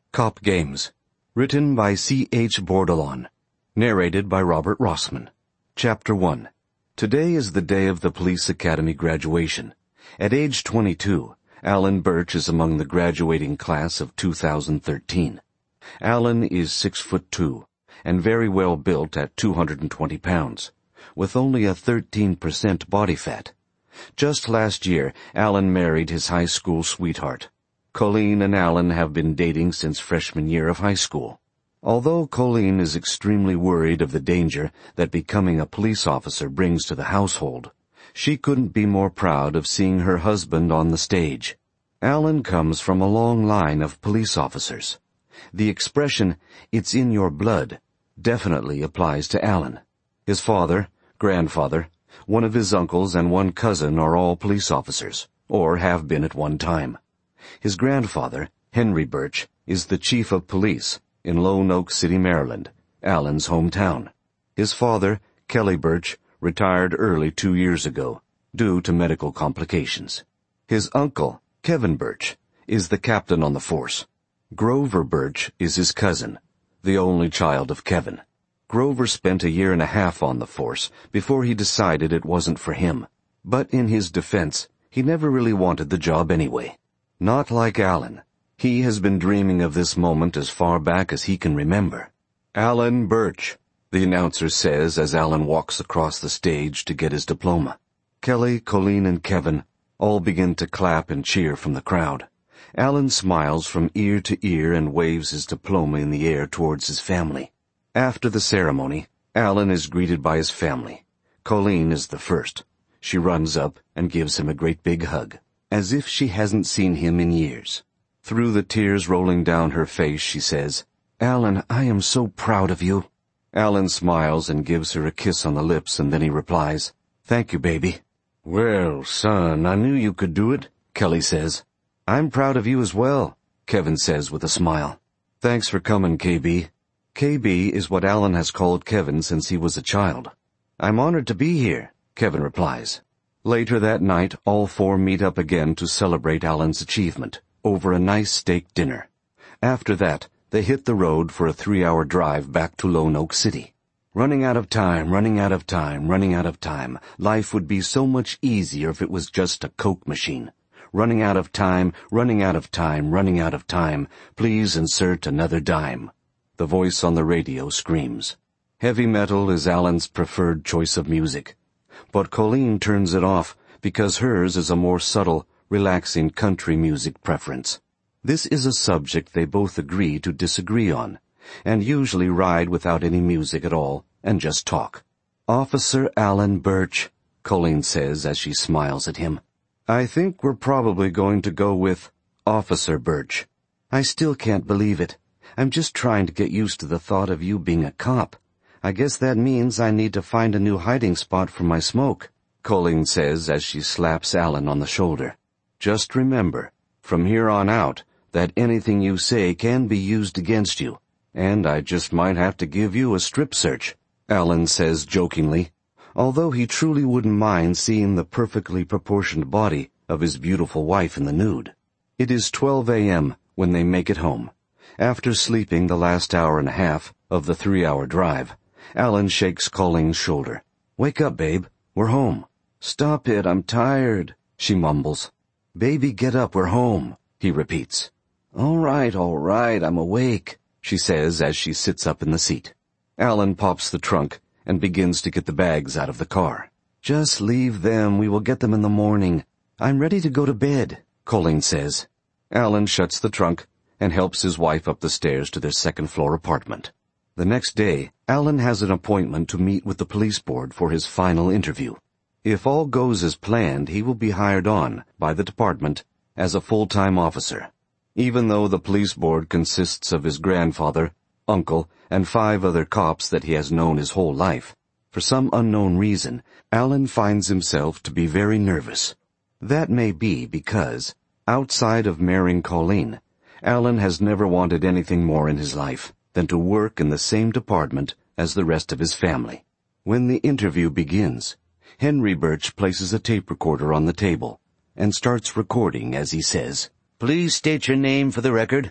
Cop Games. Written by C.H. Bordelon. Narrated by Robert Rossman. Chapter 1. Today is the day of the Police Academy graduation. At age 22, Alan Birch is among the graduating class of 2013. Alan is 6'2", and very well built at 220 pounds, with only a 13% body fat. Just last year, Alan married his high school sweetheart. Colleen and Alan have been dating since freshman year of high school. Although Colleen is extremely worried of the danger that becoming a police officer brings to the household, she couldn't be more proud of seeing her husband on the stage. Alan comes from a long line of police officers. The expression, "it's in your blood," definitely applies to Alan. His father, grandfather, one of his uncles, and one cousin are all police officers, or have been at one time. His grandfather, Henry Birch, is the chief of police in Lone Oak City, Maryland, Alan's hometown. His father, Kelly Birch, retired early 2 years ago, due to medical complications. His uncle, Kevin Birch, is the captain on the force. Grover Birch is his cousin, the only child of Kevin. Grover spent 1.5 years on the force before he decided it wasn't for him. But in his defense, he never really wanted the job anyway. Not like Alan. He has been dreaming of this moment as far back as he can remember. "Alan Birch," the announcer says as Alan walks across the stage to get his diploma. Kelly, Colleen, and Kevin all begin to clap and cheer from the crowd. Alan smiles from ear to ear and waves his diploma in the air towards his family. After the ceremony, Alan is greeted by his family. Colleen is the first. She runs up and gives him a great big hug, as if she hasn't seen him in years. Through the tears rolling down her face, she says, "Alan, I am so proud of you." Alan smiles and gives her a kiss on the lips, and then he replies, "Thank you, baby." "Well, son, I knew you could do it," Kelly says. "I'm proud of you as well," Kevin says with a smile. "Thanks for coming, KB." KB is what Alan has called Kevin since he was a child. "I'm honored to be here," Kevin replies. Later that night, all four meet up again to celebrate Alan's achievement over a nice steak dinner. After that, they hit the road for a 3-hour drive back to Lone Oak City. Running out of time, running out of time, running out of time. Life would be so much easier if it was just a Coke machine. Running out of time, running out of time, running out of time. Please insert another dime. The voice on the radio screams. Heavy metal is Alan's preferred choice of music. But Colleen turns it off because hers is a more subtle, relaxing country music preference. This is a subject they both agree to disagree on, and usually ride without any music at all and just talk. "Officer Alan Birch," Colleen says as she smiles at him. "I think we're probably going to go with Officer Birch. I still can't believe it. I'm just trying to get used to the thought of you being a cop. I guess that means I need to find a new hiding spot for my smoke," Colleen says as she slaps Alan on the shoulder. "Just remember, from here on out, that anything you say can be used against you, and I just might have to give you a strip search," Alan says jokingly, although he truly wouldn't mind seeing the perfectly proportioned body of his beautiful wife in the nude. It is 12 a.m. when they make it home. After sleeping the last 1.5 hours of the 3-hour drive, Alan shakes Colleen's shoulder. "Wake up, babe. We're home." "Stop it, I'm tired," she mumbles. "Baby, get up, we're home," he repeats. All right, I'm awake," she says as she sits up in the seat. Alan pops the trunk and begins to get the bags out of the car. "Just leave them, we will get them in the morning. I'm ready to go to bed," Colleen says. Alan shuts the trunk and helps his wife up the stairs to their second-floor apartment. The next day, Alan has an appointment to meet with the police board for his final interview. If all goes as planned, he will be hired on by the department as a full-time officer. Even though the police board consists of his grandfather, uncle, and 5 other cops that he has known his whole life, for some unknown reason, Alan finds himself to be very nervous. That may be because, outside of marrying Colleen, Alan has never wanted anything more in his life than to work in the same department as the rest of his family. When the interview begins, Henry Birch places a tape recorder on the table and starts recording as he says, "Please state your name for the record."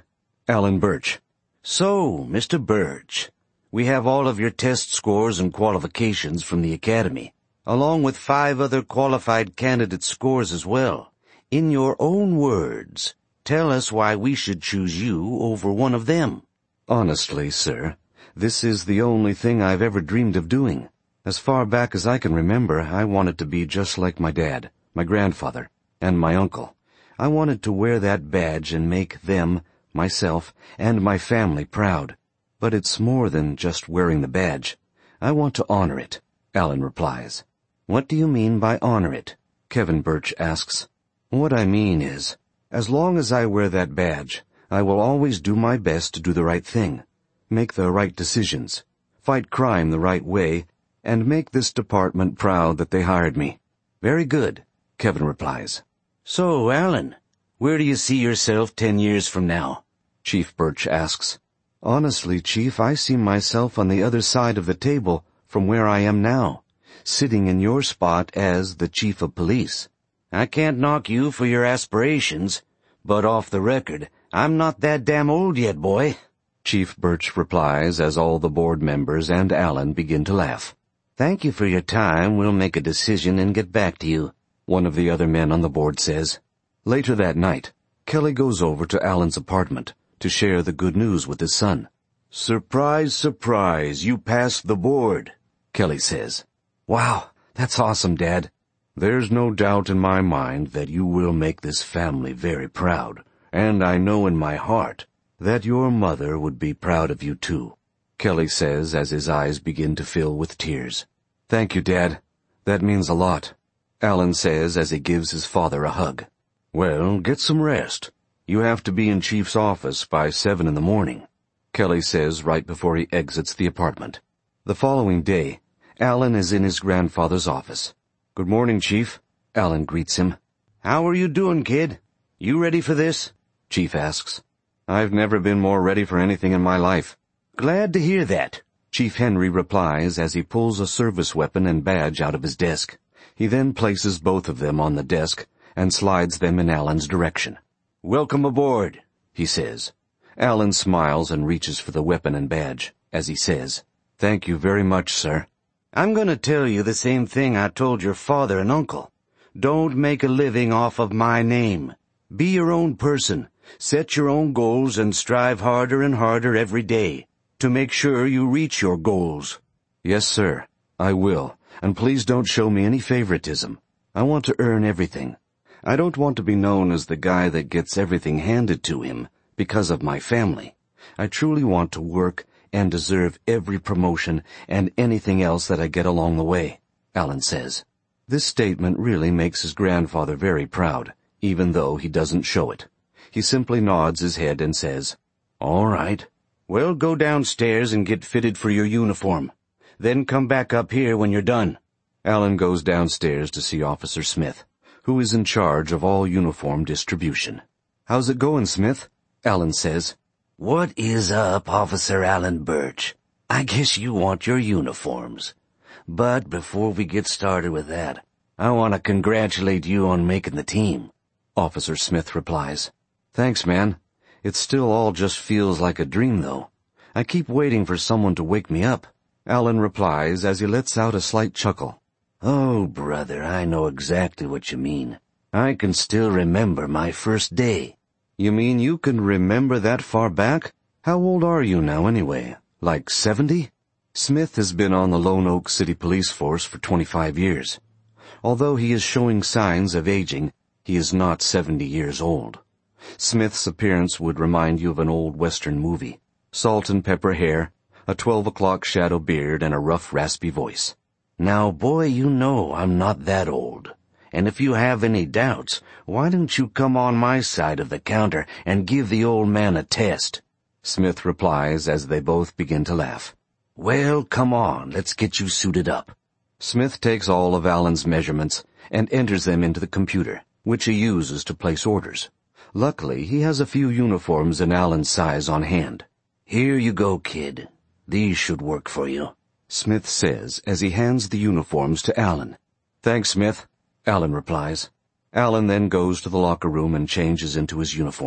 Alan Birch. So, Mr. Birch, we have all of your test scores and qualifications from the academy, along with 5 other qualified candidate scores as well. In your own words, tell us why we should choose you over one of them. Honestly, sir, this is the only thing I've ever dreamed of doing. As far back as I can remember, I wanted to be just like my dad, my grandfather, and my uncle. I wanted to wear that badge and make them, myself, and my family proud. But it's more than just wearing the badge. I want to honor it, Alan replies. What do you mean by honor it? Kevin Birch asks. What I mean is, as long as I wear that badge, I will always do my best to do the right thing, make the right decisions, fight crime the right way, and make this department proud that they hired me. Very good, Kevin replies. So, Alan, where do you see yourself 10 years from now? Chief Birch asks. Honestly, Chief, I see myself on the other side of the table from where I am now, sitting in your spot as the Chief of Police. I can't knock you for your aspirations, but off the record, I'm not that damn old yet, boy. Chief Birch replies as all the board members and Alan begin to laugh. Thank you for your time. We'll make a decision and get back to you, one of the other men on the board says. Later that night, Kelly goes over to Alan's apartment to share the good news with his son. Surprise, surprise, you passed the board, Kelly says. Wow, that's awesome, Dad. There's no doubt in my mind that you will make this family very proud, and I know in my heart that your mother would be proud of you too, Kelly says as his eyes begin to fill with tears. Thank you, Dad. That means a lot, Alan says as he gives his father a hug. Well, get some rest. You have to be in Chief's office by 7 in the morning, Kelly says right before he exits the apartment. The following day, Alan is in his grandfather's office. Good morning, Chief, Alan greets him. How are you doing, kid? You ready for this? Chief asks. I've never been more ready for anything in my life. Glad to hear that, Chief Henry replies as he pulls a service weapon and badge out of his desk. He then places both of them on the desk and slides them in Alan's direction. Welcome aboard, he says. Alan smiles and reaches for the weapon and badge as he says, Thank you very much, sir. I'm going to tell you the same thing I told your father and uncle. Don't make a living off of my name. Be your own person. Set your own goals and strive harder and harder every day to make sure you reach your goals. Yes, sir, I will. And please don't show me any favoritism. I want to earn everything. I don't want to be known as the guy that gets everything handed to him because of my family. I truly want to work and deserve every promotion and anything else that I get along the way, Alan says. This statement really makes his grandfather very proud, even though he doesn't show it. He simply nods his head and says, All right. Well, go downstairs and get fitted for your uniform. Then come back up here when you're done. Alan goes downstairs to see Officer Smith, who is in charge of all uniform distribution. How's it going, Smith? Alan says. What is up, Officer Alan Birch? I guess you want your uniforms. But before we get started with that, I want to congratulate you on making the team. Officer Smith replies. Thanks, man. It still all just feels like a dream, though. I keep waiting for someone to wake me up. Alan replies as he lets out a slight chuckle. Oh, brother, I know exactly what you mean. I can still remember my first day. You mean you can remember that far back? How old are you now, anyway? Like 70? Smith has been on the Lone Oak City Police Force for 25 years. Although he is showing signs of aging, he is not 70 years old. Smith's appearance would remind you of an old Western movie. Salt and pepper hair, a 12 o'clock shadow beard, and a rough, raspy voice. Now, boy, you know I'm not that old. And if you have any doubts, why don't you come on my side of the counter and give the old man a test? Smith replies as they both begin to laugh. Well, come on, let's get you suited up. Smith takes all of Alan's measurements and enters them into the computer, which he uses to place orders. Luckily, he has a few uniforms in Alan's size on hand. Here you go, kid. These should work for you, Smith says as he hands the uniforms to Alan. Thanks, Smith, Alan replies. Alan then goes to the locker room and changes into his uniform.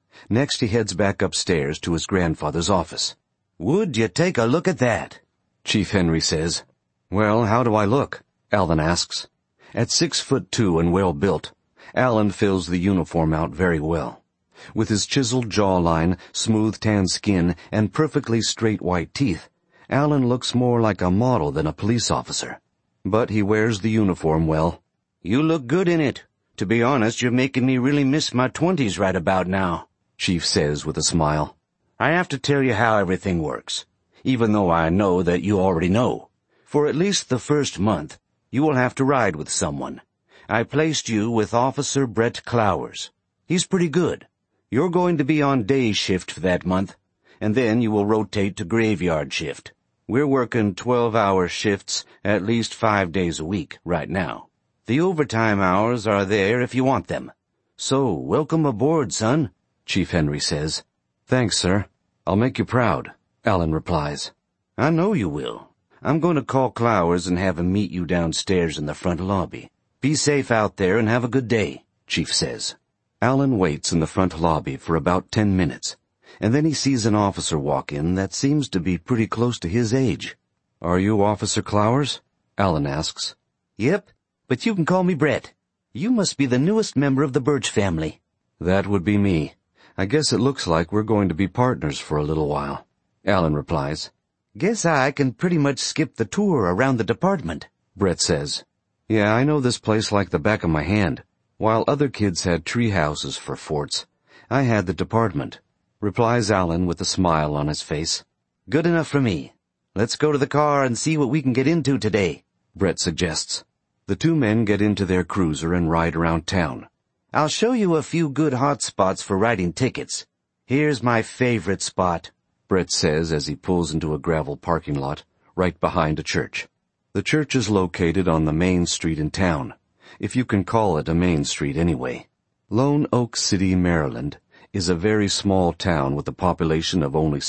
Next he heads back upstairs to his grandfather's office. "Would you take a look at that?" Chief Henry says. "Well, how do I look?" Alan asks. At 6'2" and well built, Alan fills the uniform out very well. With his chiseled jawline, smooth tan skin, and perfectly straight white teeth, Alan looks more like a model than a police officer. But he wears the uniform well. "You look good in it. To be honest, you're making me really miss my 20s right about now," Chief says with a smile. "I have to tell you how everything works, even though I know that you already know. For at least the first month, you will have to ride with someone. I placed you with Officer Brett Clowers. He's pretty good. You're going to be on day shift for that month, and then you will rotate to graveyard shift. We're working 12-hour shifts at least 5 days a week right now. The overtime hours are there if you want them. So, welcome aboard, son," Chief Henry says. "Thanks, sir. I'll make you proud," Alan replies. "I know you will. I'm going to call Clowers and have him meet you downstairs in the front lobby. Be safe out there and have a good day," Chief says. Alan waits in the front lobby for about 10 minutes, and then he sees an officer walk in that seems to be pretty close to his age. "Are you Officer Clowers?" Alan asks. "Yep, but you can call me Brett. You must be the newest member of the Birch family." "That would be me. I guess it looks like we're going to be partners for a little while," Alan replies. "Guess I can pretty much skip the tour around the department," Brett says. "Yeah, I know this place like the back of my hand. While other kids had tree houses for forts, I had the department," replies Alan with a smile on his face. "Good enough for me. Let's go to the car and see what we can get into today," Brett suggests. The two men get into their cruiser and ride around town. "I'll show you a few good hot spots for writing tickets. Here's my favorite spot," Brett says as he pulls into a gravel parking lot right behind a church. The church is located on the main street in town, if you can call it a main street anyway. Lone Oak City, Maryland, is a very small town with a population of only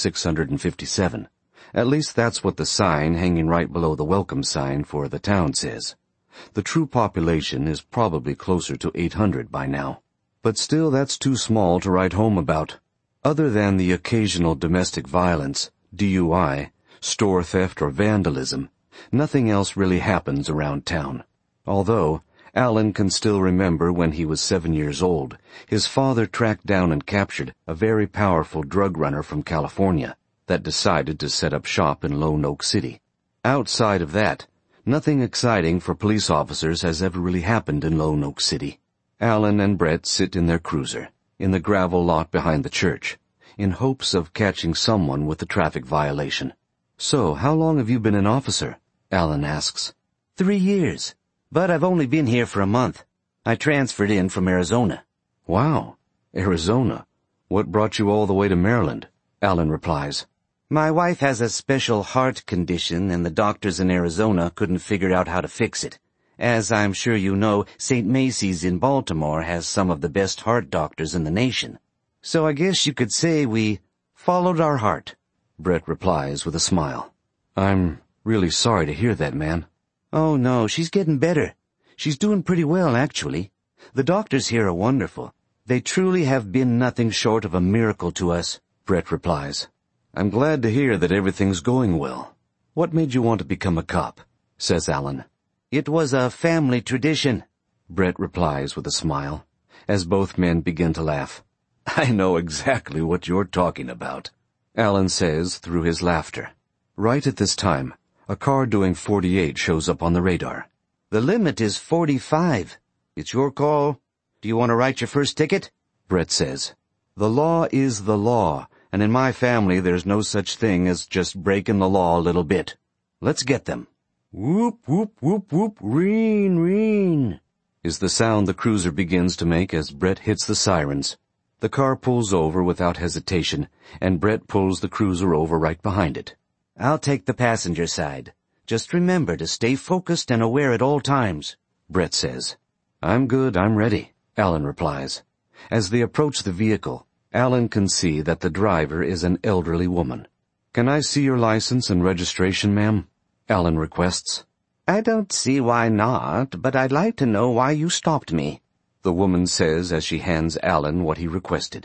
657. At least that's what the sign hanging right below the welcome sign for the town says. The true population is probably closer to 800 by now. But still, that's too small to write home about. Other than the occasional domestic violence, DUI, store theft, or vandalism, nothing else really happens around town. Although Alan can still remember when he was 7 years old, his father tracked down and captured a very powerful drug runner from California that decided to set up shop in Lone Oak City. Outside of that, nothing exciting for police officers has ever really happened in Lone Oak City. Alan and Brett sit in their cruiser, in the gravel lot behind the church, in hopes of catching someone with a traffic violation. "So, how long have you been an officer?" Alan asks. 3 years. But I've only been here for a month. I transferred in from Arizona." "Wow, Arizona. What brought you all the way to Maryland?" Alan replies. "My wife has a special heart condition, and the doctors in Arizona couldn't figure out how to fix it. As I'm sure you know, St. Macy's in Baltimore has some of the best heart doctors in the nation. So I guess you could say we followed our heart," Brett replies with a smile. "I'm really sorry to hear that, man." "Oh, no, she's getting better. She's doing pretty well, actually. The doctors here are wonderful. They truly have been nothing short of a miracle to us," Brett replies. "I'm glad to hear that everything's going well. What made you want to become a cop?" says Alan. "It was a family tradition," Brett replies with a smile, as both men begin to laugh. "I know exactly what you're talking about," Alan says through his laughter. Right at this time, a car doing 48 shows up on the radar. "The limit is 45. It's your call. Do you want to write your first ticket?" Brett says. "The law is the law, and in my family there's no such thing as just breaking the law a little bit. Let's get them." "Whoop, whoop, whoop, whoop, reen, reen," is the sound the cruiser begins to make as Brett hits the sirens. The car pulls over without hesitation, and Brett pulls the cruiser over right behind it. "I'll take the passenger side. Just remember to stay focused and aware at all times," Brett says. "I'm good, I'm ready," Alan replies. As they approach the vehicle, Alan can see that the driver is an elderly woman. "Can I see your license and registration, ma'am?" Alan requests. "I don't see why not, but I'd like to know why you stopped me," the woman says as she hands Alan what he requested.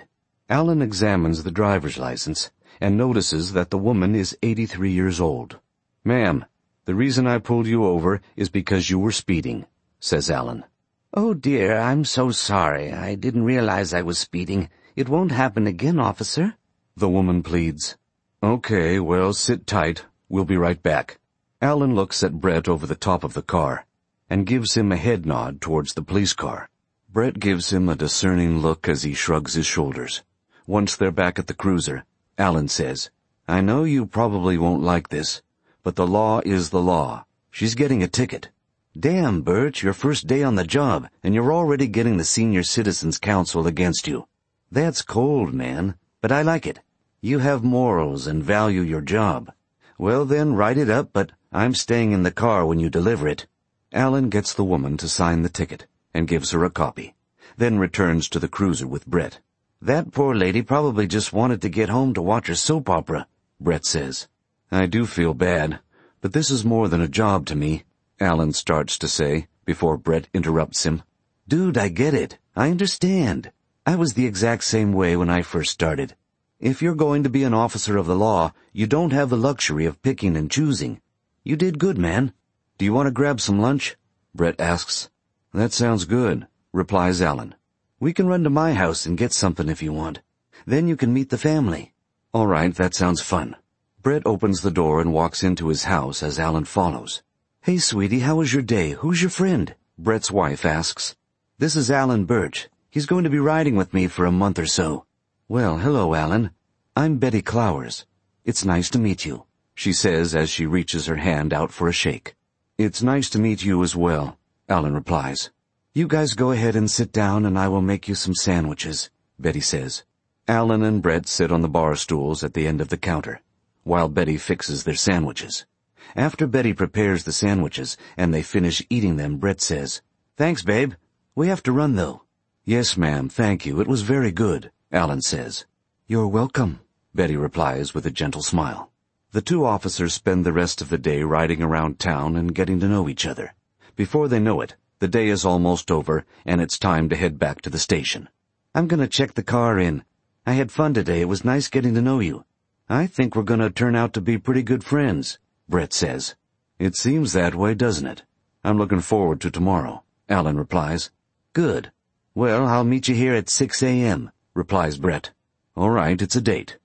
Alan examines the driver's license and notices that the woman is 83 years old. "Ma'am, the reason I pulled you over is because you were speeding," says Alan. "Oh dear, I'm so sorry. I didn't realize I was speeding. It won't happen again, officer," the woman pleads. "Okay, well, sit tight. We'll be right back." Alan looks at Brett over the top of the car and gives him a head nod towards the police car. Brett gives him a discerning look as he shrugs his shoulders. Once they're back at the cruiser, Alan says, "I know you probably won't like this, but the law is the law. She's getting a ticket." "Damn, Birch, your first day on the job, and you're already getting the Senior Citizens Council against you. That's cold, man, but I like it. You have morals and value your job. Well then, write it up, but I'm staying in the car when you deliver it." Alan gets the woman to sign the ticket and gives her a copy, then returns to the cruiser with Brett. "That poor lady probably just wanted to get home to watch her soap opera," Brett says. "I do feel bad, but this is more than a job to me," Alan starts to say before Brett interrupts him. "Dude, I get it. I understand. I was the exact same way when I first started. If you're going to be an officer of the law, you don't have the luxury of picking and choosing. You did good, man. "Do you want to grab some lunch?" Brett asks. "That sounds good," replies Alan. "We can run to my house and get something if you want. Then you can meet the family." "All right, that sounds fun." Brett opens the door and walks into his house as Alan follows. "Hey, sweetie, how was your day? Who's your friend?" Brett's wife asks. "This is Alan Birch. He's going to be riding with me for a month or so." "Well, hello, Alan. I'm Betty Clowers. It's nice to meet you," she says as she reaches her hand out for a shake. "It's nice to meet you as well," Alan replies. "You guys go ahead and sit down and I will make you some sandwiches," Betty says. Alan and Brett sit on the bar stools at the end of the counter, while Betty fixes their sandwiches. After Betty prepares the sandwiches and they finish eating them, Brett says, "Thanks, babe. We have to run, though." "Yes, ma'am, thank you. It was very good," Alan says. "You're welcome," Betty replies with a gentle smile. The two officers spend the rest of the day riding around town and getting to know each other. Before they know it, the day is almost over and it's time to head back to the station. "I'm gonna check the car in. I had fun today. It was nice getting to know you. I think we're gonna turn out to be pretty good friends," Brett says. "It seems that way, doesn't it? I'm looking forward to tomorrow," Alan replies. "Good. Well, I'll meet you here at 6 a.m., replies Brett. "All right, it's a date."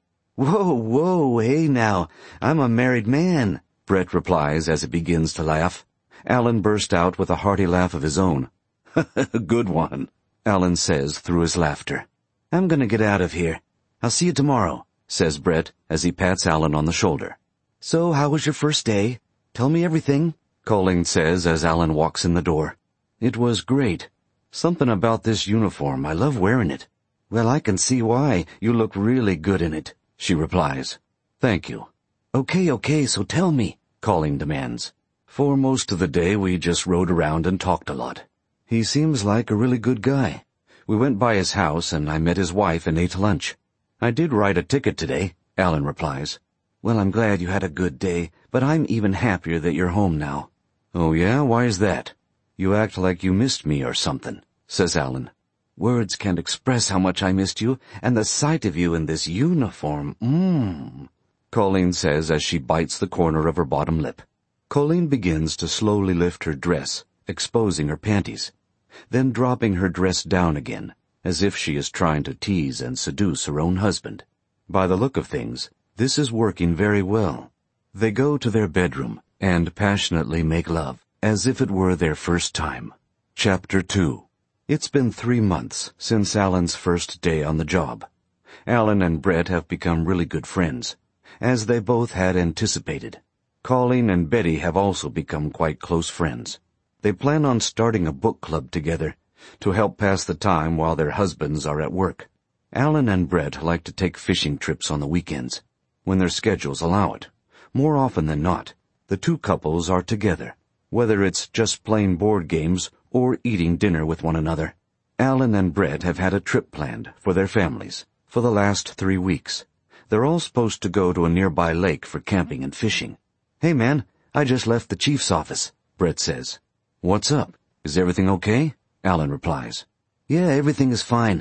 Whoa, hey now, I'm a married man," Brett replies as he begins to laugh. Alan burst out with a hearty laugh of his own. "Good one," Alan says through his laughter. "I'm gonna get out of here. I'll see you tomorrow," says Brett as he pats Alan on the shoulder. "So, how was your first day? Tell me everything," Colleen says as Alan walks in the door. "It was great. Something about this uniform. I love wearing it." "Well, I can see why. You look really good in it," she replies. "Thank you." Okay, so tell me," Colleen demands. For most of the day, we just rode around and talked a lot. He seems like a really good guy. We went by his house and I met his wife and ate lunch. I did write a ticket today, Alan replies. "Well, I'm glad you had a good day, but I'm even happier that you're home now." "Oh yeah? Why is that?" "You act like you missed me or something," says Alan. "Words can't express how much I missed you, and the sight of you in this uniform, Colleen says as she bites the corner of her bottom lip. Colleen begins to slowly lift her dress, exposing her panties, then dropping her dress down again, as if she is trying to tease and seduce her own husband. By the look of things, this is working very well. They go to their bedroom and passionately make love, as if it were their first time. Chapter 2. It's been 3 months since Alan's first day on the job. Alan and Brett have become really good friends, as they both had anticipated. Colleen and Betty have also become quite close friends. They plan on starting a book club together to help pass the time while their husbands are at work. Alan and Brett like to take fishing trips on the weekends, when their schedules allow it. More often than not, the two couples are together, whether it's just playing board games or eating dinner with one another. Alan and Brett have had a trip planned for their families for the last 3 weeks. They're all supposed to go to a nearby lake for camping and fishing. "Hey man, I just left the chief's office," Brett says. "What's up? Is everything okay?" Alan replies. "Yeah, everything is fine.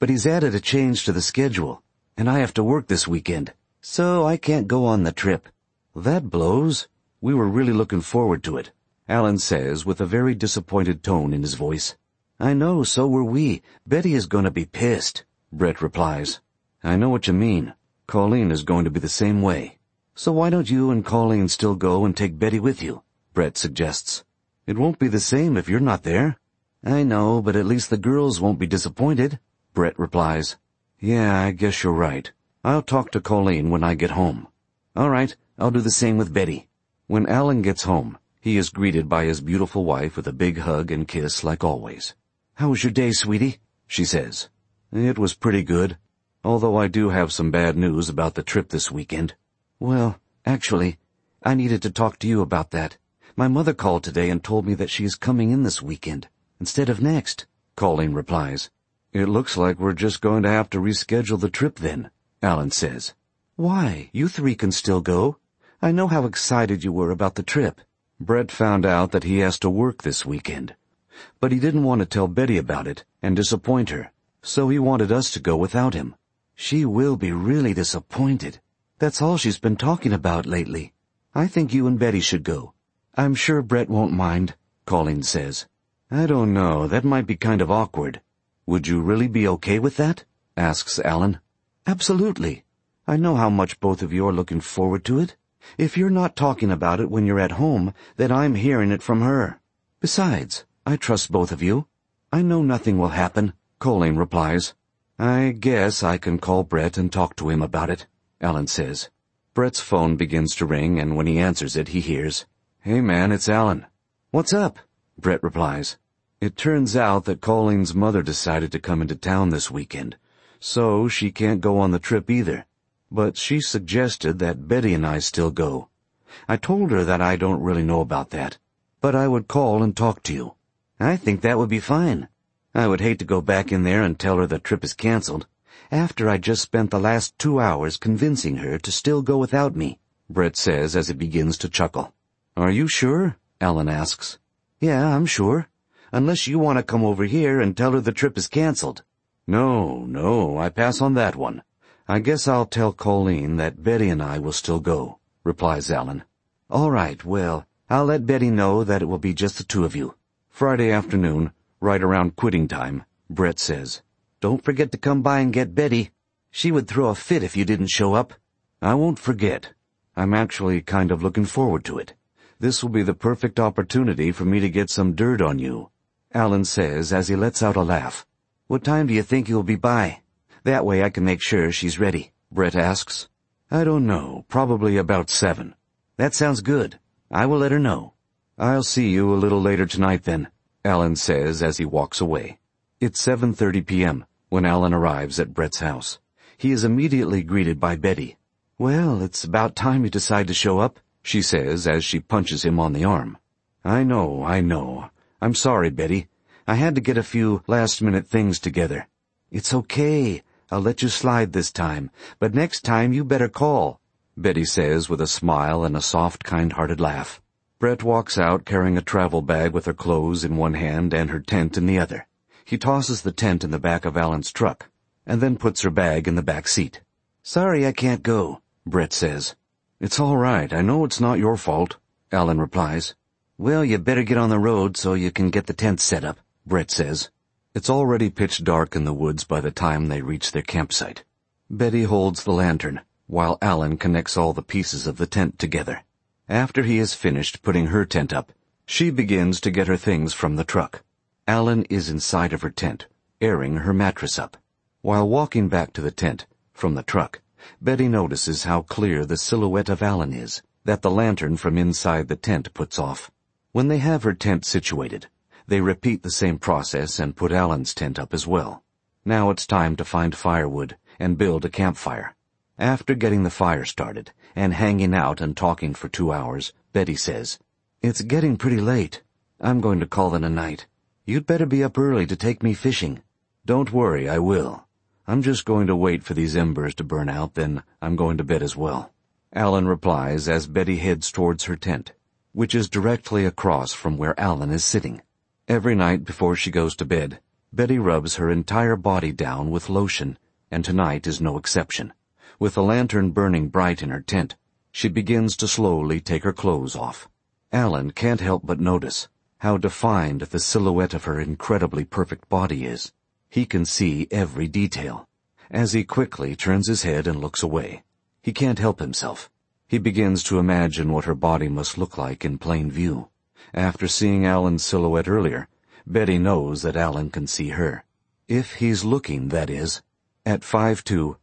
but he's added a change to the schedule, and I have to work this weekend, so I can't go on the trip. That blows. We were really looking forward to it, Alan says with a very disappointed tone in his voice. I know, so were we. Betty is going to be pissed, Brett replies. I know what you mean. Colleen is going to be the same way. So why don't you and Colleen still go and take Betty with you? Brett suggests. It won't be the same if you're not there. I know, but at least the girls won't be disappointed, Brett replies. Yeah, I guess you're right. I'll talk to Colleen when I get home. All right, I'll do the same with Betty. When Alan gets home, he is greeted by his beautiful wife with a big hug and kiss like always. How was your day, sweetie? She says. It was pretty good, although I do have some bad news about the trip this weekend. Well, actually, I needed to talk to you about that. My mother called today and told me that she is coming in this weekend, instead of next, Colleen replies. It looks like we're just going to have to reschedule the trip then, Alan says. Why? You three can still go. I know how excited you were about the trip. Brett found out that he has to work this weekend, but he didn't want to tell Betty about it and disappoint her, so he wanted us to go without him. She will be really disappointed. That's all she's been talking about lately. I think you and Betty should go. I'm sure Brett won't mind, Colleen says. I don't know, that might be kind of awkward. Would you really be okay with that? Asks Alan. Absolutely. I know how much both of you are looking forward to it. If you're not talking about it when you're at home, then I'm hearing it from her. Besides, I trust both of you. I know nothing will happen, Colleen replies. I guess I can call Brett and talk to him about it, Alan says. Brett's phone begins to ring, and when he answers it, he hears, Hey man, it's Alan. What's up? Brett replies. It turns out that Colleen's mother decided to come into town this weekend, so she can't go on the trip either. But she suggested that Betty and I still go. I told her that I don't really know about that, but I would call and talk to you. I think that would be fine. I would hate to go back in there and tell her the trip is canceled, after I just spent the last 2 hours convincing her to still go without me, Brett says as he begins to chuckle. Are you sure? Alan asks. Yeah, I'm sure. Unless you want to come over here and tell her the trip is canceled. No, I pass on that one. I guess I'll tell Colleen that Betty and I will still go, replies Alan. All right, well, I'll let Betty know that it will be just the two of you. Friday afternoon, right around quitting time, Brett says. Don't forget to come by and get Betty. She would throw a fit if you didn't show up. I won't forget. I'm actually kind of looking forward to it. This will be the perfect opportunity for me to get some dirt on you, Alan says as he lets out a laugh. What time do you think you'll be by? That way I can make sure she's ready, Brett asks. I don't know, probably about 7. That sounds good. I will let her know. I'll see you a little later tonight then, Alan says as he walks away. It's 7:30 p.m. when Alan arrives at Brett's house. He is immediately greeted by Betty. Well, it's about time you decide to show up, she says as she punches him on the arm. I know. I'm sorry, Betty. I had to get a few last-minute things together. It's okay. I'll let you slide this time, but next time you better call, Betty says with a smile and a soft, kind-hearted laugh. Brett walks out carrying a travel bag with her clothes in one hand and her tent in the other. He tosses the tent in the back of Alan's truck, and then puts her bag in the back seat. Sorry I can't go, Brett says. It's all right. I know it's not your fault, Alan replies. Well, you better get on the road so you can get the tent set up, Brett says. It's already pitch dark in the woods by the time they reach their campsite. Betty holds the lantern, while Alan connects all the pieces of the tent together. After he has finished putting her tent up, she begins to get her things from the truck. Alan is inside of her tent, airing her mattress up. While walking back to the tent, from the truck, Betty notices how clear the silhouette of Alan is, that the lantern from inside the tent puts off. When they have her tent situated, they repeat the same process and put Alan's tent up as well. Now it's time to find firewood and build a campfire. After getting the fire started and hanging out and talking for 2 hours, Betty says, It's getting pretty late. I'm going to call it a night. You'd better be up early to take me fishing. Don't worry, I will. I'm just going to wait for these embers to burn out, then I'm going to bed as well. Alan replies as Betty heads towards her tent, which is directly across from where Alan is sitting. Every night before she goes to bed, Betty rubs her entire body down with lotion, and tonight is no exception. With the lantern burning bright in her tent, she begins to slowly take her clothes off. Alan can't help but notice how defined the silhouette of her incredibly perfect body is. He can see every detail. As he quickly turns his head and looks away, he can't help himself. He begins to imagine what her body must look like in plain view. After seeing Alan's silhouette earlier, Betty knows that Alan can see her. If he's looking, that is. At 5'2",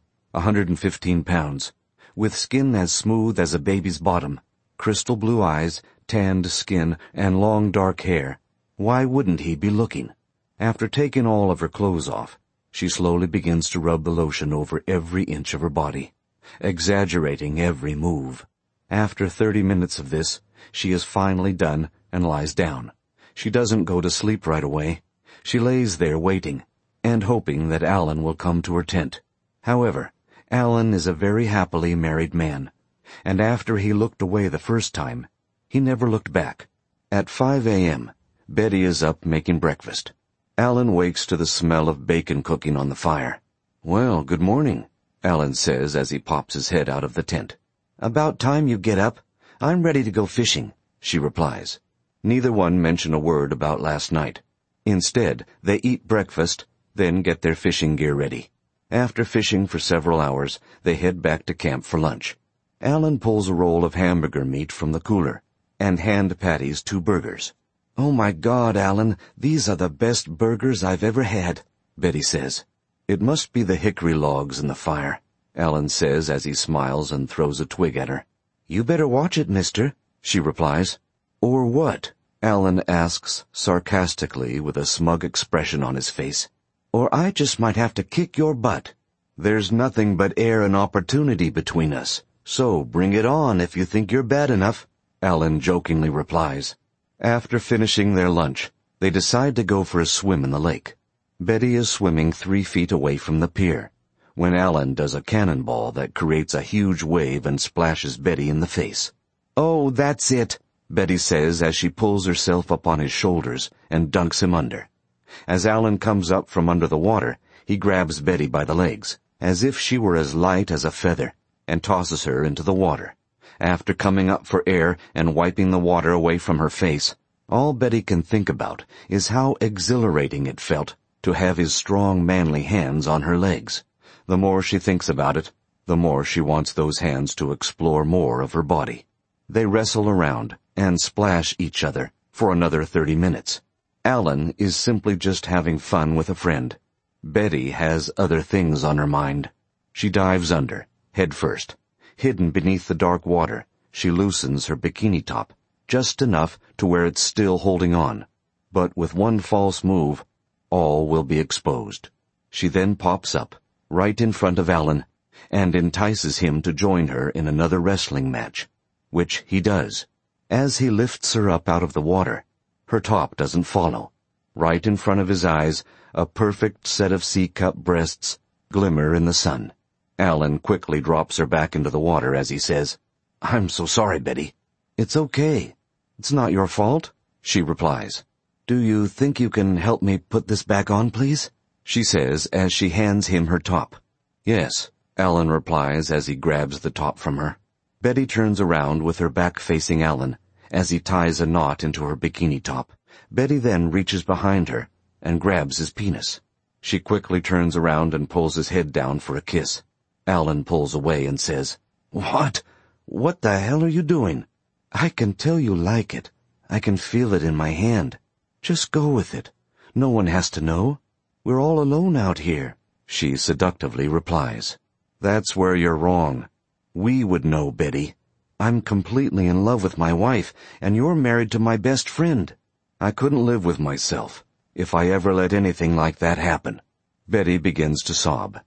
115 pounds, with skin as smooth as a baby's bottom, crystal blue eyes, tanned skin, and long dark hair, why wouldn't he be looking? After taking all of her clothes off, she slowly begins to rub the lotion over every inch of her body, exaggerating every move. After 30 minutes of this, she is finally done and lies down. She doesn't go to sleep right away. She lays there waiting and hoping that Alan will come to her tent. However, Alan is a very happily married man, and after he looked away the first time, he never looked back. At 5 a.m., Betty is up making breakfast. Alan wakes to the smell of bacon cooking on the fire. "Well, good morning," Alan says as he pops his head out of the tent. "About time you get up. I'm ready to go fishing," she replies. Neither one mention a word about last night. Instead, they eat breakfast, then get their fishing gear ready. After fishing for several hours, they head back to camp for lunch. Alan pulls a roll of hamburger meat from the cooler and hand Patty's 2 burgers. "Oh my God, Alan, these are the best burgers I've ever had," Betty says. "It must be the hickory logs in the fire," Alan says as he smiles and throws a twig at her. "You better watch it, mister," she replies. "Or what?" Alan asks sarcastically with a smug expression on his face. "Or I just might have to kick your butt." "There's nothing but air and opportunity between us, so bring it on if you think you're bad enough," Alan jokingly replies. After finishing their lunch, they decide to go for a swim in the lake. Betty is swimming 3 feet away from the pier when Alan does a cannonball that creates a huge wave and splashes Betty in the face. "Oh, that's it," Betty says as she pulls herself up on his shoulders and dunks him under. As Alan comes up from under the water, he grabs Betty by the legs, as if she were as light as a feather, and tosses her into the water. After coming up for air and wiping the water away from her face, all Betty can think about is how exhilarating it felt to have his strong, manly hands on her legs. The more she thinks about it, the more she wants those hands to explore more of her body. They wrestle around and splash each other for another 30 minutes. Alan is simply just having fun with a friend. Betty has other things on her mind. She dives under, head first. Hidden beneath the dark water, she loosens her bikini top, just enough to where it's still holding on. But with one false move, all will be exposed. She then pops up, right in front of Alan, and entices him to join her in another wrestling match, which he does. As he lifts her up out of the water, her top doesn't follow. Right in front of his eyes, a perfect set of C-cup breasts glimmer in the sun. Alan quickly drops her back into the water as he says, "I'm so sorry, Betty." "It's okay. It's not your fault," she replies. "Do you think you can help me put this back on, please?" she says as she hands him her top. "Yes," Alan replies as he grabs the top from her. Betty turns around with her back facing Alan as he ties a knot into her bikini top. Betty then reaches behind her and grabs his penis. She quickly turns around and pulls his head down for a kiss. Alan pulls away and says, "What? What the hell are you doing? I can tell you like it. I can feel it in my hand. Just go with it. No one has to know. We're all alone out here," she seductively replies. "That's where you're wrong. We would know, Betty. I'm completely in love with my wife, and you're married to my best friend. I couldn't live with myself if I ever let anything like that happen." Betty begins to sob.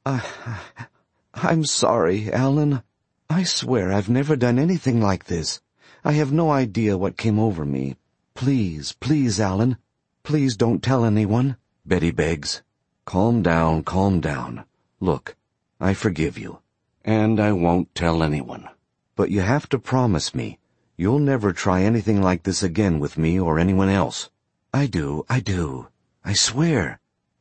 I'm sorry, Alan. I swear I've never done anything like this. I have no idea what came over me. Please, please, Alan. Please don't tell anyone," Betty begs. Calm down, calm down. Look, I forgive you, and I won't tell anyone. But you have to promise me you'll never try anything like this again with me or anyone else." I do. I swear."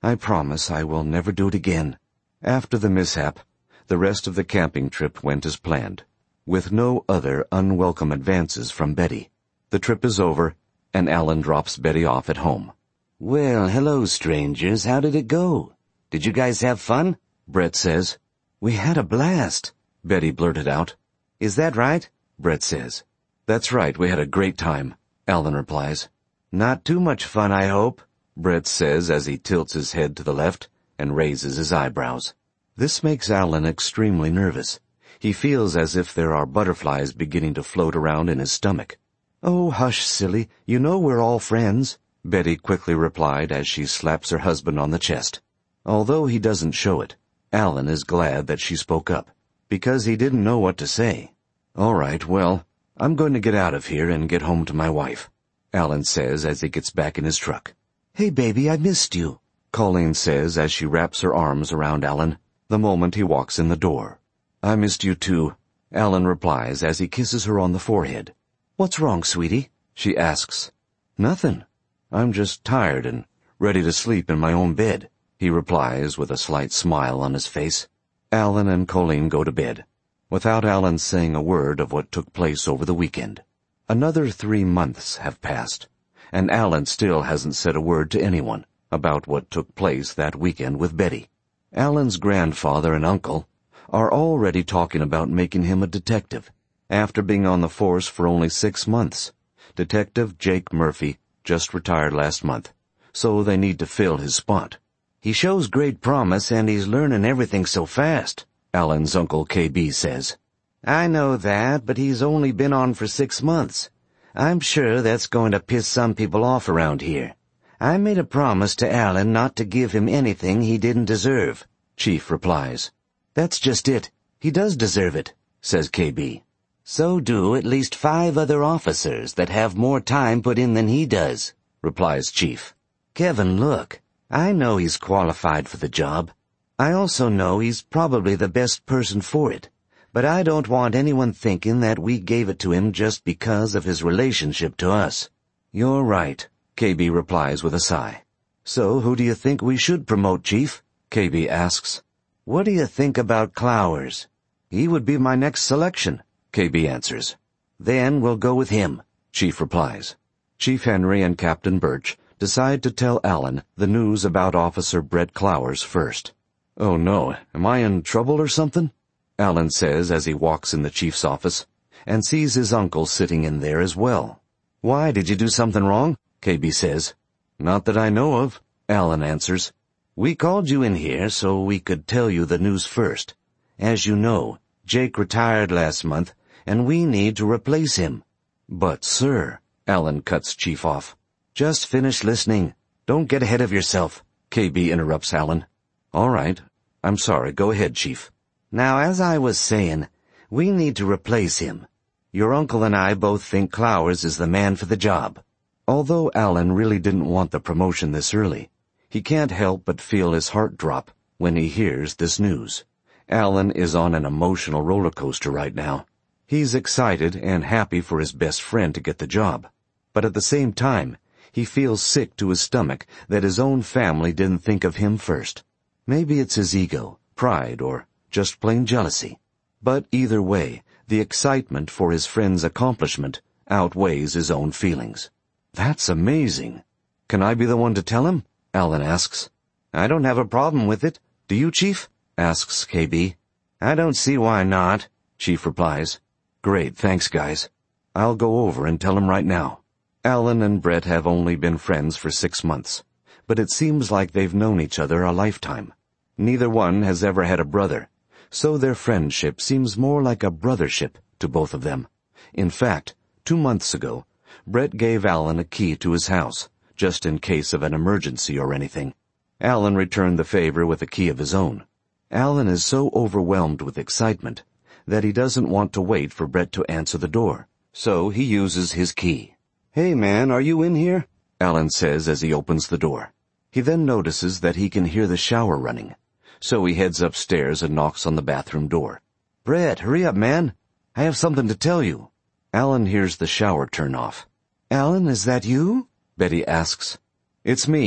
I promise I will never do it again." After the mishap, the rest of the camping trip went as planned, with no other unwelcome advances from Betty. The trip is over, and Alan drops Betty off at home. "Well, hello, strangers. How did it go? Did you guys have fun?" Brett says. "We had a blast," Betty blurted out. "Is that right?" Brett says. "That's right, we had a great time," Alan replies. "Not too much fun, I hope," Brett says as he tilts his head to the left and raises his eyebrows. This makes Alan extremely nervous. He feels as if there are butterflies beginning to float around in his stomach. "Oh, hush, silly. You know we're all friends," Betty quickly replied as she slaps her husband on the chest. Although he doesn't show it, Alan is glad that she spoke up, because he didn't know what to say. "All right, well, I'm going to get out of here and get home to my wife," Alan says as he gets back in his truck. "Hey, baby, I missed you," Colleen says as she wraps her arms around Alan the moment he walks in the door. "I missed you too," Alan replies as he kisses her on the forehead. "What's wrong, sweetie?" she asks. "Nothing. I'm just tired and ready to sleep in my own bed," he replies with a slight smile on his face. Alan and Colleen go to bed, without Alan saying a word of what took place over the weekend. Another 3 months have passed, and Alan still hasn't said a word to anyone about what took place that weekend with Betty. Alan's grandfather and uncle are already talking about making him a detective, after being on the force for only 6 months. Detective Jake Murphy just retired last month, so they need to fill his spot. "He shows great promise, and he's learning everything so fast," Alan's Uncle KB says. "I know that, but he's only been on for 6 months. I'm sure that's going to piss some people off around here. I made a promise to Alan not to give him anything he didn't deserve," Chief replies. "That's just it. He does deserve it," says KB. "So do at least 5 other officers that have more time put in than he does," replies Chief. "Kevin, look. I know he's qualified for the job. I also know he's probably the best person for it. But I don't want anyone thinking that we gave it to him just because of his relationship to us." "You're right," KB replies with a sigh. "So who do you think we should promote, Chief?" KB asks. "What do you think about Clowers?" "He would be my next selection," KB answers. "Then we'll go with him," Chief replies. Chief Henry and Captain Birch decide to tell Alan the news about Officer Brett Clowers first. "Oh no, am I in trouble or something?" Alan says as he walks in the chief's office and sees his uncle sitting in there as well. "Why, did you do something wrong?" KB says. "Not that I know of," Alan answers. "We called you in here so we could tell you the news first. As you know, Jake retired last month, and we need to replace him." "But, sir," Alan cuts Chief off. "Just finish listening. Don't get ahead of yourself," KB interrupts Alan. "All right. I'm sorry. Go ahead, Chief." "Now, as I was saying, we need to replace him. Your uncle and I both think Clowers is the man for the job." Although Alan really didn't want the promotion this early, he can't help but feel his heart drop when he hears this news. Alan is on an emotional roller coaster right now. He's excited and happy for his best friend to get the job, but at the same time, he feels sick to his stomach that his own family didn't think of him first. Maybe it's his ego, pride, or just plain jealousy. But either way, the excitement for his friend's accomplishment outweighs his own feelings. "That's amazing. Can I be the one to tell him?" Alan asks. "I don't have a problem with it. Do you, Chief?" asks KB. "I don't see why not," Chief replies. "Great, thanks, guys. I'll go over and tell him right now." Alan and Brett have only been friends for 6 months, but it seems like they've known each other a lifetime. Neither one has ever had a brother, so their friendship seems more like a brothership to both of them. In fact, 2 months ago, Brett gave Alan a key to his house, just in case of an emergency or anything. Alan returned the favor with a key of his own. Alan is so overwhelmed with excitement that he doesn't want to wait for Brett to answer the door, so he uses his key. "Hey man, are you in here?" Alan says as he opens the door. He then notices that he can hear the shower running, so he heads upstairs and knocks on the bathroom door. "Brett, hurry up, man. I have something to tell you." Alan hears the shower turn off. "Alan, is that you?" Betty asks. "It's me,"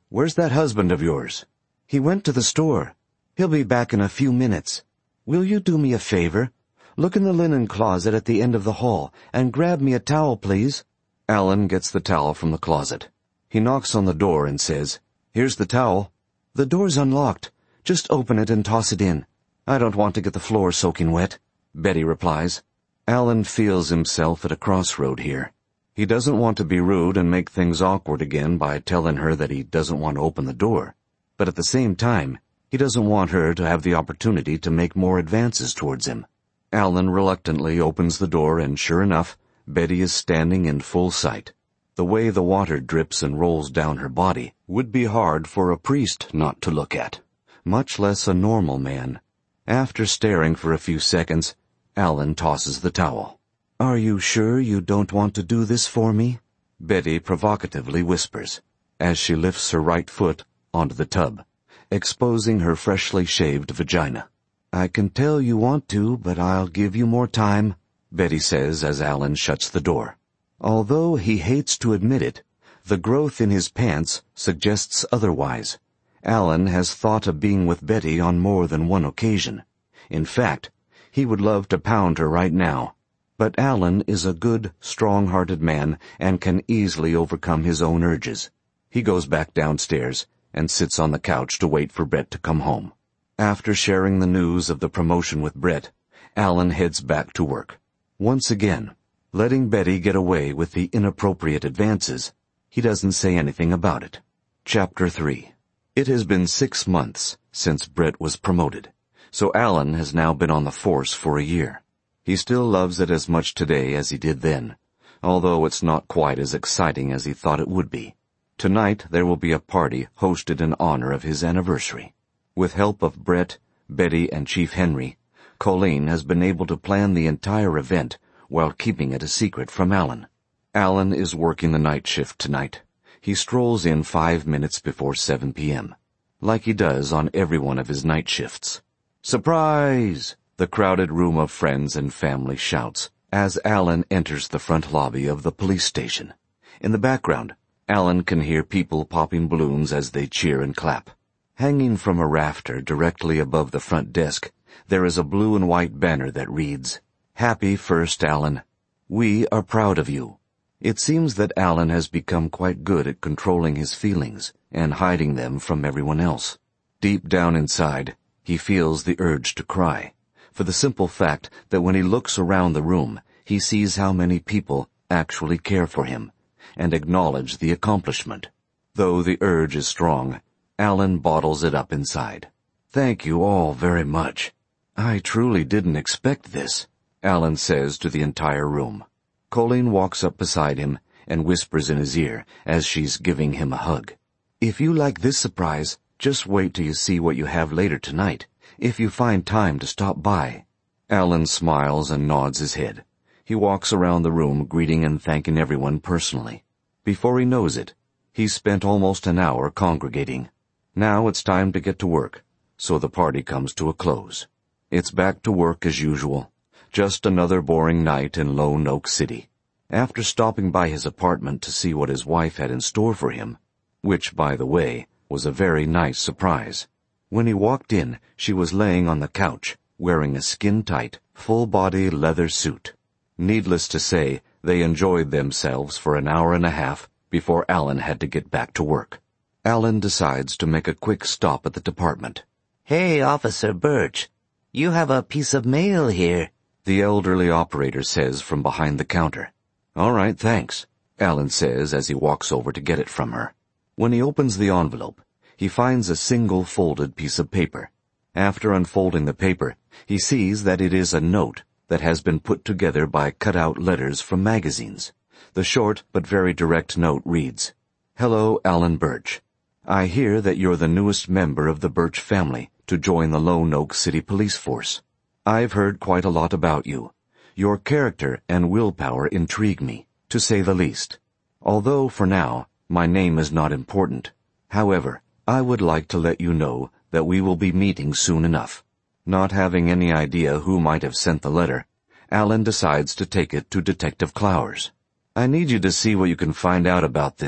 Where's that husband of yours? He went to the store. He'll be back in a few minutes. Will you do me a favor? Look in the linen closet at the end of the hall and grab me a towel, please. Alan gets the towel from the closet. He knocks on the door and says, "Here's the towel." The door's unlocked. Just open it and toss it in. I don't want to get the floor soaking wet, Betty replies. Alan feels himself at a crossroad here. He doesn't want to be rude and make things awkward again by telling her that he doesn't want to open the door. But at the same time, he doesn't want her to have the opportunity to make more advances towards him. Alan reluctantly opens the door, and sure enough, Betty is standing in full sight. The way the water drips and rolls down her body would be hard for a priest not to look at, much less a normal man. After staring for a few seconds, Alan tosses the towel. Are you sure you don't want to do this for me? Betty provocatively whispers, as she lifts her right foot onto the tub, exposing her freshly shaved vagina. I can tell you want to, but I'll give you more time, Betty says as Alan shuts the door. Although he hates to admit it, the growth in his pants suggests otherwise. Alan has thought of being with Betty on more than one occasion. In fact, he would love to pound her right now. But Alan is a good, strong-hearted man and can easily overcome his own urges. He goes back downstairs and sits on the couch to wait for Brett to come home. After sharing the news of the promotion with Brett, Alan heads back to work. Once again, letting Betty get away with the inappropriate advances, he doesn't say anything about it. Chapter 3. It has been 6 months since Brett was promoted, so Alan has now been on the force for a year. He still loves it as much today as he did then, although it's not quite as exciting as he thought it would be. Tonight there will be a party hosted in honor of his anniversary. With help of Brett, Betty, and Chief Henry, Colleen has been able to plan the entire event while keeping it a secret from Alan. Alan is working the night shift tonight. He strolls in 5 minutes before 7 p.m., like he does on every one of his night shifts. "Surprise!" the crowded room of friends and family shouts as Alan enters the front lobby of the police station. In the background, Alan can hear people popping balloons as they cheer and clap. Hanging from a rafter directly above the front desk, there is a blue and white banner that reads, "Happy 1st, Alan. We are proud of you." It seems that Alan has become quite good at controlling his feelings and hiding them from everyone else. Deep down inside, he feels the urge to cry, for the simple fact that when he looks around the room, he sees how many people actually care for him and acknowledge the accomplishment. Though the urge is strong, Alan bottles it up inside. "Thank you all very much. I truly didn't expect this," Alan says to the entire room. Colleen walks up beside him and whispers in his ear as she's giving him a hug. "If you like this surprise, just wait till you see what you have later tonight, if you find time to stop by." Alan smiles and nods his head. He walks around the room greeting and thanking everyone personally. Before he knows it, he's spent almost an hour congregating. Now it's time to get to work, so the party comes to a close. It's back to work as usual. Just another boring night in Lone Oak City. After stopping by his apartment to see what his wife had in store for him, which, by the way, was a very nice surprise, when he walked in, she was laying on the couch, wearing a skin-tight, full-body leather suit. Needless to say, they enjoyed themselves for an hour and a half before Alan had to get back to work. Alan decides to make a quick stop at the department. "Hey, Officer Birch, you have a piece of mail here," the elderly operator says from behind the counter. "All right, thanks," Alan says as he walks over to get it from her. When he opens the envelope, he finds a single folded piece of paper. After unfolding the paper, he sees that it is a note that has been put together by cut-out letters from magazines. The short but very direct note reads, "Hello, Alan Birch. I hear that you're the newest member of the Birch family to join the Lone Oak City Police Force. I've heard quite a lot about you. Your character and willpower intrigue me, to say the least. Although, for now, my name is not important. However, I would like to let you know that we will be meeting soon enough." Not having any idea who might have sent the letter, Alan decides to take it to Detective Clowers. "I need you to see what you can find out about this,"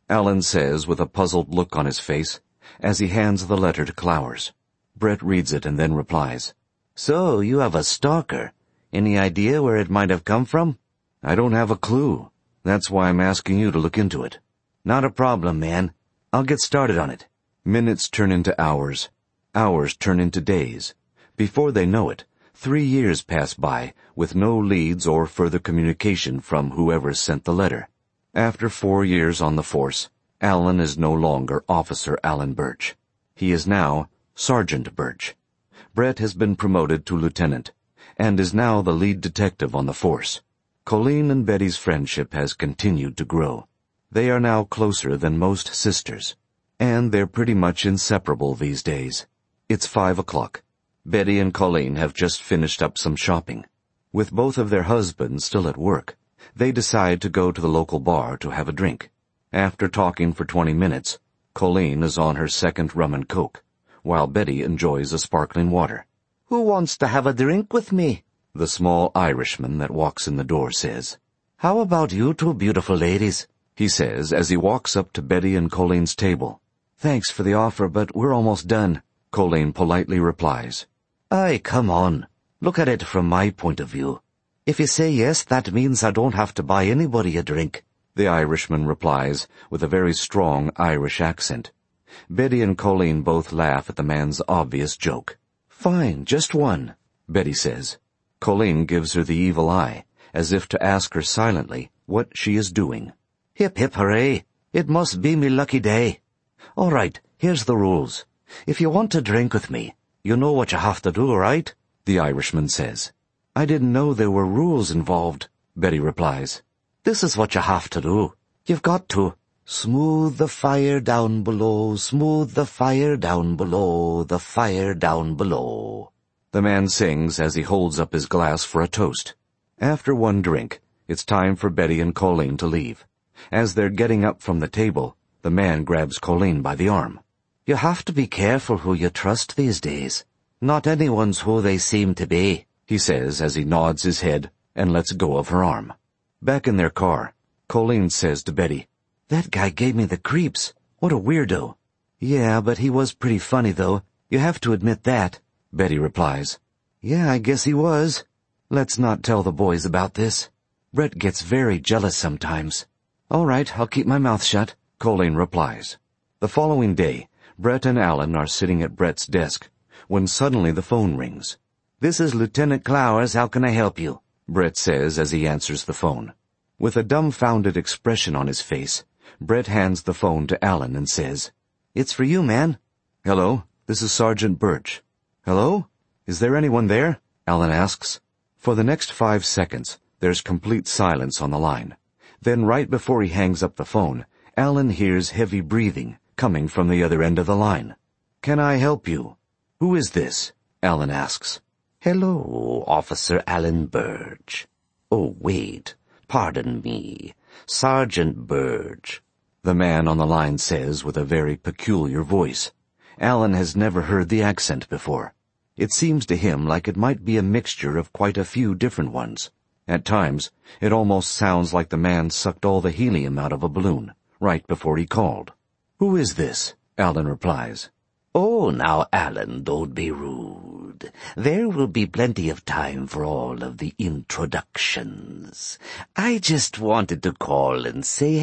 Alan says with a puzzled look on his face as he hands the letter to Clowers. Brett reads it and then replies, So, you have a stalker. Any idea where it might have come from? I don't have a clue. That's why I'm asking you to look into it. Not a problem, man. I'll get started on it. Minutes turn into hours. Hours turn into days. Before they know it, 3 years pass by with no leads or further communication from whoever sent the letter. After 4 years on the force, Alan is no longer Officer Alan Birch. He is now Sergeant Birch. Brett has been promoted to lieutenant and is now the lead detective on the force. Colleen and Betty's friendship has continued to grow. They are now closer than most sisters, and they're pretty much inseparable these days. It's 5 o'clock. Betty and Colleen have just finished up some shopping. With both of their husbands still at work, they decide to go to the local bar to have a drink. After talking for 20 minutes, Colleen is on her second rum and coke, while Betty enjoys a sparkling water. Who wants to have a drink with me? The small Irishman that walks in the door says. How about you two beautiful ladies? He says as he walks up to Betty and Colleen's table. Thanks for the offer, but we're almost done, Colleen politely replies. Aye, come on. Look at it from my point of view. If you say yes, that means I don't have to buy anybody a drink. The Irishman replies with a very strong Irish accent. Betty and Colleen both laugh at the man's obvious joke. Fine, just one, Betty says. Colleen gives her the evil eye, as if to ask her silently what she is doing. Hip hip hooray. It must be me lucky day. All right, here's the rules. If you want to drink with me, you know what you have to do, right? The Irishman says. I didn't know there were rules involved, Betty replies. This is what you have to do. You've got to smooth the fire down below, smooth the fire down below, the fire down below. The man sings as he holds up his glass for a toast. After one drink, it's time for Betty and Colleen to leave. As they're getting up from the table, the man grabs Colleen by the arm. You have to be careful who you trust these days. Not anyone's who they seem to be, he says as he nods his head and lets go of her arm. Back in their car, Colleen says to Betty, That guy gave me the creeps. What a weirdo. Yeah, but he was pretty funny, though. You have to admit that. Betty replies. Yeah, I guess he was. Let's not tell the boys about this. Brett gets very jealous sometimes. All right, I'll keep my mouth shut, Colleen replies. The following day, Brett and Alan are sitting at Brett's desk, when suddenly the phone rings. This is Lieutenant Clowers. How can I help you? Brett says as he answers the phone. With a dumbfounded expression on his face, Brett hands the phone to Alan and says, It's for you, man. Hello, this is Sergeant Birch. Hello? Is there anyone there? Alan asks. For the next 5 seconds, there's complete silence on the line. Then right before he hangs up the phone, Alan hears heavy breathing coming from the other end of the line. Can I help you? Who is this? Alan asks. Hello, Officer Alan Birch. Oh, wait. Pardon me. Sergeant Birch. The man on the line says with a very peculiar voice. Alan has never heard the accent before. It seems to him like it might be a mixture of quite a few different ones. At times, it almost sounds like the man sucked all the helium out of a balloon, right before he called. Who is this? Alan replies. Oh, now, Alan, don't be rude. There will be plenty of time for all of the introductions. I just wanted to call and say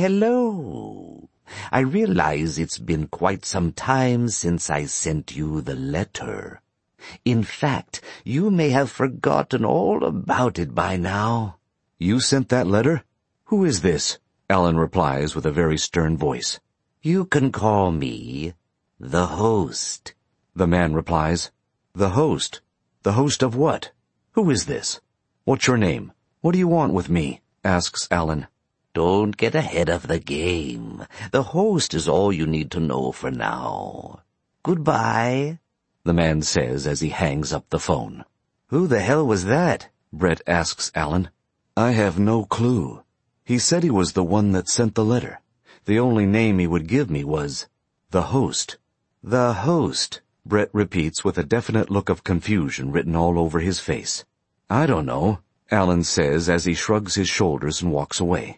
hello. I realize it's been quite some time since I sent you the letter. In fact, you may have forgotten all about it by now. You sent that letter? Who is this? Alan replies with a very stern voice. You can call me the host. The man replies. The host? The host of what? Who is this? What's your name? What do you want with me? Asks Alan. Don't get ahead of the game. The host is all you need to know for now. Goodbye, the man says as he hangs up the phone. Who the hell was that? Brett asks Alan. I have no clue. He said he was the one that sent the letter. The only name he would give me was the host. The host, Brett repeats with a definite look of confusion written all over his face. I don't know, Alan says as he shrugs his shoulders and walks away.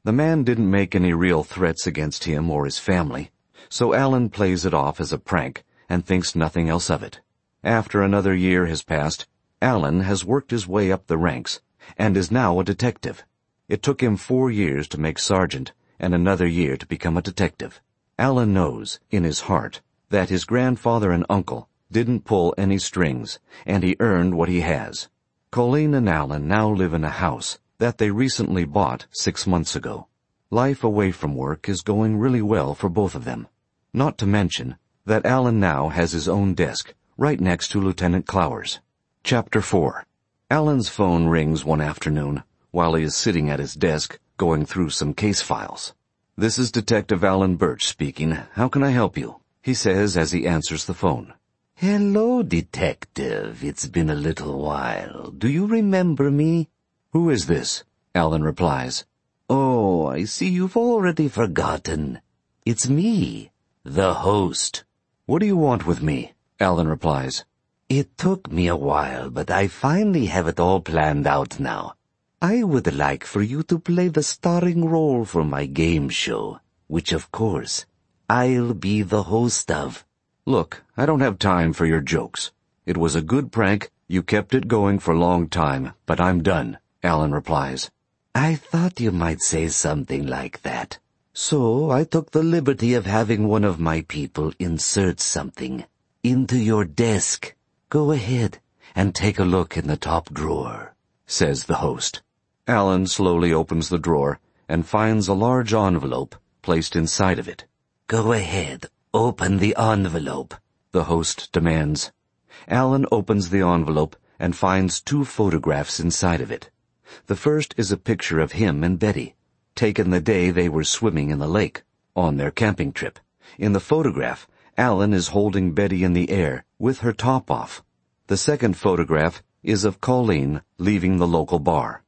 The man didn't make any real threats against him or his family, so Alan plays it off as a prank and thinks nothing else of it. After another year has passed, Alan has worked his way up the ranks and is now a detective. It took him 4 years to make sergeant and another year to become a detective. Alan knows, in his heart, that his grandfather and uncle didn't pull any strings, and he earned what he has. Colleen and Alan now live in a house that they recently bought 6 months ago. Life away from work is going really well for both of them. Not to mention that Alan now has his own desk right next to Lieutenant Clowers. Chapter 4. Alan's phone rings one afternoon while he is sitting at his desk going through some case files. "This is Detective Alan Birch speaking. How can I help you?" he says as he answers the phone. "Hello, Detective. It's been a little while. Do you remember me?" "Who is this?" Alan replies. "Oh, I see you've already forgotten. It's me, the host." "What do you want with me?" Alan replies. "It took me a while, but I finally have it all planned out now. I would like for you to play the starring role for my game show, which, of course, I'll be the host of." "Look, I don't have time for your jokes. It was a good prank. You kept it going for a long time, but I'm done," Alan replies. "I thought you might say something like that. So I took the liberty of having one of my people insert something into your desk. Go ahead and take a look in the top drawer," says the host. Alan slowly opens the drawer and finds a large envelope placed inside of it. "Go ahead, open the envelope," the host demands. Alan opens the envelope and finds 2 photographs inside of it. The first is a picture of him and Betty, taken the day they were swimming in the lake, on their camping trip. In the photograph, Alan is holding Betty in the air, with her top off. The second photograph is of Colleen leaving the local bar.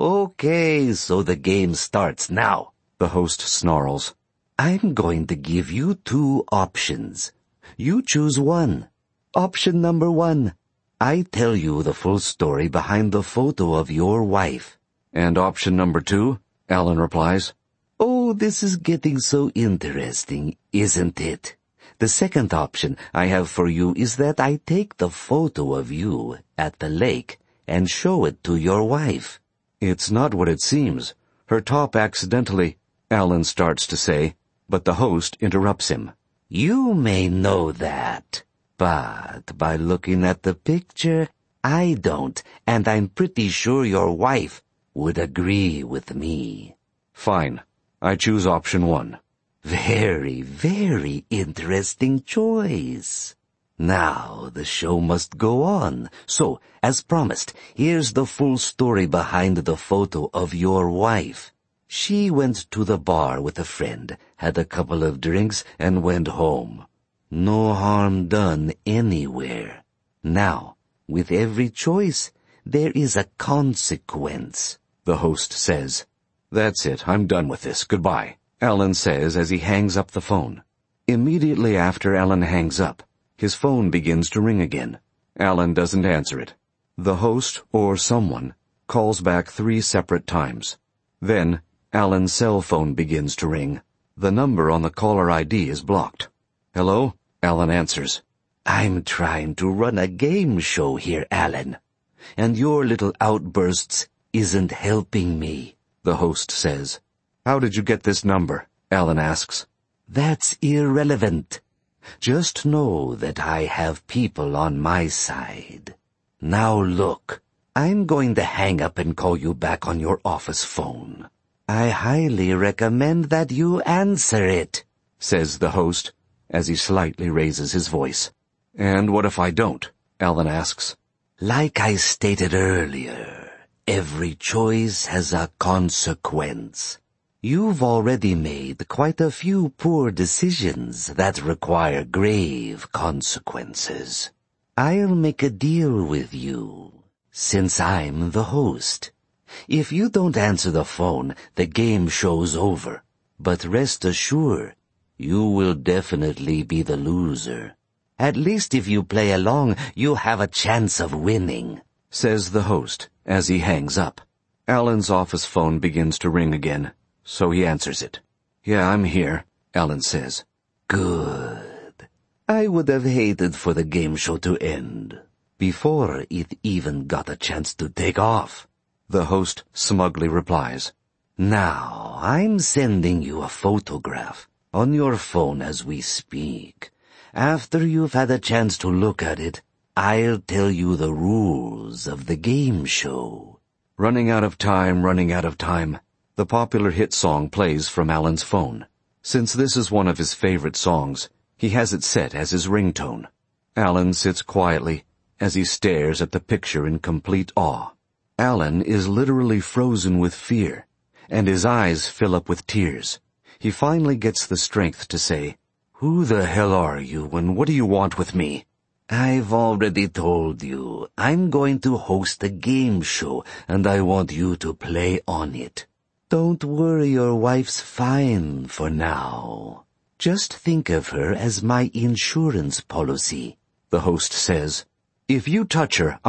"Okay, so the game starts now," the host snarls. "I'm going to give you 2 options. You choose one. Option number 1. I tell you the full story behind the photo of your wife." "And option number 2, Alan replies. "Oh, this is getting so interesting, isn't it? The second option I have for you is that I take the photo of you at the lake and show it to your wife." "It's not what it seems. Her top accidentally," Alan starts to say, but the host interrupts him. "You may know that, but by looking at the picture, I don't, and I'm pretty sure your wife would agree with me." "Fine. I choose option 1. "Very, very interesting choice. Now the show must go on. So, as promised, here's the full story behind the photo of your wife. She went to the bar with a friend, had a couple of drinks, and went home. No harm done anywhere. Now, with every choice, there is a consequence," the host says. "That's it. I'm done with this. Goodbye," Alan says as he hangs up the phone. Immediately after Alan hangs up, his phone begins to ring again. Alan doesn't answer it. The host, or someone, calls back 3 separate times. Then, Alan's cell phone begins to ring. The number on the caller ID is blocked. "Hello?" Alan answers. "I'm trying to run a game show here, Alan, and your little outbursts isn't helping me," the host says. "How did you get this number?" Alan asks. "That's irrelevant. Just know that I have people on my side. Now look, I'm going to hang up and call you back on your office phone. I highly recommend that you answer it," says the host, as he slightly raises his voice. "And what if I don't?" Alan asks. "Like I stated earlier, every choice has a consequence. You've already made quite a few poor decisions that require grave consequences. I'll make a deal with you, since I'm the host. If you don't answer the phone, the game show's over. But rest assured, you will definitely be the loser. At least if you play along, you have a chance of winning," says the host as he hangs up. Alan's office phone begins to ring again. so he answers it. "Yeah, I'm here," Alan says. "Good. I would have hated for the game show to end before it even got a chance to take off," the host smugly replies. "Now, I'm sending you a photograph on your phone as we speak. After you've had a chance to look at it, I'll tell you the rules of the game show." Running out of time, the popular hit song plays from Alan's phone. Since this is one of his favorite songs, he has it set as his ringtone. Alan sits quietly as he stares at the picture in complete awe. Alan is literally frozen with fear, and his eyes fill up with tears. He finally gets the strength to say, "Who the hell are you, and what do you want with me?" "I've already told you. I'm going to host a game show, and I want you to play on it. Don't worry, your wife's fine for now. Just think of her as my insurance policy," the host says. "If you touch her,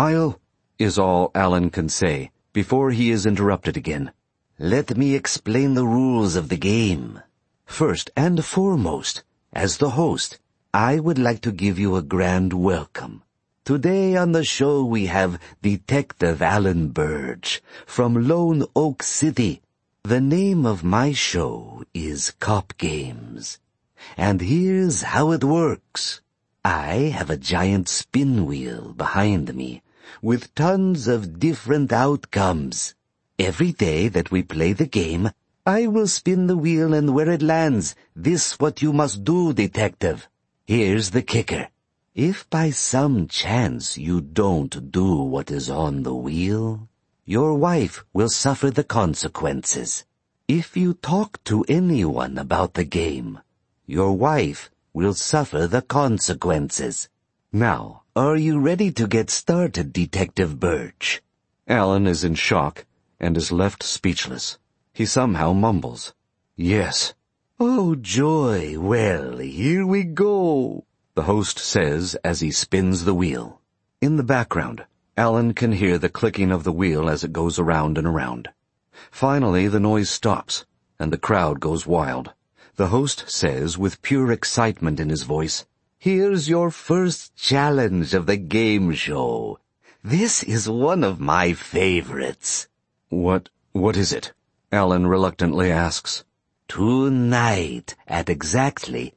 is all Alan can say before he is interrupted again. "Let me explain the rules of the game. First and foremost, as the host, I would like to give you a grand welcome. Today on the show we have Detective Alan Birch from Lone Oak City. The name of my show is Cop Games. And here's how it works. I have a giant spin wheel behind me with tons of different outcomes. Every day that we play the game, I will spin the wheel, and where it lands, this what you must do, detective. Here's the kicker. If by some chance you don't do what is on the wheel, your wife will suffer the consequences. If you talk to anyone about the game, your wife will suffer the consequences. Now, are you ready to get started, Detective Birch?" Alan is in shock and is left speechless. He somehow mumbles, "Yes." "Oh, joy. Well, here we go," the host says as he spins the wheel. In the background, Alan can hear the clicking of the wheel as it goes around and around. Finally, the noise stops, and the crowd goes wild. The host says with pure excitement in his voice, "Here's your first challenge of the game show. This is one of my favorites." What is it?" Alan reluctantly asks. "Tonight, at exactly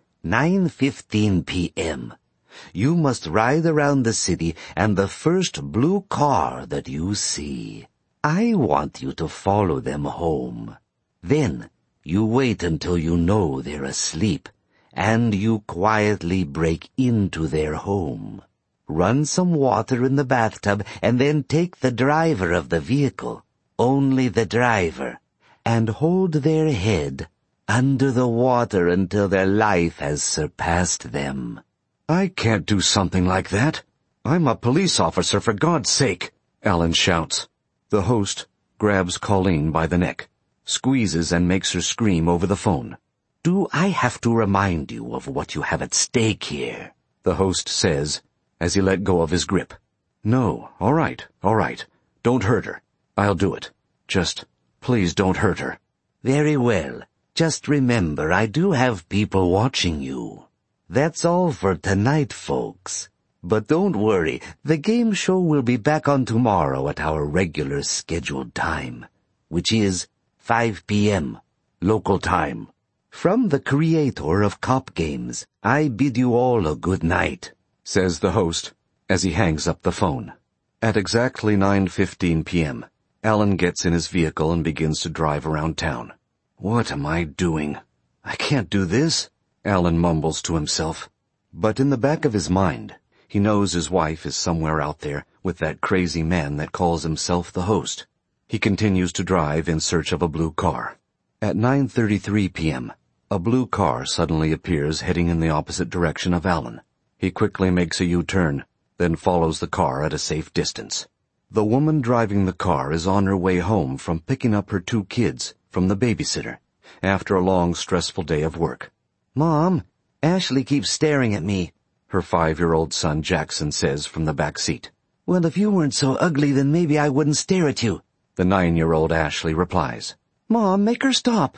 9:15 p.m., you must ride around the city, and the first blue car that you see, I want you to follow them home. Then, you wait until you know they're asleep, and you quietly break into their home. Run some water in the bathtub, and then take the driver of the vehicle, only the driver, and hold their head under the water until their life has surpassed them." "I can't do something like that. I'm a police officer, for God's sake," Alan shouts. The host grabs Colleen by the neck, squeezes and makes her scream over the phone. "Do I have to remind you of what you have at stake here?" the host says as he let go of his grip. "No, all right. Don't hurt her. I'll do it. Just, please don't hurt her." "Very well. Just remember, I do have people watching you. That's all for tonight, folks. But don't worry, the game show will be back on tomorrow at our regular scheduled time, which is 5 p.m. local time. From the creator of Cop Games, I bid you all a good night," says the host as he hangs up the phone. At exactly 9:15 p.m., Alan gets in his vehicle and begins to drive around town. "What am I doing? I can't do this," Alan mumbles to himself. But in the back of his mind, he knows his wife is somewhere out there with that crazy man that calls himself the host. He continues to drive in search of a blue car. At 9:33 p.m., a blue car suddenly appears heading in the opposite direction of Alan. He quickly makes a U-turn, then follows the car at a safe distance. The woman driving the car is on her way home from picking up her 2 kids from the babysitter after a long, stressful day of work. "Mom, Ashley keeps staring at me," her 5-year-old son Jackson says from the back seat. "Well, if you weren't so ugly, then maybe I wouldn't stare at you," the 9-year-old Ashley replies. "Mom, make her stop."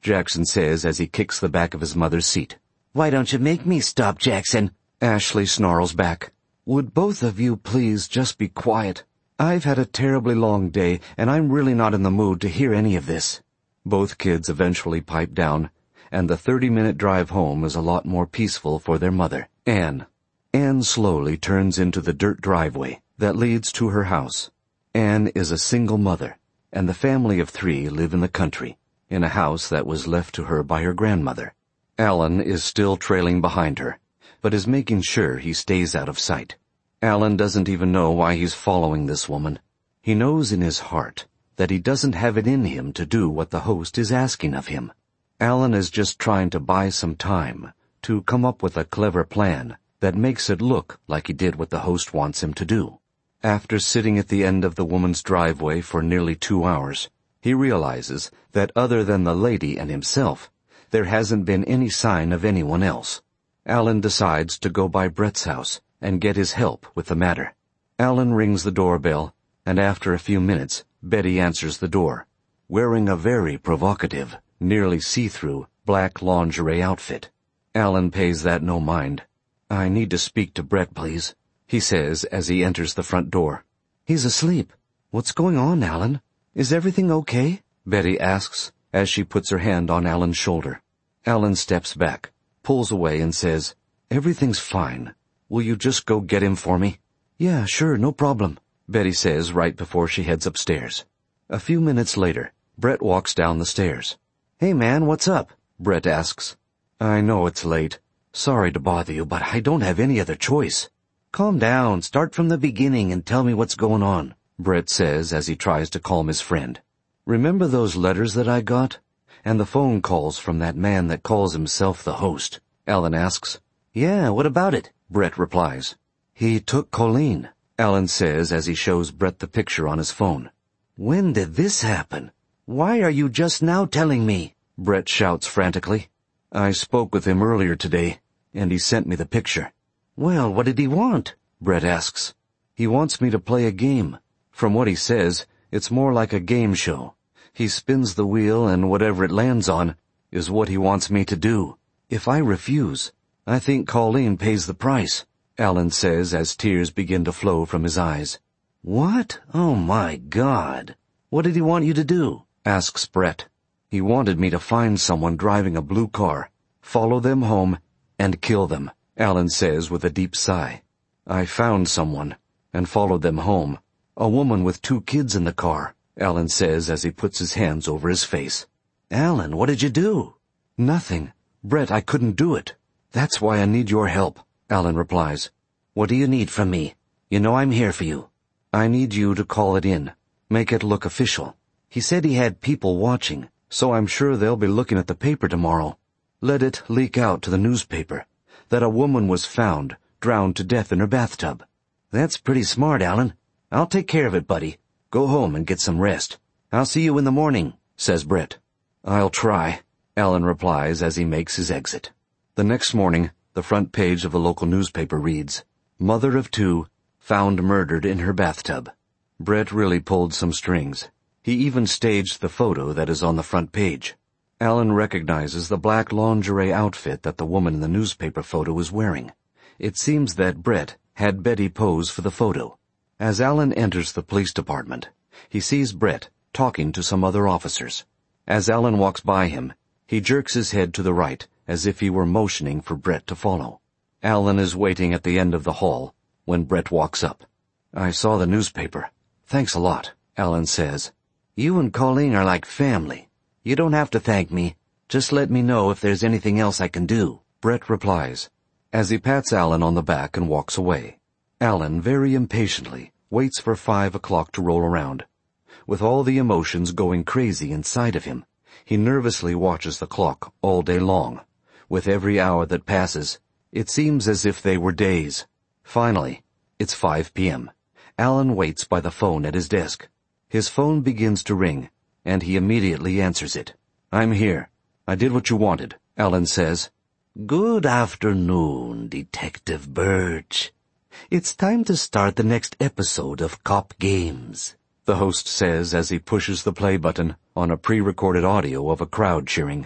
Jackson says as he kicks the back of his mother's seat. Why don't you make me stop, Jackson? Ashley snarls back. Would both of you please just be quiet? I've had a terribly long day, and I'm really not in the mood to hear any of this. Both kids eventually pipe down, and the 30-minute drive home is a lot more peaceful for their mother, Anne. Anne slowly turns into the dirt driveway that leads to her house. Anne is a single mother, and the family of 3 live in the country, in a house that was left to her by her grandmother. Alan is still trailing behind her, but is making sure he stays out of sight. Alan doesn't even know why he's following this woman. He knows in his heart that he doesn't have it in him to do what the host is asking of him. Alan is just trying to buy some time to come up with a clever plan that makes it look like he did what the host wants him to do. After sitting at the end of the woman's driveway for nearly 2 hours, he realizes that other than the lady and himself, there hasn't been any sign of anyone else. Alan decides to go by Brett's house and get his help with the matter. Alan rings the doorbell, and after a few minutes, Betty answers the door, wearing a very provocative, nearly see-through, black lingerie outfit. Alan pays that no mind. I need to speak to Brett, please, he says as he enters the front door. He's asleep. What's going on, Alan? Is everything okay? Betty asks as she puts her hand on Alan's shoulder. Alan steps back, pulls away and says, Everything's fine. Will you just go get him for me? Yeah, sure, no problem, Betty says right before she heads upstairs. A few minutes later, Brett walks down the stairs. Hey man, what's up? Brett asks. I know it's late. Sorry to bother you, but I don't have any other choice. Calm down, start from the beginning and tell me what's going on, Brett says as he tries to calm his friend. Remember those letters that I got? And the phone calls from that man that calls himself the host? Alan asks. Yeah, what about it? Brett replies. He took Colleen, Alan says as he shows Brett the picture on his phone. When did this happen? Why are you just now telling me? Brett shouts frantically. I spoke with him earlier today, and he sent me the picture. Well, what did he want? Brett asks. He wants me to play a game. From what he says, it's more like a game show. He spins the wheel and whatever it lands on is what he wants me to do. If I refuse, I think Colleen pays the price, Alan says as tears begin to flow from his eyes. What? Oh my God. What did he want you to do? Asks Brett. He wanted me to find someone driving a blue car, follow them home, and kill them, Alan says with a deep sigh. I found someone and followed them home. A woman with 2 kids in the car, Alan says as he puts his hands over his face. Alan, what did you do? Nothing. Brett, I couldn't do it. That's why I need your help, Alan replies. What do you need from me? You know I'm here for you. I need you to call it in. Make it look official. He said he had people watching, so I'm sure they'll be looking at the paper tomorrow. Let it leak out to the newspaper that a woman was found, drowned to death in her bathtub. That's pretty smart, Alan. I'll take care of it, buddy. Go home and get some rest. I'll see you in the morning, says Brett. I'll try, Alan replies as he makes his exit. The next morning, the front page of the local newspaper reads, Mother of 2, found murdered in her bathtub. Brett really pulled some strings. He even staged the photo that is on the front page. Alan recognizes the black lingerie outfit that the woman in the newspaper photo is wearing. It seems that Brett had Betty pose for the photo. As Alan enters the police department, he sees Brett talking to some other officers. As Alan walks by him, he jerks his head to the right as if he were motioning for Brett to follow. Alan is waiting at the end of the hall when Brett walks up. I saw the newspaper. Thanks a lot, Alan says. You and Colleen are like family. You don't have to thank me. Just let me know if there's anything else I can do, Brett replies, as he pats Alan on the back and walks away. Alan, very impatiently, waits for 5 o'clock to roll around. With all the emotions going crazy inside of him, he nervously watches the clock all day long. With every hour that passes, it seems as if they were days. Finally, it's 5 p.m. Alan waits by the phone at his desk. His phone begins to ring, and he immediately answers it. I'm here. I did what you wanted, Alan says. Good afternoon, Detective Birch. It's time to start the next episode of Cop Games, the host says as he pushes the play button on a pre-recorded audio of a crowd cheering.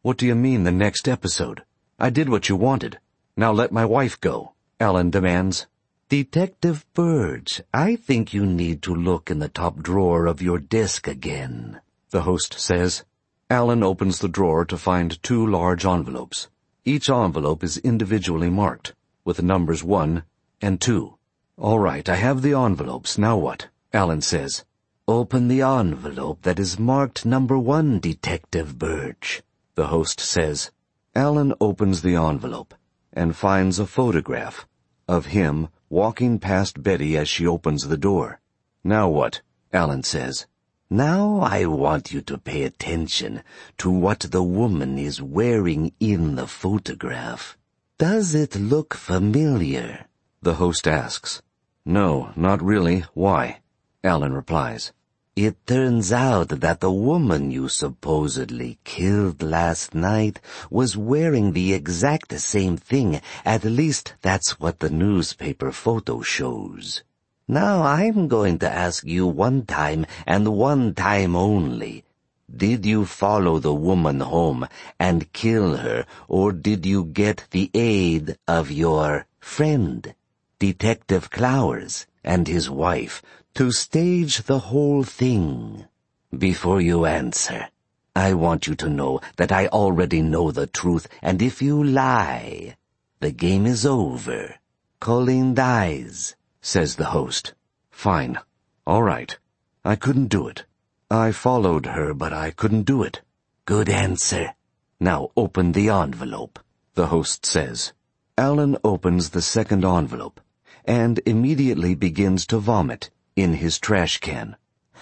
What do you mean, the next episode? I did what you wanted. Now let my wife go, Alan demands. Detective Burge, I think you need to look in the top drawer of your desk again, the host says. Alan opens the drawer to find 2 large envelopes. Each envelope is individually marked, with the numbers 1 and 2. All right, I have the envelopes. Now what? Alan says. Open the envelope that is marked number 1, Detective Burge, the host says. Alan opens the envelope and finds a photograph of him walking past Betty as she opens the door. Now what? Alan says. Now I want you to pay attention to what the woman is wearing in the photograph. Does it look familiar? The host asks. No, not really. Why? Alan replies. It turns out that the woman you supposedly killed last night was wearing the exact same thing. At least that's what the newspaper photo shows. Now I'm going to ask you one time and one time only. Did you follow the woman home and kill her, or did you get the aid of your friend, Detective Clowers, and his wife, to stage the whole thing? Before you answer, I want you to know that I already know the truth, and if you lie, the game is over. Colleen dies, says the host. Fine. All right. I couldn't do it. I followed her, but I couldn't do it. Good answer. Now open the envelope, the host says. Alan opens the second envelope and immediately begins to vomit in his trash can.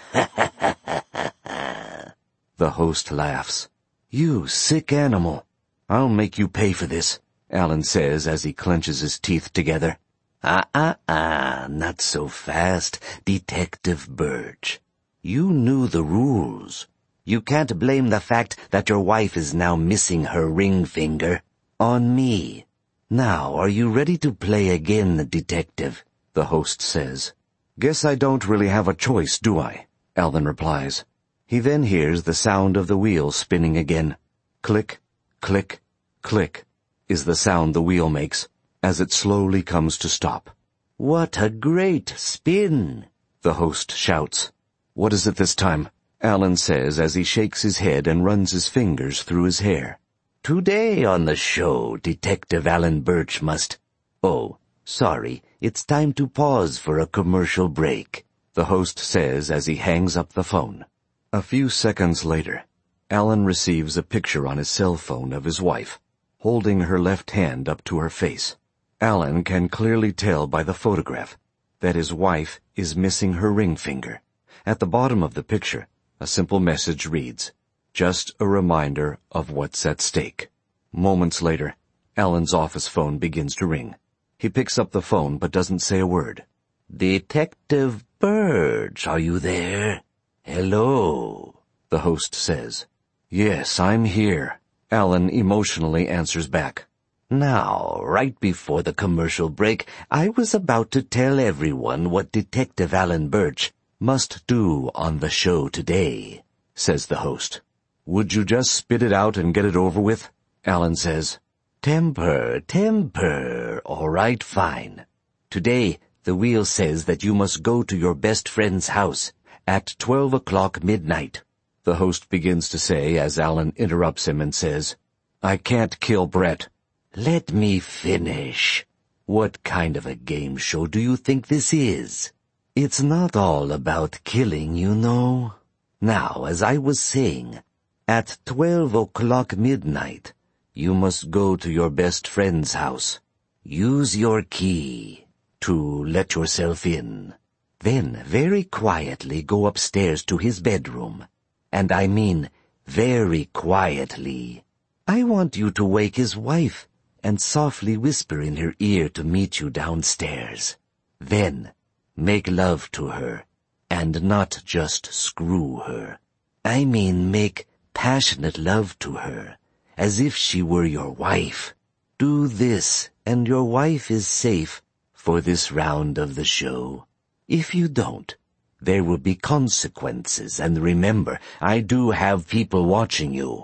The host laughs. You sick animal. I'll make you pay for this, Alan says as he clenches his teeth together. Not so fast, Detective Burge. You knew the rules. You can't blame the fact that your wife is now missing her ring finger on me. Now, are you ready to play again, Detective? The host says. Guess I don't really have a choice, do I? Alan replies. He then hears the sound of the wheel spinning again. Click, click, click is the sound the wheel makes as it slowly comes to stop. What a great spin, the host shouts. What is it this time? Alan says as he shakes his head and runs his fingers through his hair. Today on the show, Detective Alan Burge must... Oh, sorry, it's time to pause for a commercial break, the host says as he hangs up the phone. A few seconds later, Alan receives a picture on his cell phone of his wife, holding her left hand up to her face. Alan can clearly tell by the photograph that his wife is missing her ring finger. At the bottom of the picture, a simple message reads, "Just a reminder of what's at stake." Moments later, Alan's office phone begins to ring. He picks up the phone but doesn't say a word. Detective Burge, are you there? Hello, the host says. Yes, I'm here, Alan emotionally answers back. Now, right before the commercial break, I was about to tell everyone what Detective Alan Burge must do on the show today, says the host. Would you just spit it out and get it over with? Alan says. Temper. All right, fine. Today, the wheel says that you must go to your best friend's house at 12 o'clock midnight, the host begins to say as Alan interrupts him and says, I can't kill Brett. Let me finish. What kind of a game show do you think this is? It's not all about killing, you know. Now, as I was saying, at 12 o'clock midnight, you must go to your best friend's house. Use your key to let yourself in. Then, very quietly go upstairs to his bedroom. And I mean very quietly. I want you to wake his wife and softly whisper in her ear to meet you downstairs. Then, make love to her, and not just screw her. I mean make passionate love to her, as if she were your wife. Do this, and your wife is safe for this round of the show. If you don't, there will be consequences, and remember, I do have people watching you.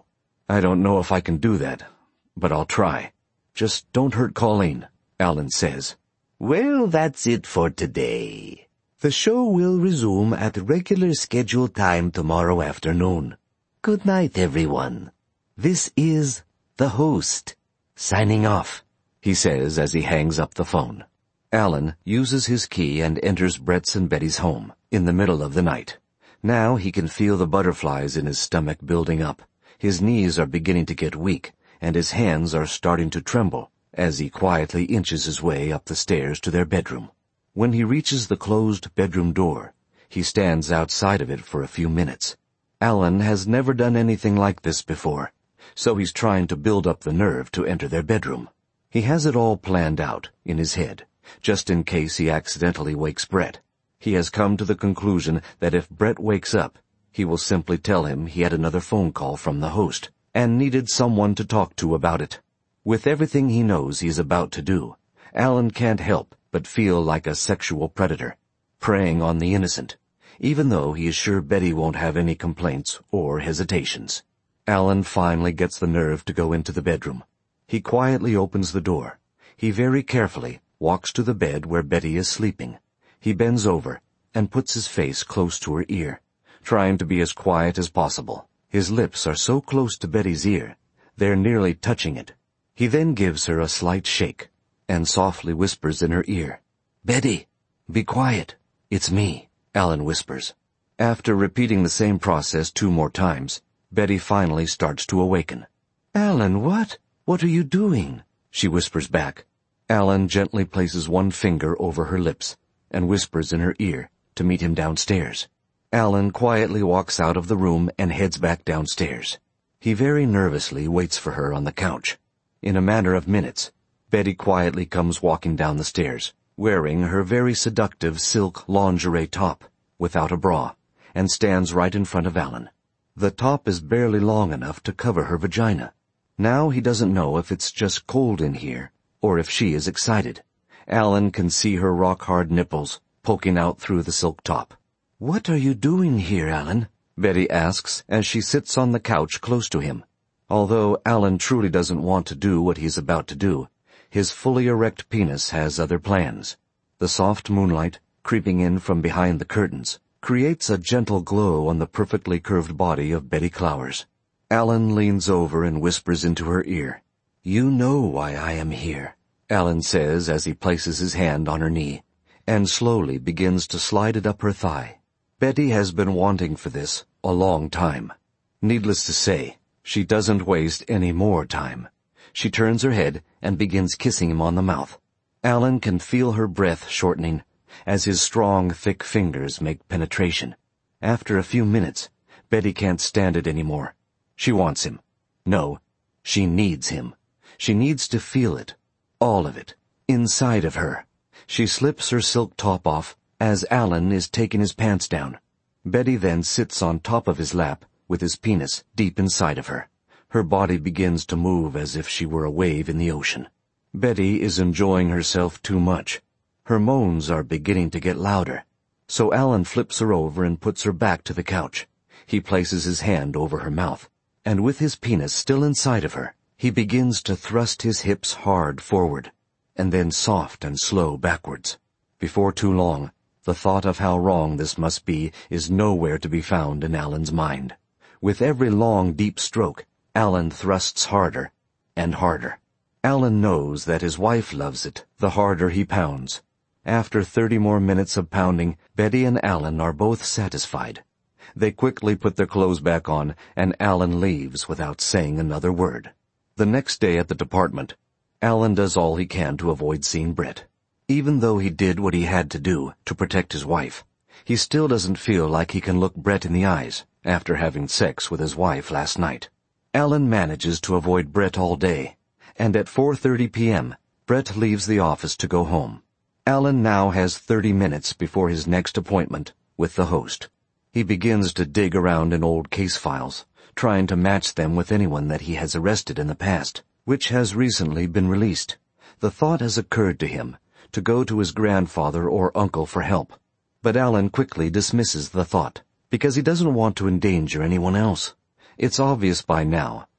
I don't know if I can do that, but I'll try. Just don't hurt Colleen, Alan says. Well, that's it for today. The show will resume at regular scheduled time tomorrow afternoon. Good night, everyone. This is the host, signing off, he says as he hangs up the phone. Alan uses his key and enters Brett's and Betty's home in the middle of the night. Now he can feel the butterflies in his stomach building up. His knees are beginning to get weak, and his hands are starting to tremble as he quietly inches his way up the stairs to their bedroom. When he reaches the closed bedroom door, he stands outside of it for a few minutes. Alan has never done anything like this before, so he's trying to build up the nerve to enter their bedroom. He has it all planned out in his head, just in case he accidentally wakes Brett. He has come to the conclusion that if Brett wakes up, he will simply tell him he had another phone call from the host and needed someone to talk to about it. With everything he knows he's about to do, Alan can't help but feel like a sexual predator, preying on the innocent, even though he is sure Betty won't have any complaints or hesitations. Alan finally gets the nerve to go into the bedroom. He quietly opens the door. He very carefully walks to the bed where Betty is sleeping. He bends over and puts his face close to her ear, trying to be as quiet as possible. His lips are so close to Betty's ear, they're nearly touching it. He then gives her a slight shake and softly whispers in her ear, "Betty, be quiet. It's me," Alan whispers. After repeating the same process 2 more times, Betty finally starts to awaken. "Alan, what? What are you doing?" she whispers back. Alan gently places one finger over her lips and whispers in her ear to meet him downstairs. Alan quietly walks out of the room and heads back downstairs. He very nervously waits for her on the couch. In a matter of minutes, Betty quietly comes walking down the stairs, wearing her very seductive silk lingerie top, without a bra, and stands right in front of Alan. The top is barely long enough to cover her vagina. Now he doesn't know if it's just cold in here, or if she is excited. Alan can see her rock-hard nipples poking out through the silk top. "What are you doing here, Alan?" Betty asks as she sits on the couch close to him. Although Alan truly doesn't want to do what he's about to do, his fully erect penis has other plans. The soft moonlight, creeping in from behind the curtains, creates a gentle glow on the perfectly curved body of Betty Clowers. Alan leans over and whispers into her ear. "You know why I am here," Alan says as he places his hand on her knee, and slowly begins to slide it up her thigh. Betty has been wanting for this a long time. Needless to say, she doesn't waste any more time. She turns her head and begins kissing him on the mouth. Alan can feel her breath shortening as his strong, thick fingers make penetration. After a few minutes, Betty can't stand it anymore. She wants him. No, she needs him. She needs to feel it. All of it. Inside of her. She slips her silk top off as Alan is taking his pants down. Betty then sits on top of his lap with his penis deep inside of her. Her body begins to move as if she were a wave in the ocean. Betty is enjoying herself too much. Her moans are beginning to get louder. So Alan flips her over and puts her back to the couch. He places his hand over her mouth, and with his penis still inside of her, he begins to thrust his hips hard forward, and then soft and slow backwards. Before too long, the thought of how wrong this must be is nowhere to be found in Alan's mind. With every long, deep stroke, Alan thrusts harder and harder. Alan knows that his wife loves it the harder he pounds. After 30 more minutes of pounding, Betty and Alan are both satisfied. They quickly put their clothes back on, and Alan leaves without saying another word. The next day at the department, Alan does all he can to avoid seeing Brett. Even though he did what he had to do to protect his wife, he still doesn't feel like he can look Brett in the eyes after having sex with his wife last night. Alan manages to avoid Brett all day, and at 4:30 p.m., Brett leaves the office to go home. Alan now has 30 minutes before his next appointment with the host. He begins to dig around in old case files, trying to match them with anyone that he has arrested in the past, which has recently been released. The thought has occurred to him to go to his grandfather or uncle for help, but Alan quickly dismisses the thought, because he doesn't want to endanger anyone else. It's obvious by now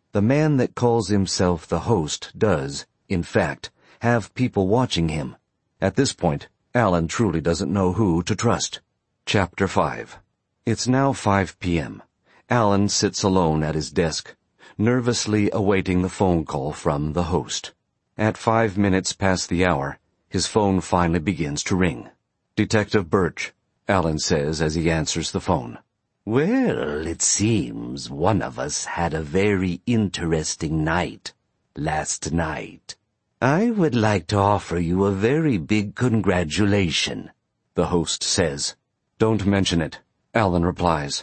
The man that calls himself the host does, in fact, have people watching him. At this point, Alan truly doesn't know who to trust. Chapter 5. It's now 5 p.m. Alan sits alone at his desk, nervously awaiting the phone call from the host. At 5 minutes past the hour, his phone finally begins to ring. "Detective Birch," Alan says as he answers the phone. Well, it seems one of us had a very interesting night last night. I would like to offer you a very big congratulation, the host says. "Don't mention it," Alan replies.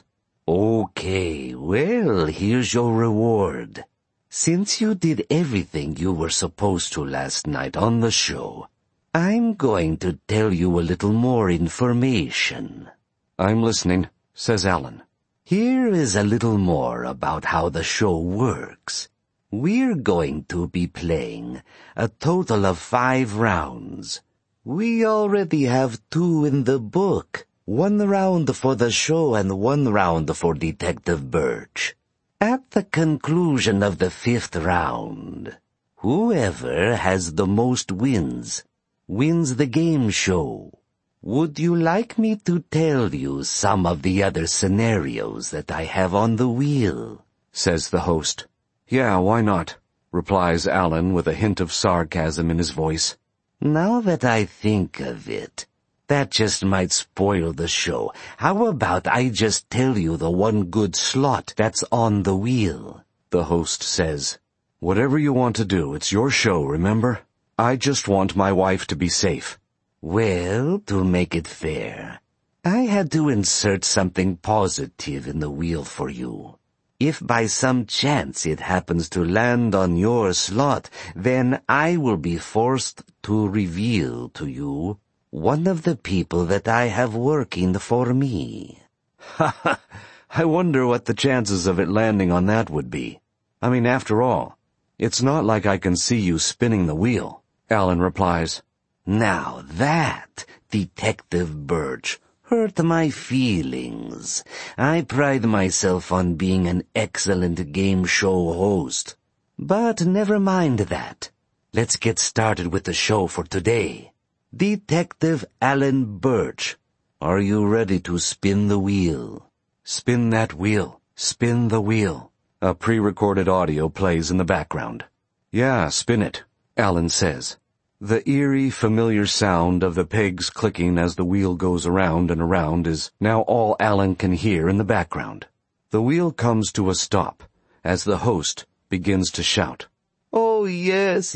Okay, well, here's your reward. Since you did everything you were supposed to last night on the show, I'm going to tell you a little more information. "I'm listening," says Alan. Here is a little more about how the show works. We're going to be playing a total of 5 rounds. We already have 2 in the book. 1 round for the show and 1 round for Detective Birch. At the conclusion of the 5th round, whoever has the most wins the game show. Would you like me to tell you some of the other scenarios that I have on the wheel?" says the host. "Yeah, why not?" replies Alan with a hint of sarcasm in his voice. Now that I think of it, that just might spoil the show. How about I just tell you the one good slot that's on the wheel?" the host says. "Whatever you want to do, it's your show, remember? I just want my wife to be safe." Well, to make it fair, I had to insert something positive in the wheel for you. If by some chance it happens to land on your slot, then I will be forced to reveal to you one of the people that I have working for me. Ha ha! I wonder what the chances of it landing on that would be. I mean, after all, it's not like I can see you spinning the wheel, Alan replies. Now that, Detective Birch, hurt my feelings. I pride myself on being an excellent game show host. But never mind that. Let's get started with the show for today. Detective Alan Birch, are you ready to spin the wheel? Spin that wheel. Spin the wheel. A pre-recorded audio plays in the background. Yeah, spin it, Alan says. The eerie, familiar sound of the pegs clicking as the wheel goes around and around is now all Alan can hear in the background. The wheel comes to a stop as the host begins to shout. Oh, yes,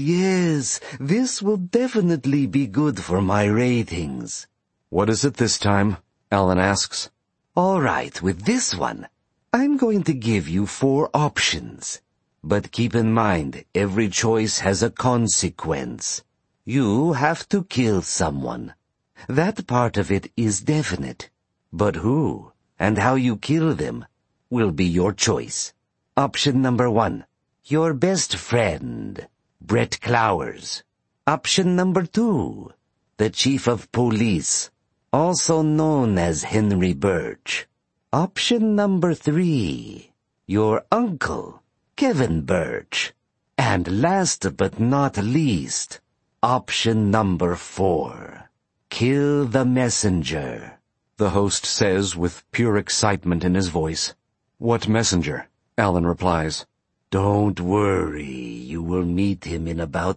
this will definitely be good for my ratings. What is it this time? Alan asks. All right, with this one, I'm going to give you 4 options. But keep in mind, every choice has a consequence. You have to kill someone. That part of it is definite. But who and how you kill them will be your choice. Option number 1, your best friend, Brett Clowers. Option number 2, the chief of police, also known as Henry Birch. Option number 3, your uncle, Kevin Birch. And last but not least, option number 4, kill the messenger, the host says with pure excitement in his voice. What messenger? Alan replies. Don't worry, you will meet him in about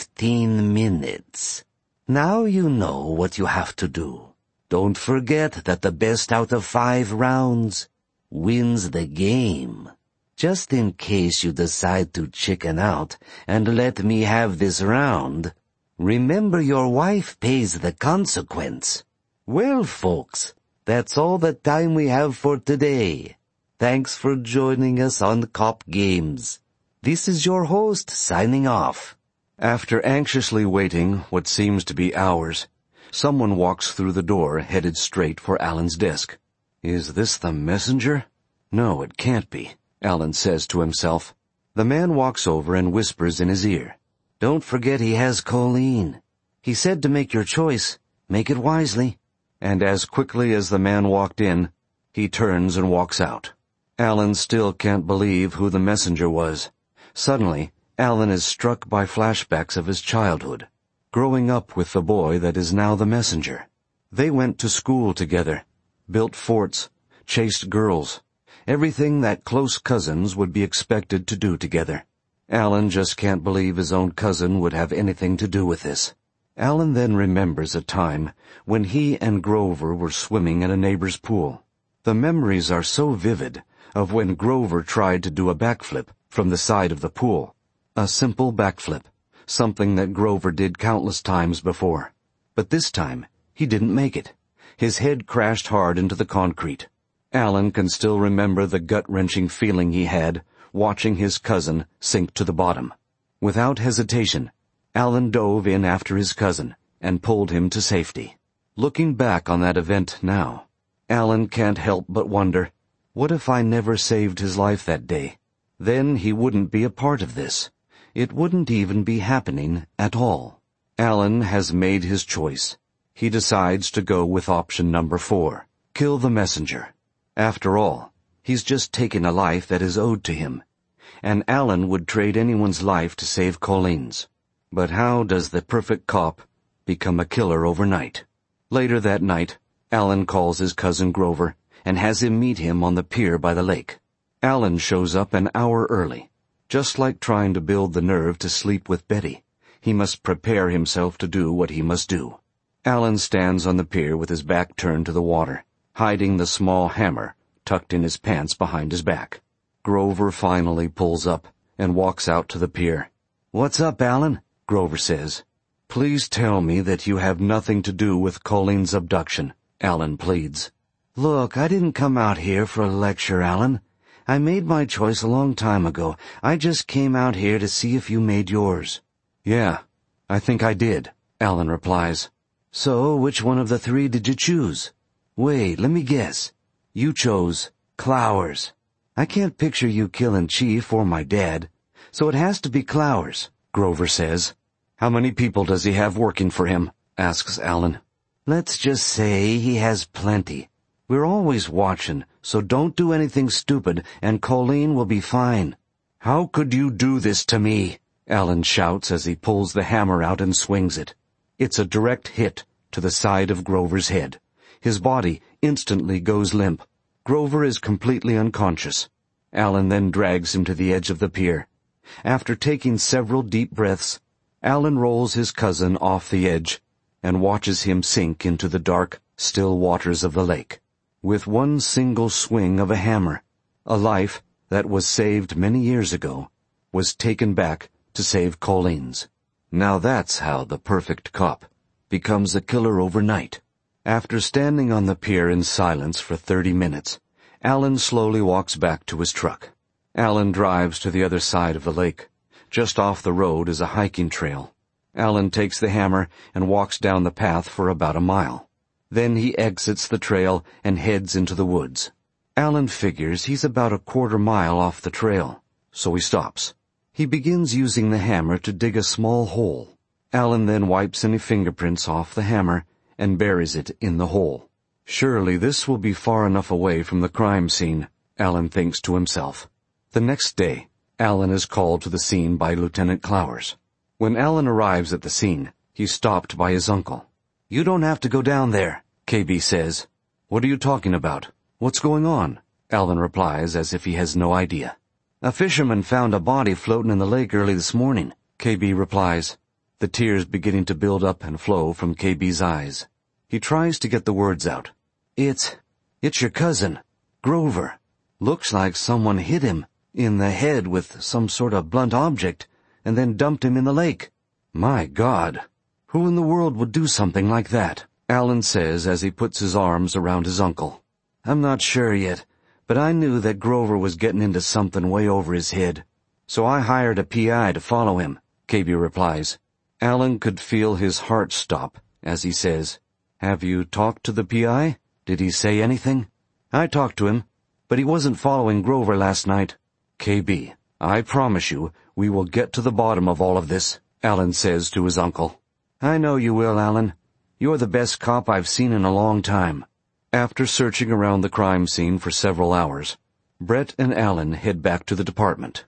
15 minutes. Now you know what you have to do. Don't forget that the best out of 5 rounds wins the game. Just in case you decide to chicken out and let me have this round, remember your wife pays the consequence. Well, folks, that's all the time we have for today. Thanks for joining us on Cop Games. This is your host signing off. After anxiously waiting what seems to be hours, someone walks through the door headed straight for Alan's desk. Is this the messenger? No, it can't be, Alan says to himself. The man walks over and whispers in his ear. Don't forget he has Colleen. He said to make your choice. Make it wisely. And as quickly as the man walked in, he turns and walks out. Alan still can't believe who the messenger was. Suddenly, Alan is struck by flashbacks of his childhood, growing up with the boy that is now the messenger. They went to school together, built forts, chased girls, everything that close cousins would be expected to do together. Alan just can't believe his own cousin would have anything to do with this. Alan then remembers a time when he and Grover were swimming in a neighbor's pool. The memories are so vivid of when Grover tried to do a backflip from the side of the pool. A simple backflip, something that Grover did countless times before. But this time, he didn't make it. His head crashed hard into the concrete. Alan can still remember the gut-wrenching feeling he had watching his cousin sink to the bottom. Without hesitation, Alan dove in after his cousin and pulled him to safety. Looking back on that event now, Alan can't help but wonder, what if I never saved his life that day? Then he wouldn't be a part of this. It wouldn't even be happening at all. Alan has made his choice. He decides to go with option number 4, kill the messenger. After all, he's just taken a life that is owed to him, and Alan would trade anyone's life to save Colleen's. But how does the perfect cop become a killer overnight? Later that night, Alan calls his cousin Grover and has him meet him on the pier by the lake. Alan shows up an hour early. Just like trying to build the nerve to sleep with Betty, he must prepare himself to do what he must do. Alan stands on the pier with his back turned to the water, hiding the small hammer tucked in his pants behind his back. Grover finally pulls up and walks out to the pier. "What's up, Alan?" Grover says. "Please tell me that you have nothing to do with Colleen's abduction," Alan pleads. "Look, I didn't come out here for a lecture, Alan. I made my choice a long time ago. I just came out here to see if you made yours." "Yeah, I think I did," Alan replies. "So, which one of the 3 did you choose?" "Wait, let me guess. You chose Clowers. I can't picture you killing Chief or my dad, so it has to be Clowers," Grover says. "How many people does he have working for him?" asks Alan. "Let's just say he has plenty. We're always watching, so don't do anything stupid and Colleen will be fine." "How could you do this to me?" Alan shouts as he pulls the hammer out and swings it. It's a direct hit to the side of Grover's head. His body instantly goes limp. Grover is completely unconscious. Alan then drags him to the edge of the pier. After taking several deep breaths, Alan rolls his cousin off the edge and watches him sink into the dark, still waters of the lake. With one single swing of a hammer, a life that was saved many years ago was taken back to save Colleen's. Now that's how the perfect cop becomes a killer overnight. After standing on the pier in silence for 30 minutes, Alan slowly walks back to his truck. Alan drives to the other side of the lake. Just off the road is a hiking trail. Alan takes the hammer and walks down the path for about a mile. Then he exits the trail and heads into the woods. Alan figures he's about a quarter mile off the trail, so he stops. He begins using the hammer to dig a small hole. Alan then wipes any fingerprints off the hammer and buries it in the hole. Surely this will be far enough away from the crime scene, Alan thinks to himself. The next day, Alan is called to the scene by Lieutenant Clowers. When Alan arrives at the scene, he's stopped by his uncle. "You don't have to go down there," KB says. "What are you talking about? What's going on?" Alan replies as if he has no idea. "A fisherman found a body floating in the lake early this morning," KB replies, the tears beginning to build up and flow from KB's eyes. He tries to get the words out. It's your cousin, Grover. Looks like someone hit him in the head with some sort of blunt object and then dumped him in the lake." "My God, who in the world would do something like that?" Alan says as he puts his arms around his uncle. "I'm not sure yet, but I knew that Grover was getting into something way over his head. So I hired a PI to follow him," KB replies. Alan could feel his heart stop as he says, "Have you talked to the PI? Did he say anything?" "I talked to him, but he wasn't following Grover last night." "KB, I promise you we will get to the bottom of all of this," Alan says to his uncle. "I know you will, Alan. You're the best cop I've seen in a long time." After searching around the crime scene for several hours, Brett and Alan head back to the department.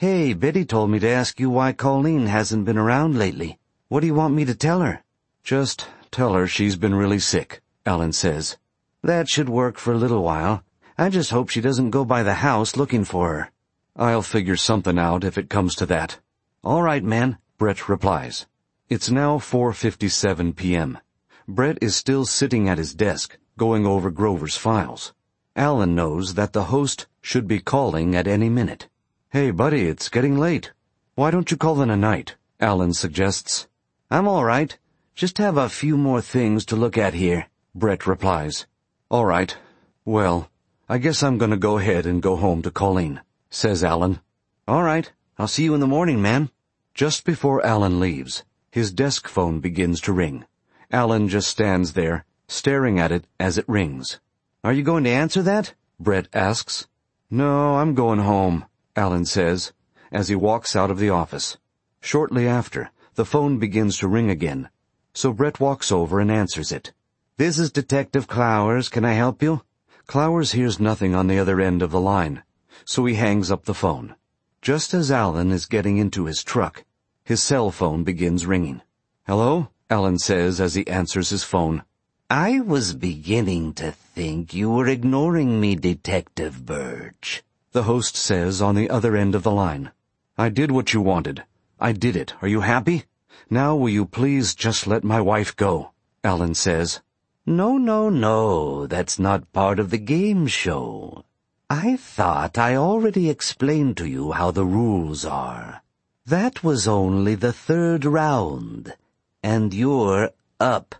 Hey, Betty told me to ask you why Colleen hasn't been around lately. What do you want me to tell her? Just tell her she's been really sick, Alan says. That should work for a little while. I just hope she doesn't go by the house looking for her. I'll figure something out if it comes to that. All right, man, Brett replies. It's now 4:57 p.m. Brett is still sitting at his desk, going over Grover's files. Alan knows that the host should be calling at any minute. Hey, buddy, it's getting late. Why don't you call in a night? Alan suggests. I'm all right. Just have a few more things to look at here, Brett replies. All right. Well, I guess I'm gonna go ahead and go home to Colleen, says Alan. All right. I'll see you in the morning, man. Just before Alan leaves, his desk phone begins to ring. Alan just stands there, staring at it as it rings. Are you going to answer that? Brett asks. No, I'm going home, Alan says, as he walks out of the office. Shortly after, the phone begins to ring again, so Brett walks over and answers it. This is Detective Clowers. Can I help you? Clowers hears nothing on the other end of the line, so he hangs up the phone. Just as Alan is getting into his truck, his cell phone begins ringing. Hello? Alan says as he answers his phone. I was beginning to think you were ignoring me, Detective Birch, the host says on the other end of the line. I did what you wanted. I did it. Are you happy? Now will you please just let my wife go? Alan says. No, that's not part of the game show. I thought I already explained to you how the rules are. That was only the third round, and you're up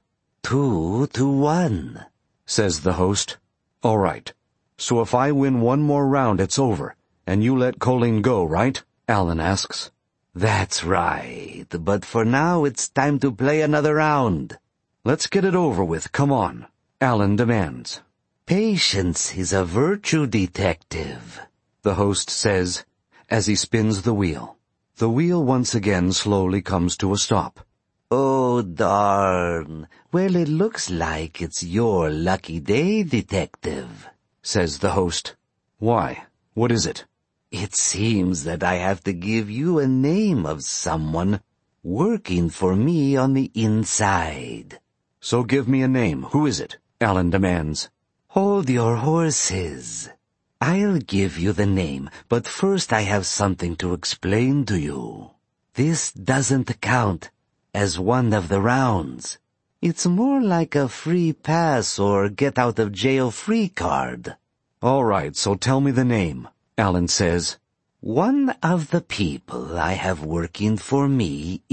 2-1, says the host. All right. So if I win one more round, it's over, and you let Colleen go, right? Alan asks. That's right, but for now it's time to play another round. Let's get it over with, come on, Alan demands. Patience is a virtue, Detective, the host says as he spins the wheel. The wheel once again slowly comes to a stop. Oh, darn. Well, it looks like it's your lucky day, Detective, says the host. Why? What is it? It seems that I have to give you a name of someone working for me on the inside. So give me a name. Who is it? Alan demands. Hold your horses. I'll give you the name, but first I have something to explain to you. This doesn't count as one of the rounds. It's more like a free pass or get-out-of-jail-free card. All right, so tell me the name, Alan says. One of the people I have working for me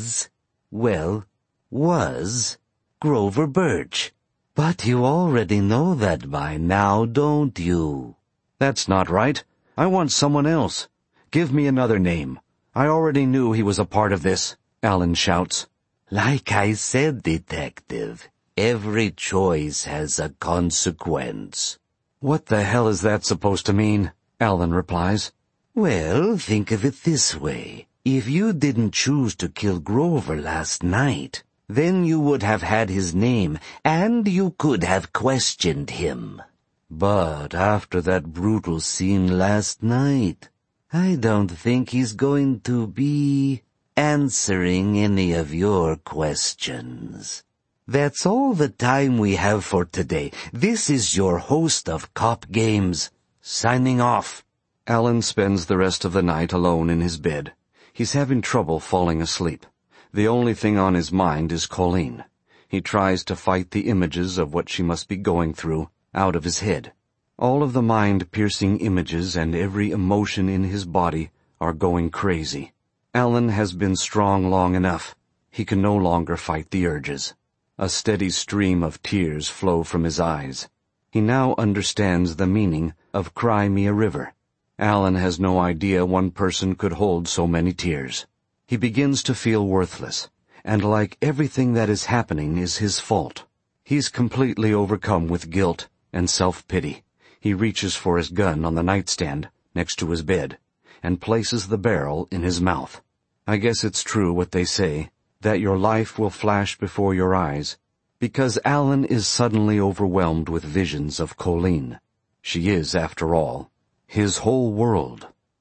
was Grover Birch. But you already know that by now, don't you? That's not right. I want someone else. Give me another name. I already knew he was a part of this, Alan shouts. Like I said, Detective, every choice has a consequence. What the hell is that supposed to mean? Alan replies. Well, think of it this way. If you didn't choose to kill Grover last night, then you would have had his name, and you could have questioned him. But after that brutal scene last night, I don't think he's going to be answering any of your questions. That's all the time we have for today. This is your host of Cop Games, signing off. Alan spends the rest of the night alone in his bed. He's having trouble falling asleep. The only thing on his mind is Colleen. He tries to fight the images of what she must be going through out of his head. All of the mind-piercing images and every emotion in his body are going crazy. Alan has been strong long enough. He can no longer fight the urges. A steady stream of tears flow from his eyes. He now understands the meaning of Cry Me a River. Alan has no idea one person could hold so many tears. He begins to feel worthless, and like everything that is happening is his fault. He's completely overcome with guilt and self-pity. He reaches for his gun on the nightstand next to his bed and places the barrel in his mouth. I guess it's true what they say, that your life will flash before your eyes, because Alan is suddenly overwhelmed with visions of Colleen. She is, after all, his whole world.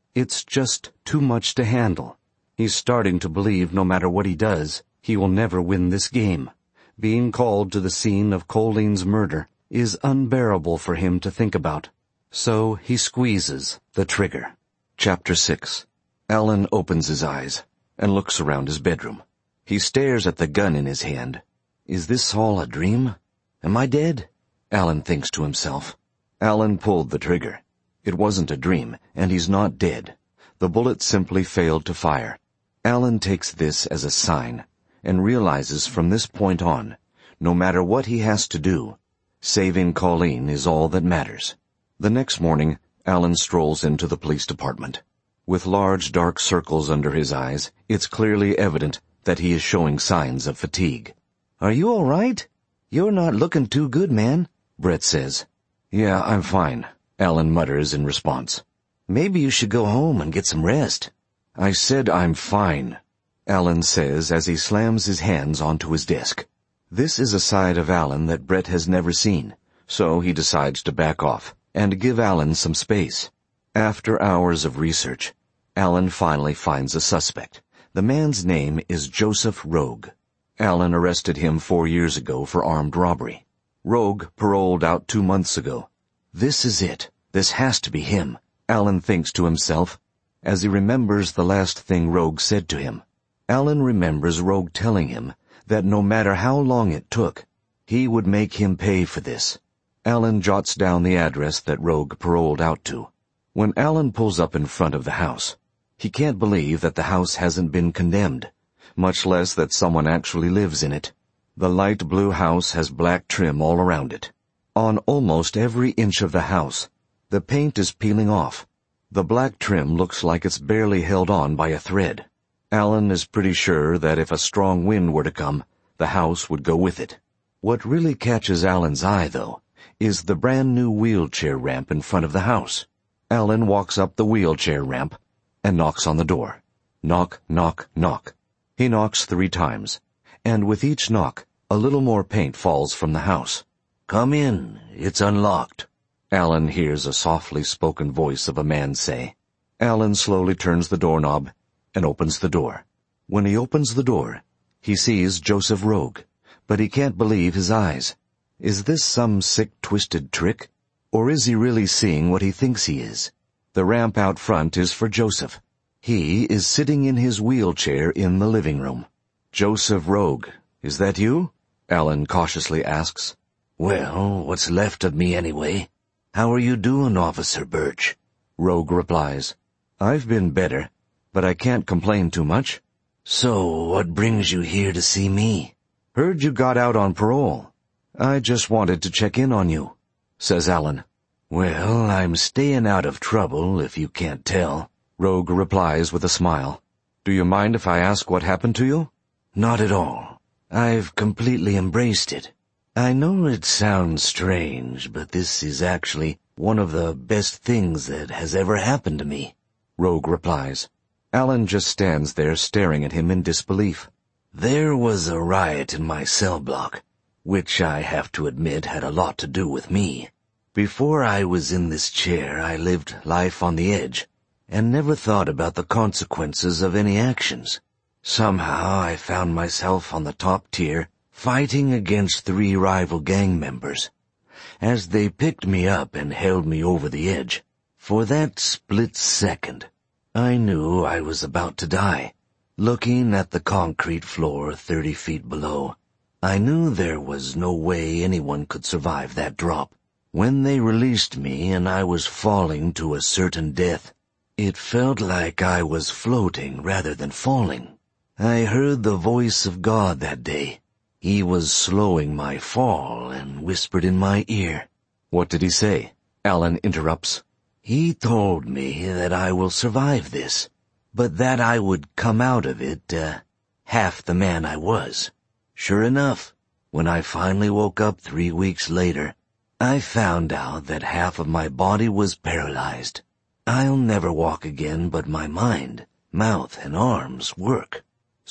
It's just too much to handle. He's starting to believe no matter what he does, he will never win this game. Being called to the scene of Colleen's murder is unbearable for him to think about. So he squeezes the trigger. Chapter 6. Alan opens his eyes and looks around his bedroom. He stares at the gun in his hand. Is this all a dream? Am I dead? Alan thinks to himself. Alan pulled the trigger. It wasn't a dream, and he's not dead. The bullet simply failed to fire. Alan takes this as a sign and realizes from this point on, no matter what he has to do, saving Colleen is all that matters. The next morning, Alan strolls into the police department. With large dark circles under his eyes, it's clearly evident that he is showing signs of fatigue. "Are you all right? You're not looking too good, man," Brett says. "Yeah, I'm fine," Alan mutters in response. "Maybe you should go home and get some rest." "I said I'm fine," Alan says as he slams his hands onto his desk. This is a side of Alan that Brett has never seen, so he decides to back off and give Alan some space. After hours of research, Alan finally finds a suspect. The man's name is Joseph Rogue. Alan arrested him 4 years ago for armed robbery. Rogue paroled out 2 months ago. This is it. This has to be him, Alan thinks to himself, as he remembers the last thing Rogue said to him. Alan remembers Rogue telling him that no matter how long it took, he would make him pay for this. Alan jots down the address that Rogue paroled out to. When Alan pulls up in front of the house, he can't believe that the house hasn't been condemned, much less that someone actually lives in it. The light blue house has black trim all around it. On almost every inch of the house, the paint is peeling off. The black trim looks like it's barely held on by a thread. Alan is pretty sure that if a strong wind were to come, the house would go with it. What really catches Alan's eye, though, is the brand new wheelchair ramp in front of the house. Alan walks up the wheelchair ramp and knocks on the door. Knock, knock, knock. He knocks 3 times, and with each knock, a little more paint falls from the house. "Come in. It's unlocked," Alan hears a softly spoken voice of a man say. Alan slowly turns the doorknob and opens the door. When he opens the door, he sees Joseph Rogue, but he can't believe his eyes. Is this some sick, twisted trick? Or is he really seeing what he thinks he is? The ramp out front is for Joseph. He is sitting in his wheelchair in the living room. "Joseph Rogue, is that you?" Alan cautiously asks. "Well, what's left of me anyway. How are you doing, Officer Birch?" Rogue replies. "I've been better, but I can't complain too much." "So, what brings you here to see me?" "Heard you got out on parole. I just wanted to check in on you," says Alan. "Well, I'm staying out of trouble, if you can't tell," Rogue replies with a smile. "Do you mind if I ask what happened to you?" "Not at all. I've completely embraced it. I know it sounds strange, but this is actually one of the best things that has ever happened to me," Rogue replies. Alan just stands there staring at him in disbelief. "There was a riot in my cell block, which I have to admit had a lot to do with me. Before I was in this chair, I lived life on the edge and never thought about the consequences of any actions. Somehow I found myself on the top tier, fighting against 3 rival gang members. As they picked me up and held me over the edge, for that split second, I knew I was about to die. Looking at the concrete floor 30 feet below, I knew there was no way anyone could survive that drop. When they released me and I was falling to a certain death, it felt like I was floating rather than falling. I heard the voice of God that day. He was slowing my fall and whispered in my ear." "What did he say?" Alan interrupts. "He told me that I will survive this, but that I would come out of it, half the man I was. Sure enough, when I finally woke up 3 weeks later, I found out that half of my body was paralyzed. I'll never walk again, but my mind, mouth, and arms work.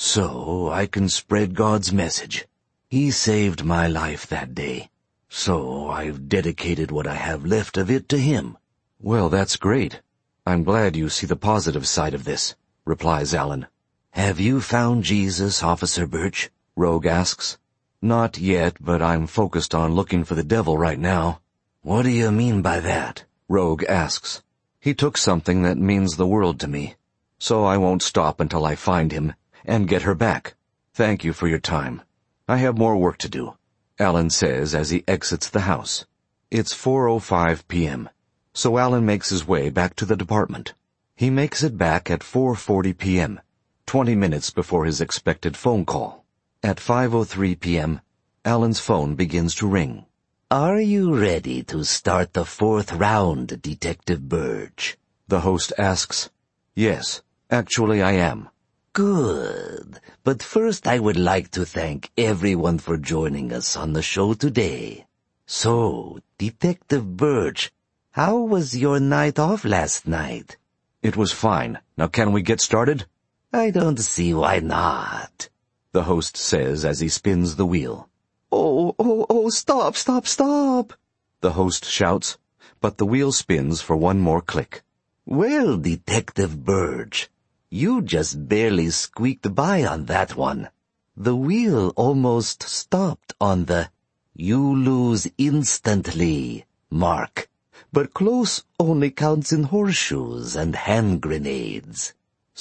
So I can spread God's message. He saved my life that day, so I've dedicated what I have left of it to him." "Well, that's great. I'm glad you see the positive side of this, replies Alan. Have you found Jesus, Officer Birch? Rogue asks. Not yet, but I'm focused on looking for the devil right now. What do you mean by that? Rogue asks. He took something that means the world to me, so I won't stop until I find him and get her back. Thank you for your time. I have more work to do, Alan says as he exits the house. It's 4:05 p.m., so Alan makes his way back to the department. He makes it back at 4:40 p.m., 20 minutes before his expected phone call. At 5:03 p.m., Alan's phone begins to ring. Are you ready to start the 4th round, Detective Birch? The host asks. Yes, actually I am. Good. But first I would like to thank everyone for joining us on the show today. So, Detective Birch, how was your night off last night? It was fine. Now can we get started? I don't see why not, the host says as he spins the wheel. Oh, stop. The host shouts, but the wheel spins for one more click. Well, Detective Birch, you just barely squeaked by on that one. The wheel almost stopped on the "you lose instantly" mark, but close only counts in horseshoes and hand grenades.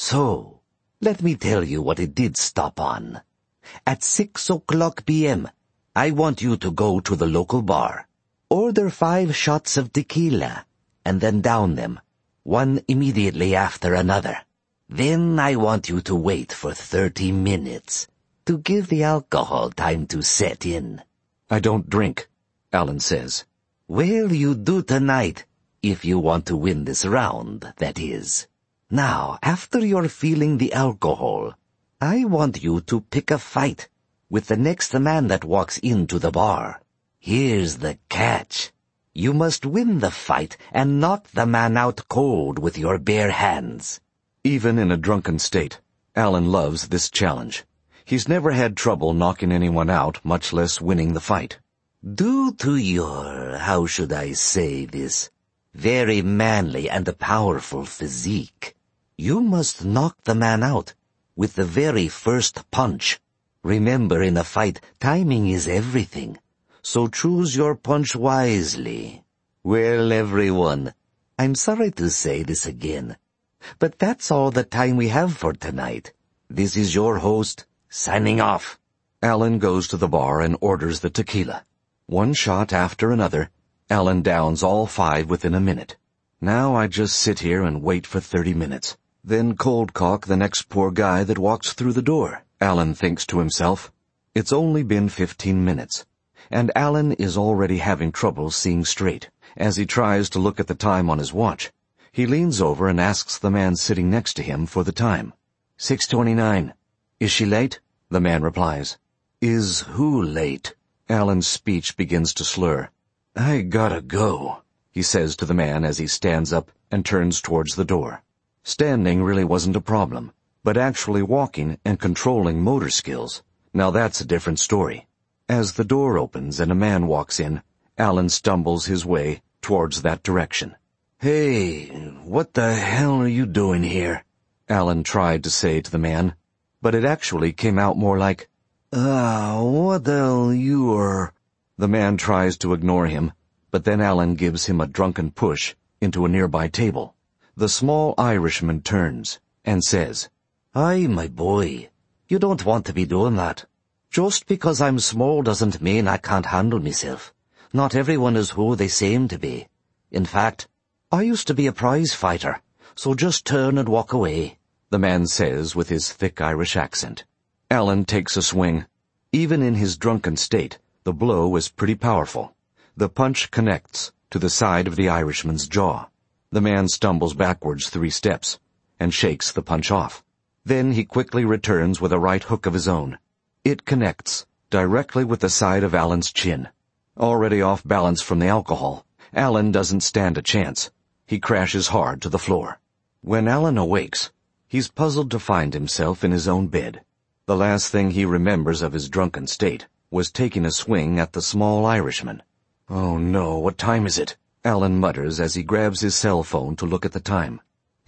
So, let me tell you what it did stop on. At 6:00 p.m., I want you to go to the local bar, order 5 shots of tequila, and then down them, one immediately after another. Then I want you to wait for 30 minutes to give the alcohol time to set in. I don't drink, Alan says. Well, you do tonight, if you want to win this round, that is. Now, after you're feeling the alcohol, I want you to pick a fight with the next man that walks into the bar. Here's the catch. You must win the fight and knock the man out cold with your bare hands. Even in a drunken state, Alan loves this challenge. He's never had trouble knocking anyone out, much less winning the fight. Due to your, how should I say this, very manly and powerful physique, you must knock the man out with the very first punch. Remember, in a fight, timing is everything, so choose your punch wisely. Well, everyone, I'm sorry to say this again, but that's all the time we have for tonight. This is your host, signing off. Alan goes to the bar and orders the tequila. One shot after another, Alan downs all 5 within a minute. Now I just sit here and wait for 30 minutes. Then cold cock the next poor guy that walks through the door, Alan thinks to himself. It's only been 15 minutes, and Alan is already having trouble seeing straight. As he tries to look at the time on his watch, he leans over and asks the man sitting next to him for the time. 6:29. Is she late? The man replies. Is who late? Alan's speech begins to slur. I gotta go, he says to the man as he stands up and turns towards the door. Standing really wasn't a problem, but actually walking and controlling motor skills, now that's a different story. As the door opens and a man walks in, Alan stumbles his way towards that direction. Hey, what the hell are you doing here? Alan tried to say to the man, but it actually came out more like, what the hell you are... The man tries to ignore him, but then Alan gives him a drunken push into a nearby table. The small Irishman turns and says, Aye, my boy, you don't want to be doing that. Just because I'm small doesn't mean I can't handle myself. Not everyone is who they seem to be. In fact, I used to be a prize fighter, so just turn and walk away, the man says with his thick Irish accent. Alan takes a swing. Even in his drunken state, the blow is pretty powerful. The punch connects to the side of the Irishman's jaw. The man stumbles backwards 3 steps and shakes the punch off. Then he quickly returns with a right hook of his own. It connects directly with the side of Alan's chin. Already off balance from the alcohol, Alan doesn't stand a chance. He crashes hard to the floor. When Alan awakes, he's puzzled to find himself in his own bed. The last thing he remembers of his drunken state was taking a swing at the small Irishman. Oh no, what time is it? Alan mutters as he grabs his cell phone to look at the time.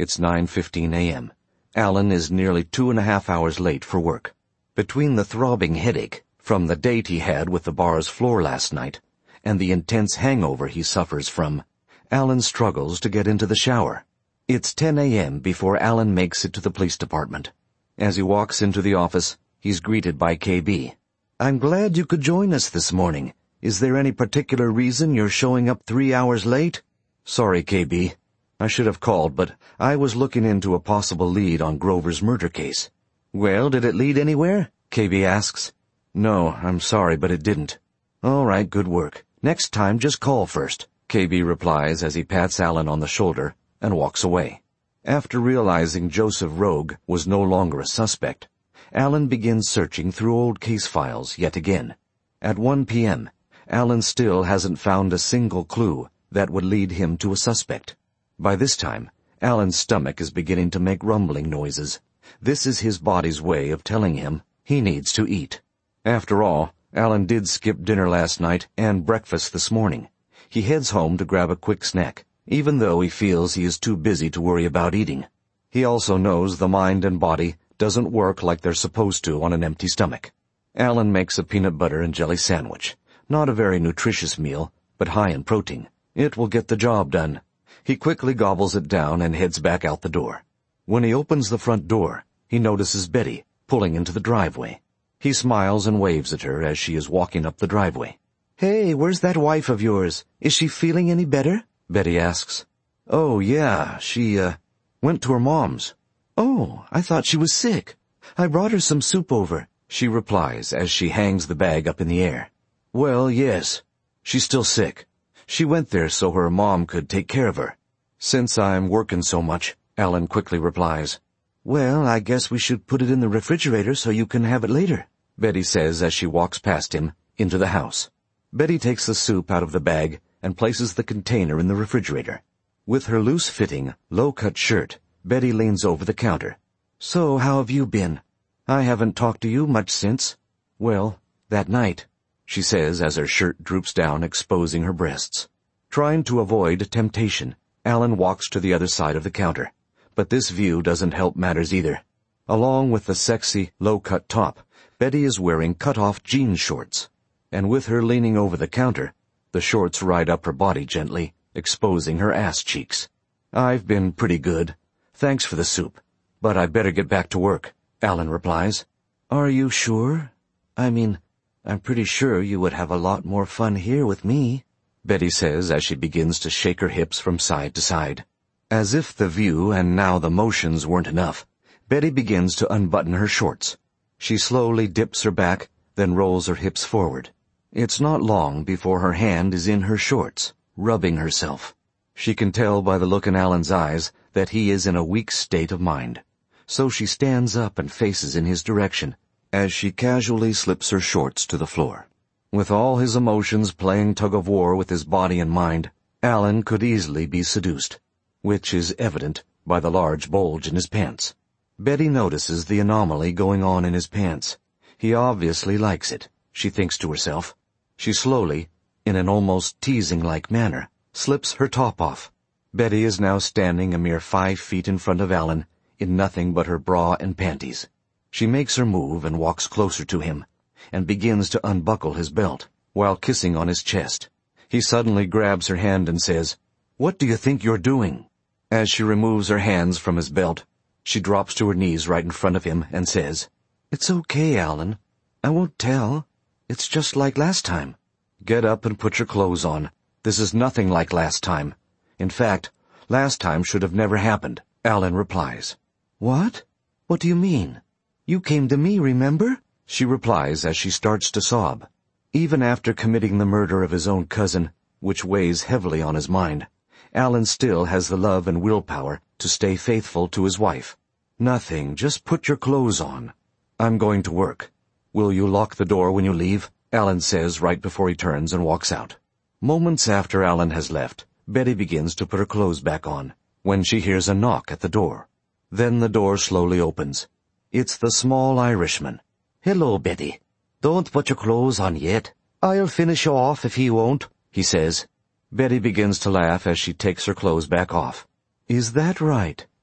It's 9:15 a.m. Alan is nearly 2.5 hours late for work. Between the throbbing headache from the date he had with the bar's floor last night and the intense hangover he suffers from, Alan struggles to get into the shower. It's 10 a.m. before Alan makes it to the police department. As he walks into the office, he's greeted by KB. "I'm glad you could join us this morning. Is there any particular reason you're showing up 3 hours late?" "Sorry, KB. I should have called, but I was looking into a possible lead on Grover's murder case." "Well, did it lead anywhere?" KB asks. "No, I'm sorry, but it didn't." "All right, good work. Next time, just call first," KB replies as he pats Alan on the shoulder and walks away. After realizing Joseph Rogue was no longer a suspect, Alan begins searching through old case files yet again. At 1 p.m., Alan still hasn't found a single clue that would lead him to a suspect. By this time, Alan's stomach is beginning to make rumbling noises. This is his body's way of telling him he needs to eat. After all, Alan did skip dinner last night and breakfast this morning. He heads home to grab a quick snack, even though he feels he is too busy to worry about eating. He also knows the mind and body doesn't work like they're supposed to on an empty stomach. Alan makes a peanut butter and jelly sandwich. Not a very nutritious meal, but high in protein. It will get the job done. He quickly gobbles it down and heads back out the door. When he opens the front door, he notices Betty pulling into the driveway. He smiles and waves at her as she is walking up the driveway. "Hey, where's that wife of yours? Is she feeling any better?" Betty asks. "Oh, yeah, she, went to her mom's." "Oh, I thought she was sick. I brought her some soup over," she replies as she hangs the bag up in the air. "Well, yes. She's still sick. She went there so her mom could take care of her." "Since I'm working so much," Alan quickly replies. "Well, I guess we should put it in the refrigerator so you can have it later," Betty says as she walks past him into the house. Betty takes the soup out of the bag and places the container in the refrigerator. With her loose-fitting, low-cut shirt, Betty leans over the counter. "So, how have you been? I haven't talked to you much since, well, that night," she says as her shirt droops down, exposing her breasts. Trying to avoid temptation, Alan walks to the other side of the counter. But this view doesn't help matters either. Along with the sexy, low-cut top, Betty is wearing cut-off jean shorts. And with her leaning over the counter, the shorts ride up her body gently, exposing her ass cheeks. "I've been pretty good. Thanks for the soup. But I'd better get back to work," Alan replies. "Are you sure? I mean, I'm pretty sure you would have a lot more fun here with me," Betty says as she begins to shake her hips from side to side. As if the view and now the motions weren't enough, Betty begins to unbutton her shorts. She slowly dips her back, then rolls her hips forward. It's not long before her hand is in her shorts, rubbing herself. She can tell by the look in Alan's eyes that he is in a weak state of mind. So she stands up and faces in his direction as she casually slips her shorts to the floor. With all his emotions playing tug-of-war with his body and mind, Alan could easily be seduced, which is evident by the large bulge in his pants. Betty notices the anomaly going on in his pants. He obviously likes it, she thinks to herself. She slowly, in an almost teasing-like manner, slips her top off. Betty is now standing a mere 5 feet in front of Alan, in nothing but her bra and panties. She makes her move and walks closer to him, and begins to unbuckle his belt, while kissing on his chest. He suddenly grabs her hand and says, "What do you think you're doing?" As she removes her hands from his belt, she drops to her knees right in front of him and says, "It's okay, Alan. I won't tell. It's just like last time." "Get up and put your clothes on. This is nothing like last time. In fact, last time should have never happened," Alan replies. "What? What do you mean? You came to me, remember?" she replies as she starts to sob. Even after committing the murder of his own cousin, which weighs heavily on his mind, Alan still has the love and willpower to stay faithful to his wife. "Nothing, just put your clothes on. I'm going to work. Will you lock the door when you leave?" Alan says right before he turns and walks out. Moments after Alan has left, Betty begins to put her clothes back on, when she hears a knock at the door. Then the door slowly opens. It's the small Irishman. "Hello, Betty. Don't put your clothes on yet. I'll finish you off if he won't," he says. Betty begins to laugh as she takes her clothes back off. "Is that right?"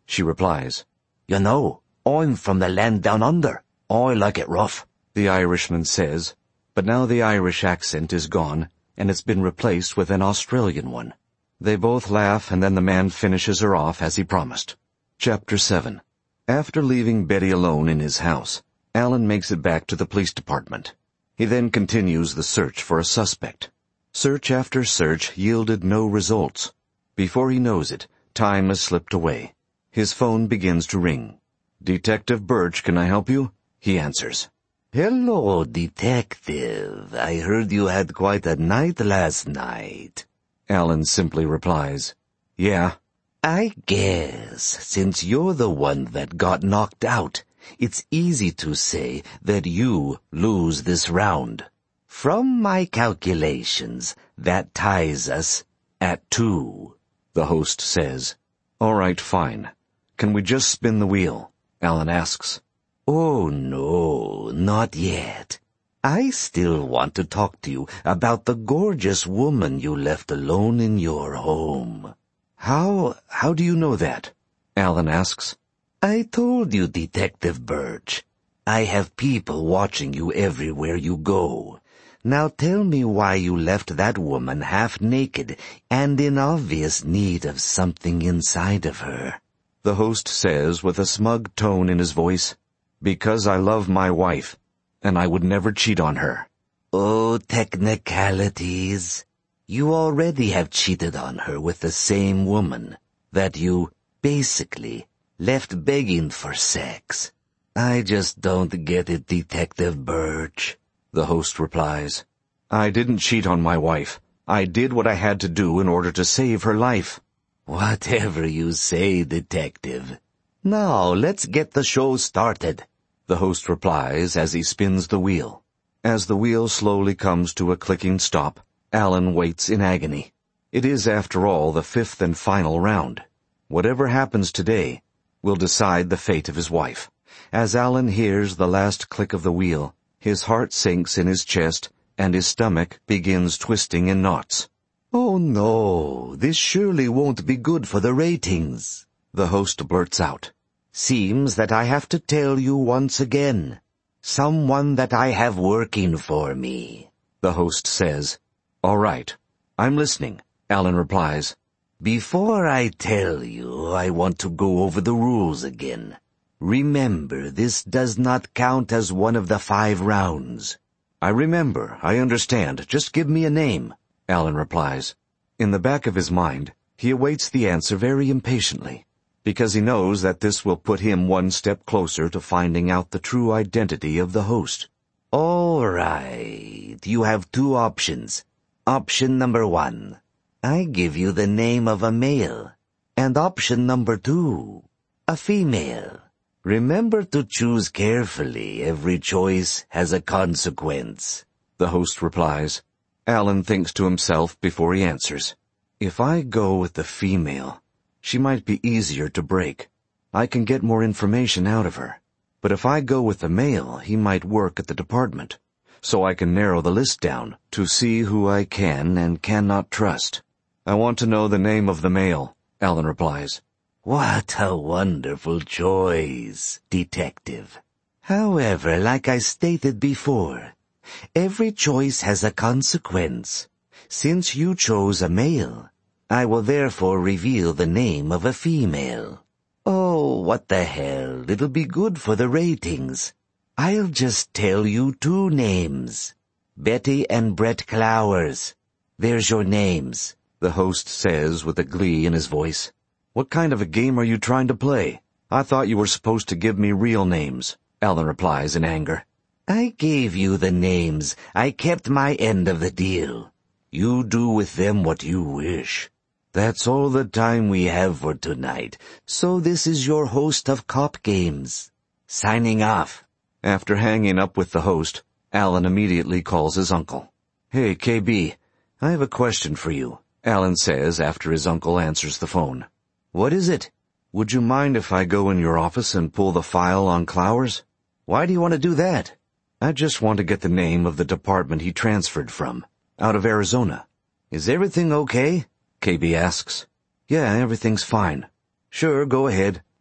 She replies. You know, I'm from the land down under. I like it rough, the Irishman says, but now the Irish accent is gone, and it's been replaced with an Australian one. They both laugh, and then the man finishes her off as he promised. Chapter 7. After leaving Betty alone in his house, Alan makes it back to the police department. He then continues the search for a suspect. Search after search yielded no results. Before he knows it, time has slipped away. His phone begins to ring. "Detective Birch, can I help you?" he answers. Hello, detective. I heard you had quite a night last night. Alan simply replies, "Yeah." I guess, since you're the one that got knocked out, it's easy to say that you lose this round. From my calculations, that ties us at 2, the host says. "All right, fine. Can we just spin the wheel?" Alan asks. Oh no, not yet. I still want to talk to you about the gorgeous woman you left alone in your home. How do you know that?" Alan asks. I told you, Detective Birch. I have people watching you everywhere you go. Now tell me why you left that woman half naked and in obvious need of something inside of her. The host says with a smug tone in his voice, "Because I love my wife, and I would never cheat on her." Oh, technicalities. You already have cheated on her with the same woman that you, basically, left begging for sex. I just don't get it, Detective Birch, the host replies. "I didn't cheat on my wife. I did what I had to do in order to save her life." Whatever you say, Detective. Now, let's get the show started, the host replies as he spins the wheel. As the wheel slowly comes to a clicking stop, Alan waits in agony. It is, after all, the 5th and final round. Whatever happens today will decide the fate of his wife. As Alan hears the last click of the wheel, his heart sinks in his chest and his stomach begins twisting in knots. Oh no, this surely won't be good for the ratings, the host blurts out. Seems that I have to tell you once again. Someone that I have working for me, the host says. "All right, I'm listening," Alan replies. Before I tell you, I want to go over the rules again. Remember, this does not count as one of the 5 rounds. "I remember, I understand. Just give me a name," Alan replies. In the back of his mind, he awaits the answer very impatiently, because he knows that this will put him one step closer to finding out the true identity of the host. All right, you have 2 options. Option number 1, I give you the name of a male. And option number 2, a female. Remember to choose carefully. Every choice has a consequence, the host replies. Alan thinks to himself before he answers. If I go with the female, she might be easier to break. I can get more information out of her. But if I go with the male, he might work at the department. So I can narrow the list down to see who I can and cannot trust. "I want to know the name of the male," Alan replies. What a wonderful choice, Detective. However, like I stated before, every choice has a consequence. Since you chose a male, I will therefore reveal the name of a female. Oh, what the hell, it'll be good for the ratings. I'll just tell you 2 names. Betty and Brett Clowers. There's your names, the host says with a glee in his voice. "What kind of a game are you trying to play? I thought you were supposed to give me real names," Alan replies in anger. I gave you the names. I kept my end of the deal. You do with them what you wish. That's all the time we have for tonight. So this is your host of Cop Games, signing off. After hanging up with the host, Alan immediately calls his uncle. "Hey, KB, I have a question for you," Alan says after his uncle answers the phone. What is it? "Would you mind if I go in your office and pull the file on Clowers?" Why do you want to do that? "I just want to get the name of the department he transferred from, out of Arizona." Is everything okay? KB asks. "Yeah, everything's fine." Sure, go ahead.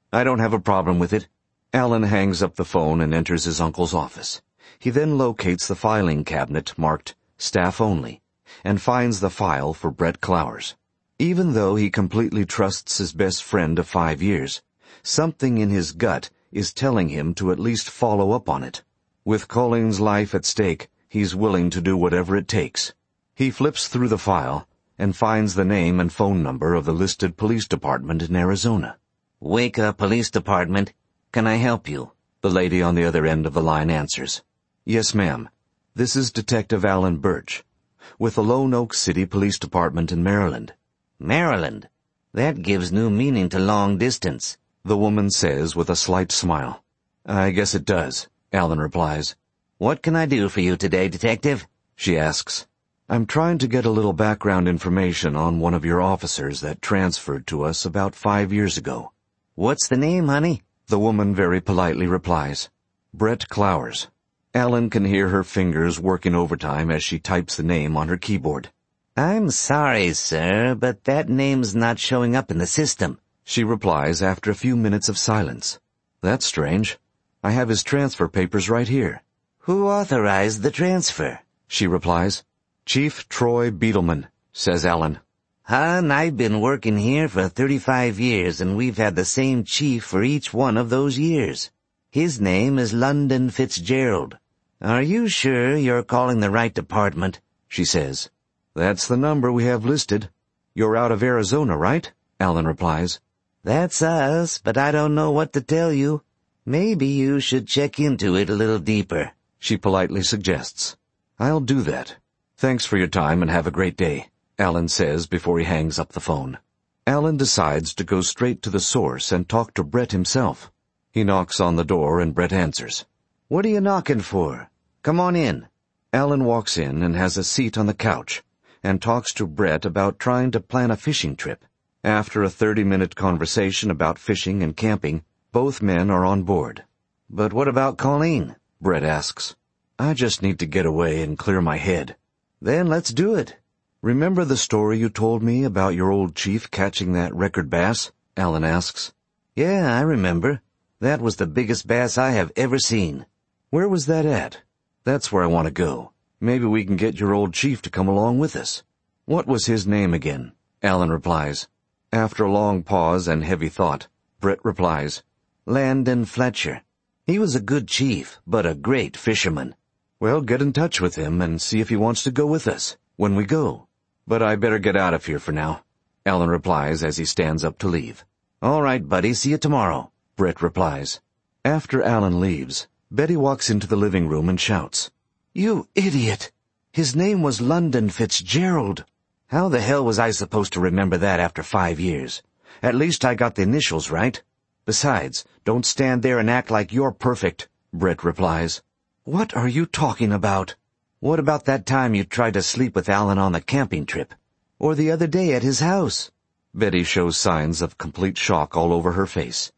I don't have a problem with it. Alan hangs up the phone and enters his uncle's office. He then locates the filing cabinet marked Staff Only and finds the file for Brett Clowers. Even though he completely trusts his best friend of 5 years, something in his gut is telling him to at least follow up on it. With Colleen's life at stake, he's willing to do whatever it takes. He flips through the file and finds the name and phone number of the listed police department in Arizona. Waco Police Department. Can I help you? The lady on the other end of the line answers. Yes, ma'am. This is Detective Alan Birch, with the Lone Oak City Police Department in Maryland. Maryland? That gives new meaning to long distance, the woman says with a slight smile. I guess it does, Alan replies. What can I do for you today, Detective? She asks. I'm trying to get a little background information on one of your officers that transferred to us about 5 years ago. What's the name, honey? The woman very politely replies. Brett Clowers. Alan can hear her fingers working overtime as she types the name on her keyboard. I'm sorry, sir, but that name's not showing up in the system, she replies after a few minutes of silence. That's strange. I have his transfer papers right here. Who authorized the transfer? She replies. Chief Troy Beetleman, says Alan. Hon, I've been working here for 35 years, and we've had the same chief for each one of those years. His name is London Fitzgerald. Are you sure you're calling the right department? She says. That's the number we have listed. You're out of Arizona, right? Alan replies. That's us, but I don't know what to tell you. Maybe you should check into it a little deeper, she politely suggests. I'll do that. Thanks for your time and have a great day, Alan says before he hangs up the phone. Alan decides to go straight to the source and talk to Brett himself. He knocks on the door and Brett answers. What are you knocking for? Come on in. Alan walks in and has a seat on the couch and talks to Brett about trying to plan a fishing trip. After a 30-minute conversation about fishing and camping, both men are on board. But what about Colleen? Brett asks. I just need to get away and clear my head. Then let's do it. Remember the story you told me about your old chief catching that record bass? Alan asks. Yeah, I remember. That was the biggest bass I have ever seen. Where was that at? That's where I want to go. Maybe we can get your old chief to come along with us. What was his name again? Alan replies. After a long pause and heavy thought, Brett replies. Landon Fletcher. He was a good chief, but a great fisherman. Well, get in touch with him and see if he wants to go with us when we go. But I better get out of here for now, Alan replies as he stands up to leave. All right, buddy, see you tomorrow, Brett replies. After Alan leaves, Betty walks into the living room and shouts, You idiot! His name was London Fitzgerald. How the hell was I supposed to remember that after 5 years? At least I got the initials right. Besides, don't stand there and act like you're perfect, Brett replies. What are you talking about? What about that time you tried to sleep with Alan on the camping trip? Or the other day at his house? Betty shows signs of complete shock all over her face.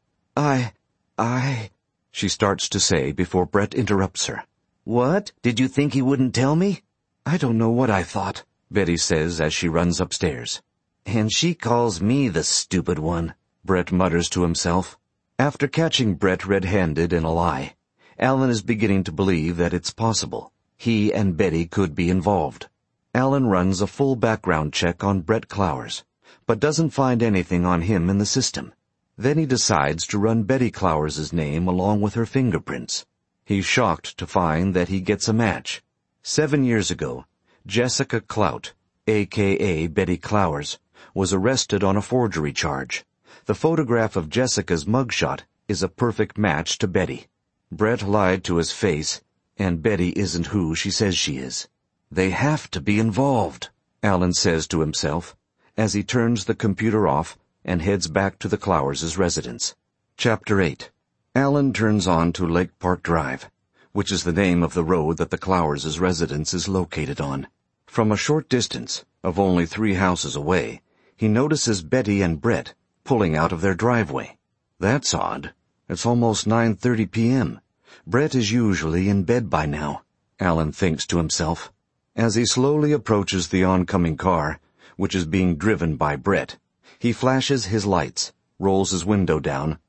She starts to say before Brett interrupts her. What? Did you think he wouldn't tell me? I don't know what I thought, Betty says as she runs upstairs. And she calls me the stupid one, Brett mutters to himself. After catching Brett red-handed in a lie, Alan is beginning to believe that it's possible he and Betty could be involved. Alan runs a full background check on Brett Clowers, but doesn't find anything on him in the system. Then he decides to run Betty Clowers' name along with her fingerprints. He's shocked to find that he gets a match. 7 years ago, Jessica Clout, a.k.a. Betty Clowers, was arrested on a forgery charge. The photograph of Jessica's mugshot is a perfect match to Betty. Brett lied to his face, and Betty isn't who she says she is. They have to be involved, Alan says to himself, as he turns the computer off and heads back to the Clowers' residence. Chapter 8. Alan turns on to Lake Park Drive, which is the name of the road that the Clowers' residence is located on. From a short distance, of only 3 houses away, he notices Betty and Brett pulling out of their driveway. That's odd. It's almost 9:30 p.m. Brett is usually in bed by now, Alan thinks to himself. As he slowly approaches the oncoming car, which is being driven by Brett, he flashes his lights, rolls his window down,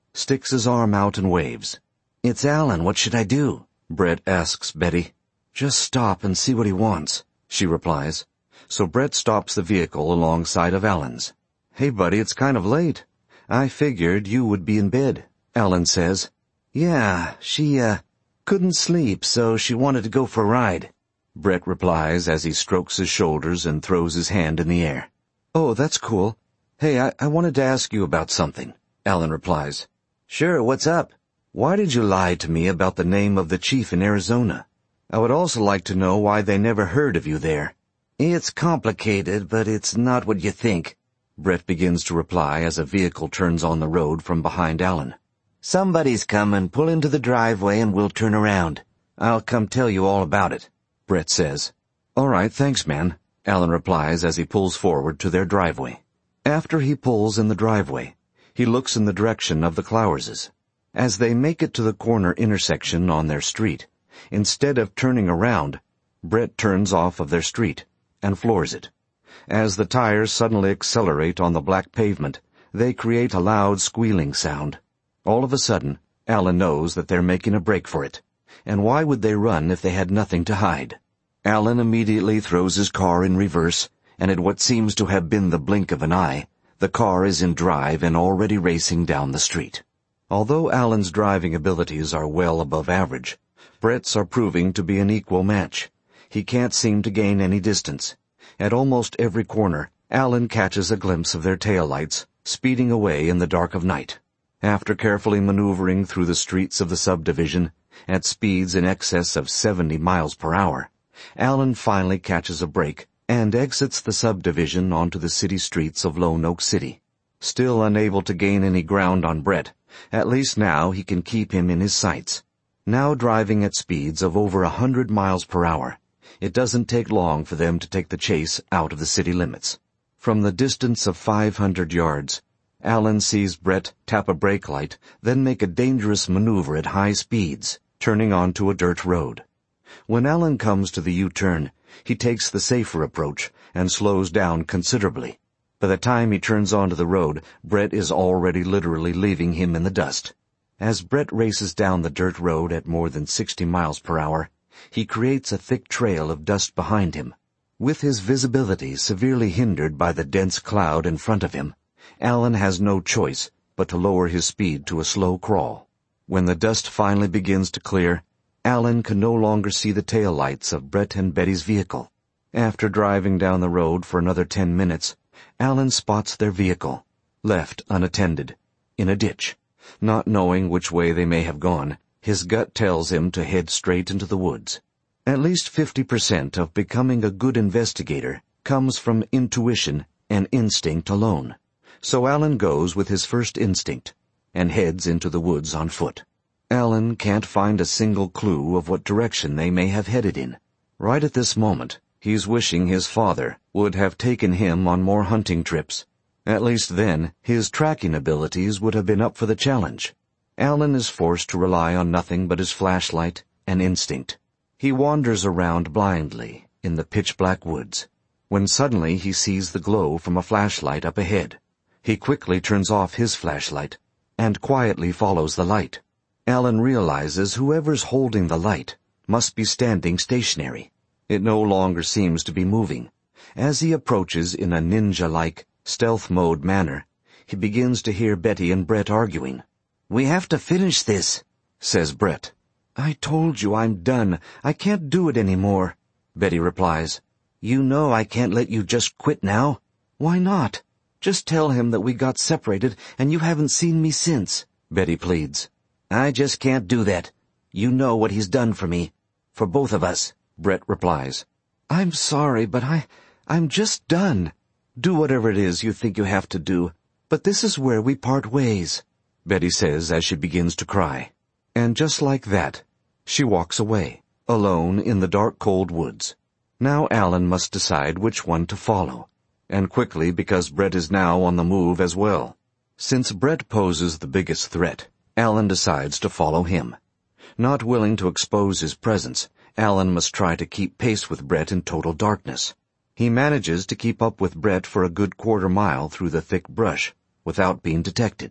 sticks his arm out and waves. "It's Alan. What should I do?" Brett asks Betty. "Just stop and see what he wants," she replies. So Brett stops the vehicle alongside of Alan's. "Hey, buddy, it's kind of late. I figured you would be in bed," Alan says. "Yeah, she, couldn't sleep, so she wanted to go for a ride," Brett replies as he strokes his shoulders and throws his hand in the air. "Oh, that's cool. Hey, I wanted to ask you about something," Alan replies. "Sure, what's up?" "Why did you lie to me about the name of the chief in Arizona? I would also like to know why they never heard of you there." "It's complicated, but it's not what you think," Brett begins to reply as a vehicle turns on the road from behind Alan. "Somebody's coming. Pull into the driveway and we'll turn around. I'll come tell you all about it," Brett says. "All right, thanks, man," Alan replies as he pulls forward to their driveway. After he pulls in the driveway, he looks in the direction of the Clowerses. As they make it to the corner intersection on their street, instead of turning around, Brett turns off of their street and floors it. As the tires suddenly accelerate on the black pavement, they create a loud squealing sound. All of a sudden, Alan knows that they're making a break for it. And why would they run if they had nothing to hide? Alan immediately throws his car in reverse, and at what seems to have been the blink of an eye, the car is in drive and already racing down the street. Although Alan's driving abilities are well above average, Brett's are proving to be an equal match. He can't seem to gain any distance. At almost every corner, Alan catches a glimpse of their taillights, speeding away in the dark of night. After carefully maneuvering through the streets of the subdivision, at speeds in excess of 70 miles per hour, Alan finally catches a break and exits the subdivision onto the city streets of Lone Oak City. Still unable to gain any ground on Brett, at least now he can keep him in his sights. Now driving at speeds of over 100 miles per hour, it doesn't take long for them to take the chase out of the city limits. From the distance of 500 yards, Alan sees Brett tap a brake light, then make a dangerous maneuver at high speeds, turning onto a dirt road. When Alan comes to the U-turn, he takes the safer approach and slows down considerably. By the time he turns onto the road, Brett is already literally leaving him in the dust. As Brett races down the dirt road at more than 60 miles per hour, he creates a thick trail of dust behind him. With his visibility severely hindered by the dense cloud in front of him, Alan has no choice but to lower his speed to a slow crawl. When the dust finally begins to clear, Alan can no longer see the taillights of Brett and Betty's vehicle. After driving down the road for another 10 minutes, Alan spots their vehicle, left unattended, in a ditch. Not knowing which way they may have gone, his gut tells him to head straight into the woods. At least 50% of becoming a good investigator comes from intuition and instinct alone. So Alan goes with his first instinct and heads into the woods on foot. Alan can't find a single clue of what direction they may have headed in. Right at this moment, he's wishing his father would have taken him on more hunting trips. At least then, his tracking abilities would have been up for the challenge. Alan is forced to rely on nothing but his flashlight and instinct. He wanders around blindly in the pitch-black woods, when suddenly he sees the glow from a flashlight up ahead. He quickly turns off his flashlight and quietly follows the light. Alan realizes whoever's holding the light must be standing stationary. It no longer seems to be moving. As he approaches in a ninja-like, stealth mode manner, he begins to hear Betty and Brett arguing. "We have to finish this," says Brett. "I told you I'm done. I can't do it anymore," Betty replies. "You know I can't let you just quit now." "Why not? Just tell him that we got separated and you haven't seen me since," Betty pleads. "I just can't do that. You know what he's done for me. For both of us," Brett replies. "I'm sorry, but I'm just done. Do whatever it is you think you have to do, but this is where we part ways," Betty says as she begins to cry. And just like that, she walks away, alone in the dark, cold woods. Now Alan must decide which one to follow, and quickly because Brett is now on the move as well. Since Brett poses the biggest threat, Alan decides to follow him. Not willing to expose his presence, Alan must try to keep pace with Brett in total darkness. He manages to keep up with Brett for a good quarter mile through the thick brush, without being detected.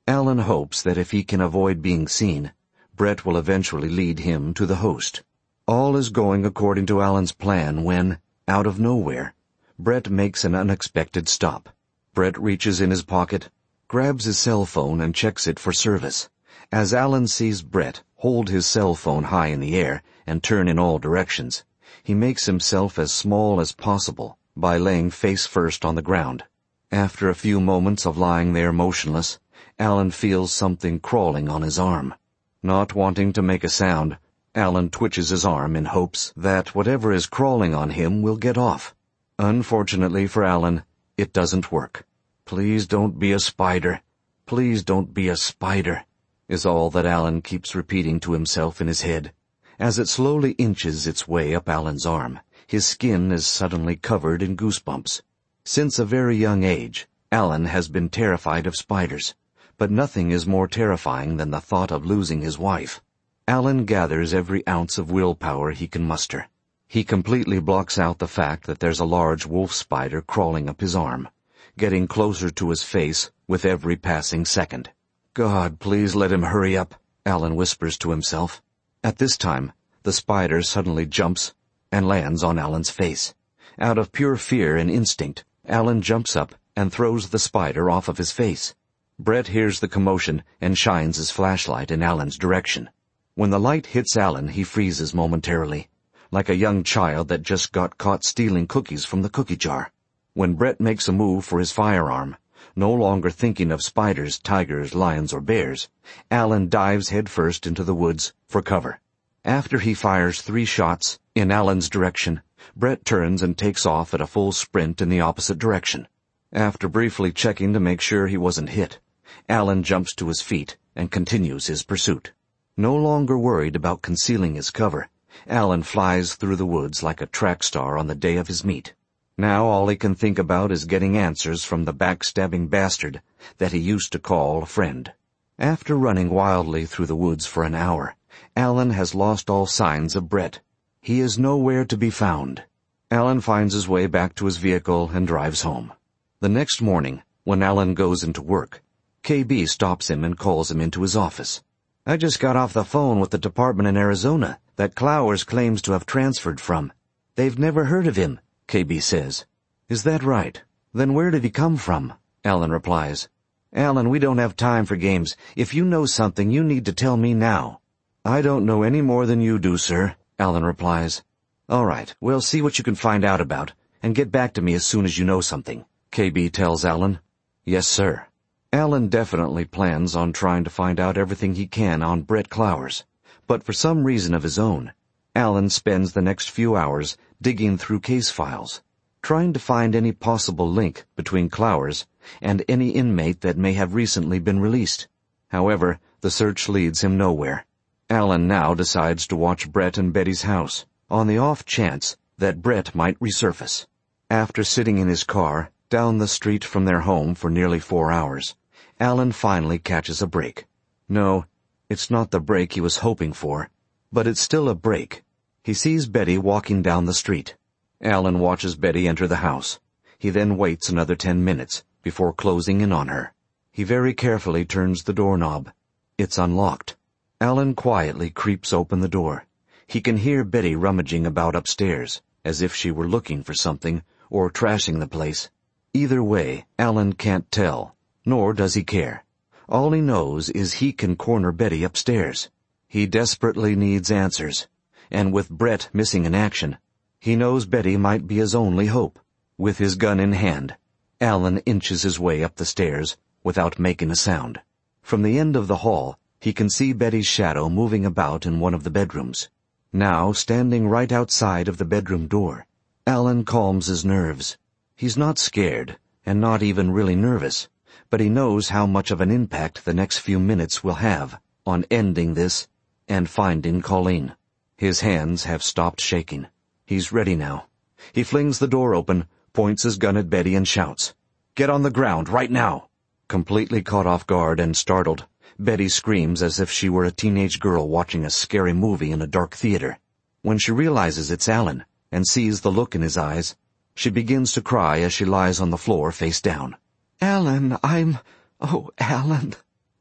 Alan hopes that if he can avoid being seen, Brett will eventually lead him to the host. All is going according to Alan's plan when, out of nowhere, Brett makes an unexpected stop. Brett reaches in his pocket, grabs his cell phone and checks it for service. As Alan sees Brett hold his cell phone high in the air and turn in all directions, he makes himself as small as possible by laying face first on the ground. After a few moments of lying there motionless, Alan feels something crawling on his arm. Not wanting to make a sound, Alan twitches his arm in hopes that whatever is crawling on him will get off. Unfortunately for Alan, it doesn't work. "Please don't be a spider. Please don't be a spider," is all that Alan keeps repeating to himself in his head. As it slowly inches its way up Alan's arm, his skin is suddenly covered in goosebumps. Since a very young age, Alan has been terrified of spiders, but nothing is more terrifying than the thought of losing his wife. Alan gathers every ounce of willpower he can muster. He completely blocks out the fact that there's a large wolf spider crawling up his arm, getting closer to his face with every passing second. "God, please let him hurry up," Alan whispers to himself. At this time, the spider suddenly jumps and lands on Alan's face. Out of pure fear and instinct, Alan jumps up and throws the spider off of his face. Brett hears the commotion and shines his flashlight in Alan's direction. When the light hits Alan, he freezes momentarily, like a young child that just got caught stealing cookies from the cookie jar. When Brett makes a move for his firearm, no longer thinking of spiders, tigers, lions, or bears, Alan dives headfirst into the woods for cover. After he fires 3 shots in Alan's direction, Brett turns and takes off at a full sprint in the opposite direction. After briefly checking to make sure he wasn't hit, Alan jumps to his feet and continues his pursuit. No longer worried about concealing his cover, Alan flies through the woods like a track star on the day of his meet. Now all he can think about is getting answers from the backstabbing bastard that he used to call a friend. After running wildly through the woods for an hour, Alan has lost all signs of Brett. He is nowhere to be found. Alan finds his way back to his vehicle and drives home. The next morning, when Alan goes into work, KB stops him and calls him into his office. "I just got off the phone with the department in Arizona that Clowers claims to have transferred from. They've never heard of him," KB says. "Is that right? Then where did he come from?" Alan replies. "Alan, we don't have time for games. If you know something, you need to tell me now." "I don't know any more than you do, sir," Alan replies. "All right, well, see what you can find out about, and get back to me as soon as you know something," KB tells Alan. "Yes, sir." Alan definitely plans on trying to find out everything he can on Brett Clowers, but for some reason of his own, Alan spends the next few hours digging through case files, trying to find any possible link between Clowers and any inmate that may have recently been released. However, the search leads him nowhere. Alan now decides to watch Brett and Betty's house, on the off chance that Brett might resurface. After sitting in his car down the street from their home for nearly 4 hours, Alan finally catches a break. No, it's not the break he was hoping for, but it's still a break. He sees Betty walking down the street. Alan watches Betty enter the house. He then waits another 10 minutes before closing in on her. He very carefully turns the doorknob. It's unlocked. Alan quietly creeps open the door. He can hear Betty rummaging about upstairs, as if she were looking for something or trashing the place. Either way, Alan can't tell, nor does he care. All he knows is he can corner Betty upstairs. He desperately needs answers, and with Brett missing in action, he knows Betty might be his only hope. With his gun in hand, Alan inches his way up the stairs without making a sound. From the end of the hall, he can see Betty's shadow moving about in one of the bedrooms. Now, standing right outside of the bedroom door, Alan calms his nerves. He's not scared, and not even really nervous, but he knows how much of an impact the next few minutes will have on ending this and finding Colleen. His hands have stopped shaking. He's ready now. He flings the door open, points his gun at Betty and shouts, "Get on the ground, right now!" Completely caught off guard and startled, Betty screams as if she were a teenage girl watching a scary movie in a dark theater. When she realizes it's Alan and sees the look in his eyes, she begins to cry as she lies on the floor face down. "Alan, Oh, Alan,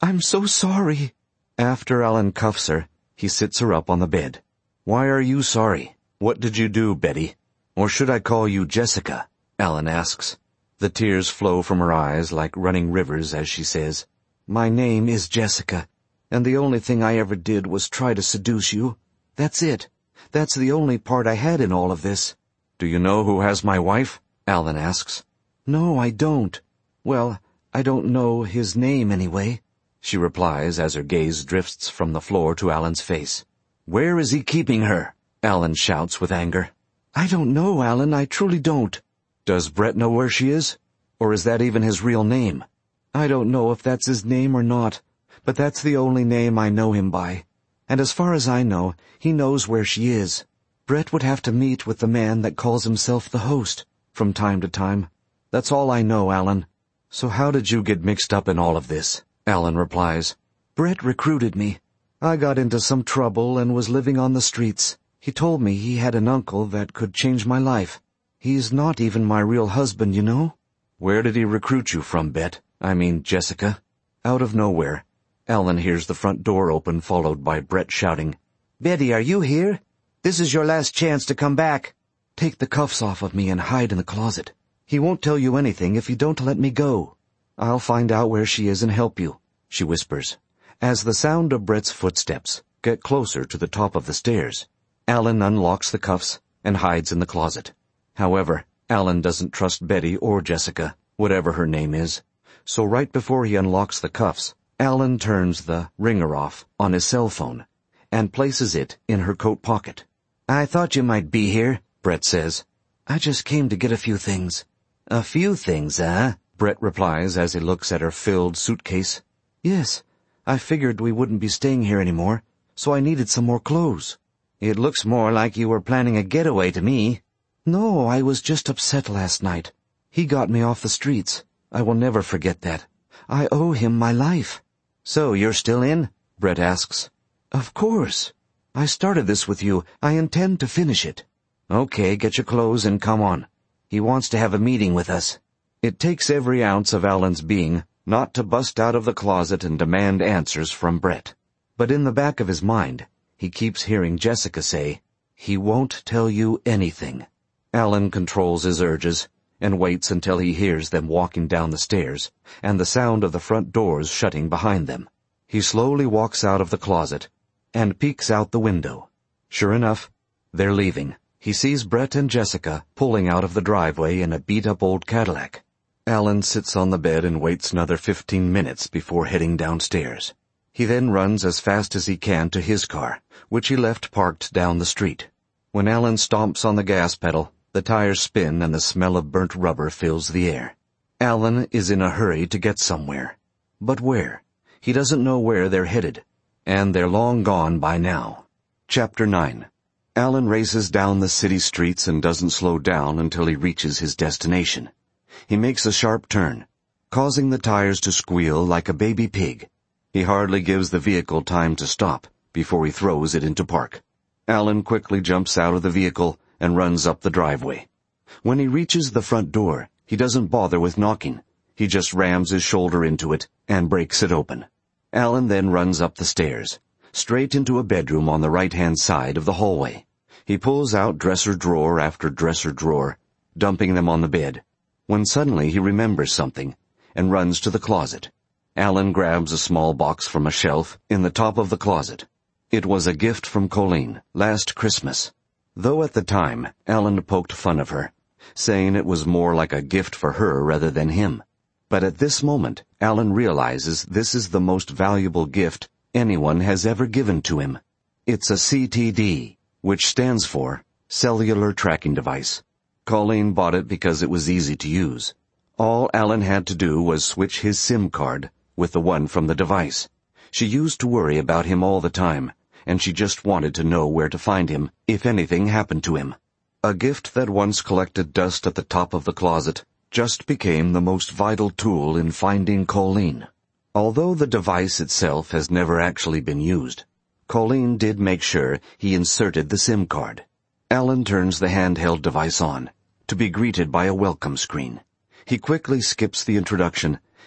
I'm so sorry." After Alan cuffs her, he sits her up on the bed. "Why are you sorry? What did you do, Betty? Or should I call you Jessica?" Alan asks. The tears flow from her eyes like running rivers as she says, "My name is Jessica, and the only thing I ever did was try to seduce you. That's it. That's the only part I had in all of this." "Do you know who has my wife?" Alan asks. "No, I don't. Well, I don't know his name anyway," she replies as her gaze drifts from the floor to Alan's face. "Where is he keeping her?" Alan shouts with anger. "I don't know, Alan. I truly don't." "Does Brett know where she is? Or is that even his real name?" "I don't know if that's his name or not, but that's the only name I know him by. And as far as I know, he knows where she is. Brett would have to meet with the man that calls himself the host from time to time. That's all I know, Alan." "So how did you get mixed up in all of this?" Alan replies. "Brett recruited me. I got into some trouble and was living on the streets. He told me he had an uncle that could change my life. He's not even my real husband, you know." "Where did he recruit you from, Jessica?" "Out of nowhere." Alan hears the front door open, followed by Brett shouting, "Betty, are you here? This is your last chance to come back." "Take the cuffs off of me and hide in the closet. He won't tell you anything if you don't let me go." "I'll find out where she is and help you," she whispers, as the sound of Brett's footsteps get closer to the top of the stairs. Alan unlocks the cuffs and hides in the closet. However, Alan doesn't trust Betty or Jessica, whatever her name is. So right before he unlocks the cuffs, Alan turns the ringer off on his cell phone and places it in her coat pocket. "I thought you might be here," Brett says. "I just came to get a few things." "A few things, huh?" Brett replies as he looks at her filled suitcase. "Yes, I figured we wouldn't be staying here anymore, so I needed some more clothes." "It looks more like you were planning a getaway to me." "No, I was just upset last night. He got me off the streets. I will never forget that. I owe him my life." "So you're still in?" Brett asks. "Of course. I started this with you. I intend to finish it." "Okay, get your clothes and come on. He wants to have a meeting with us." It takes every ounce of Alan's being not to bust out of the closet and demand answers from Brett. But in the back of his mind, he keeps hearing Jessica say, "He won't tell you anything." Alan controls his urges and waits until he hears them walking down the stairs and the sound of the front doors shutting behind them. He slowly walks out of the closet and peeks out the window. Sure enough, they're leaving. He sees Brett and Jessica pulling out of the driveway in a beat-up old Cadillac. Alan sits on the bed and waits another 15 minutes before heading downstairs. He then runs as fast as he can to his car, which he left parked down the street. When Alan stomps on the gas pedal, the tires spin and the smell of burnt rubber fills the air. Alan is in a hurry to get somewhere. But where? He doesn't know where they're headed, and they're long gone by now. Chapter 9. Alan races down the city streets and doesn't slow down until he reaches his destination. He makes a sharp turn, causing the tires to squeal like a baby pig. He hardly gives the vehicle time to stop before he throws it into park. Alan quickly jumps out of the vehicle and runs up the driveway. When he reaches the front door, he doesn't bother with knocking. He just rams his shoulder into it and breaks it open. Alan then runs up the stairs, straight into a bedroom on the right-hand side of the hallway. He pulls out dresser drawer after dresser drawer, dumping them on the bed, when suddenly he remembers something and runs to the closet. Alan grabs a small box from a shelf in the top of the closet. It was a gift from Colleen last Christmas. Though at the time, Alan poked fun of her, saying it was more like a gift for her rather than him. But at this moment, Alan realizes this is the most valuable gift anyone has ever given to him. It's a CTD, which stands for Cellular Tracking Device. Colleen bought it because it was easy to use. All Alan had to do was switch his SIM card with the one from the device. She used to worry about him all the time, and she just wanted to know where to find him if anything happened to him. A gift that once collected dust at the top of the closet just became the most vital tool in finding Colleen. Although the device itself has never actually been used, Colleen did make sure he inserted the SIM card. Alan turns the handheld device on, to be greeted by a welcome screen. He quickly skips the introduction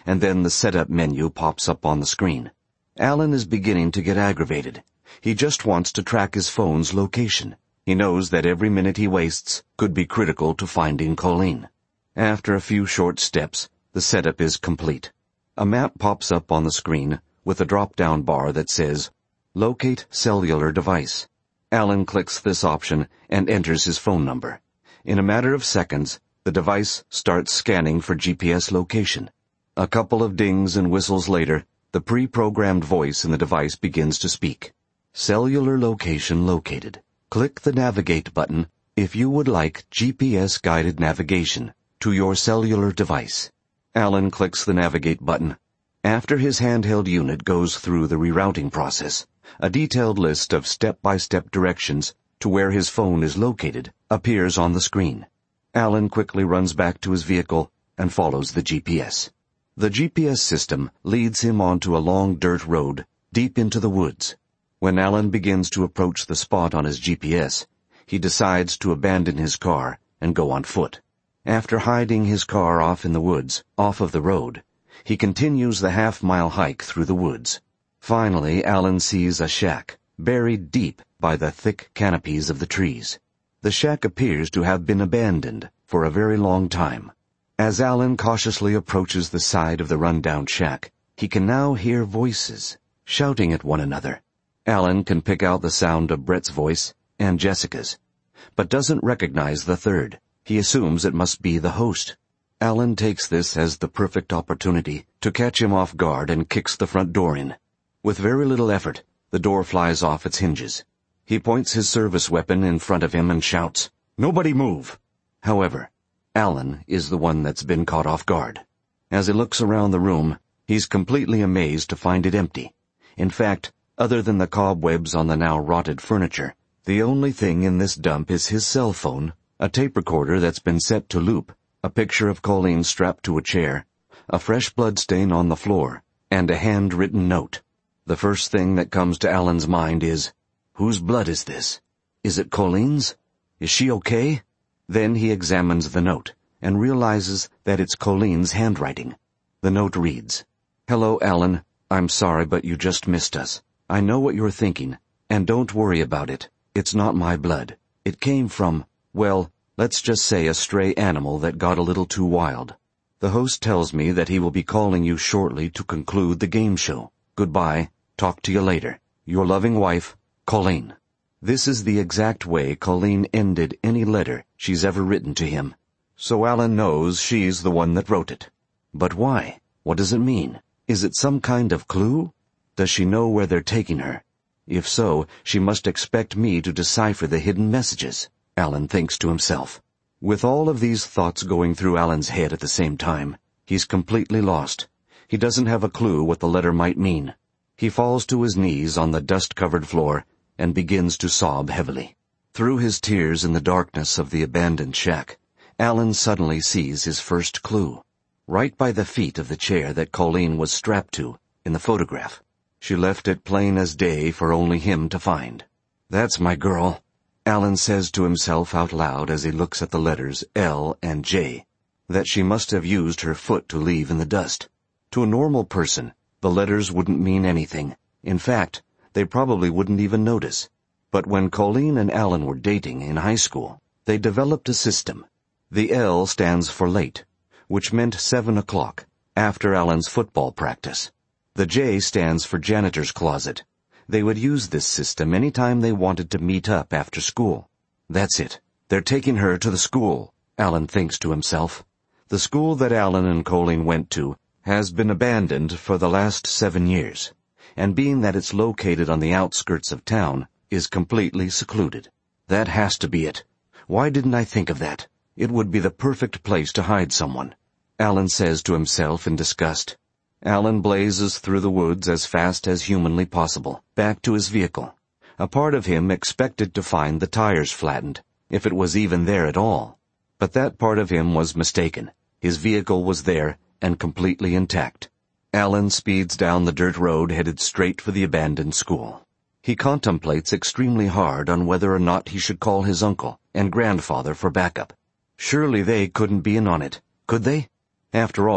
and then the setup menu pops up on the screen. Alan is beginning to get aggravated. He just wants to track his phone's location. He knows that every minute he wastes could be critical to finding Colleen. After a few short steps, the setup is complete. A map pops up on the screen with a drop-down bar that says, Locate Cellular Device. Alan clicks this option and enters his phone number. In a matter of seconds, the device starts scanning for GPS location. A couple of dings and whistles later, the pre-programmed voice in the device begins to speak. Cellular location located. Click the Navigate button if you would like GPS-guided navigation to your cellular device. Alan clicks the Navigate button. After his handheld unit goes through the rerouting process, a detailed list of step-by-step directions to where his phone is located appears on the screen. Alan quickly runs back to his vehicle and follows the GPS. The GPS system leads him onto a long dirt road deep into the woods. When Alan begins to approach the spot on his GPS, he decides to abandon his car and go on foot. After hiding his car off in the woods, off of the road, he continues the half-mile hike through the woods. Finally, Alan sees a shack, buried deep by the thick canopies of the trees. The shack appears to have been abandoned for a very long time. As Alan cautiously approaches the side of the rundown shack, he can now hear voices, shouting at one another. Alan can pick out the sound of Brett's voice and Jessica's, but doesn't recognize the third. He assumes it must be the host. Alan takes this as the perfect opportunity to catch him off guard and kicks the front door in. With very little effort, the door flies off its hinges. He points his service weapon in front of him and shouts, "Nobody move!" However, Alan is the one that's been caught off guard. As he looks around the room, he's completely amazed to find it empty. In fact, other than the cobwebs on the now rotted furniture, the only thing in this dump is his cell phone, a tape recorder that's been set to loop, a picture of Colleen strapped to a chair, a fresh blood stain on the floor, and a handwritten note. The first thing that comes to Alan's mind is, whose blood is this? Is it Colleen's? Is she okay? Then he examines the note and realizes that it's Colleen's handwriting. The note reads, "Hello, Alan. I'm sorry, but you just missed us. I know what you're thinking, and don't worry about it. It's not my blood. It came from, well, let's just say a stray animal that got a little too wild. The host tells me that he will be calling you shortly to conclude the game show. Goodbye. Talk to you later. Your loving wife, Colleen." This is the exact way Colleen ended any letter she's ever written to him. So Alan knows she's the one that wrote it. But why? What does it mean? Is it some kind of clue? Does she know where they're taking her? If so, she must expect me to decipher the hidden messages, Alan thinks to himself. With all of these thoughts going through Alan's head at the same time, he's completely lost. He doesn't have a clue what the letter might mean. He falls to his knees on the dust-covered floor and begins to sob heavily. Through his tears in the darkness of the abandoned shack, Alan suddenly sees his first clue. Right by the feet of the chair that Colleen was strapped to in the photograph. She left it plain as day for only him to find. "That's my girl," Alan says to himself out loud as he looks at the letters L and J. That she must have used her foot to leave in the dust. To a normal person, the letters wouldn't mean anything. In fact, they probably wouldn't even notice. But when Colleen and Alan were dating in high school, they developed a system. The L stands for late, which meant 7 o'clock, after Alan's football practice. The J stands for janitor's closet. They would use this system any time they wanted to meet up after school. That's it. They're taking her to the school, Alan thinks to himself. The school that Alan and Colleen went to has been abandoned for the last 7 years, and being that it's located on the outskirts of town, is completely secluded. That has to be it. Why didn't I think of that? It would be the perfect place to hide someone, Alan says to himself in disgust. Alan blazes through the woods as fast as humanly possible, back to his vehicle. A part of him expected to find the tires flattened, if it was even there at all. But that part of him was mistaken. His vehicle was there and completely intact. Alan speeds down the dirt road headed straight for the abandoned school. He contemplates extremely hard on whether or not he should call his uncle and grandfather for backup. Surely they couldn't be in on it, could they? After all,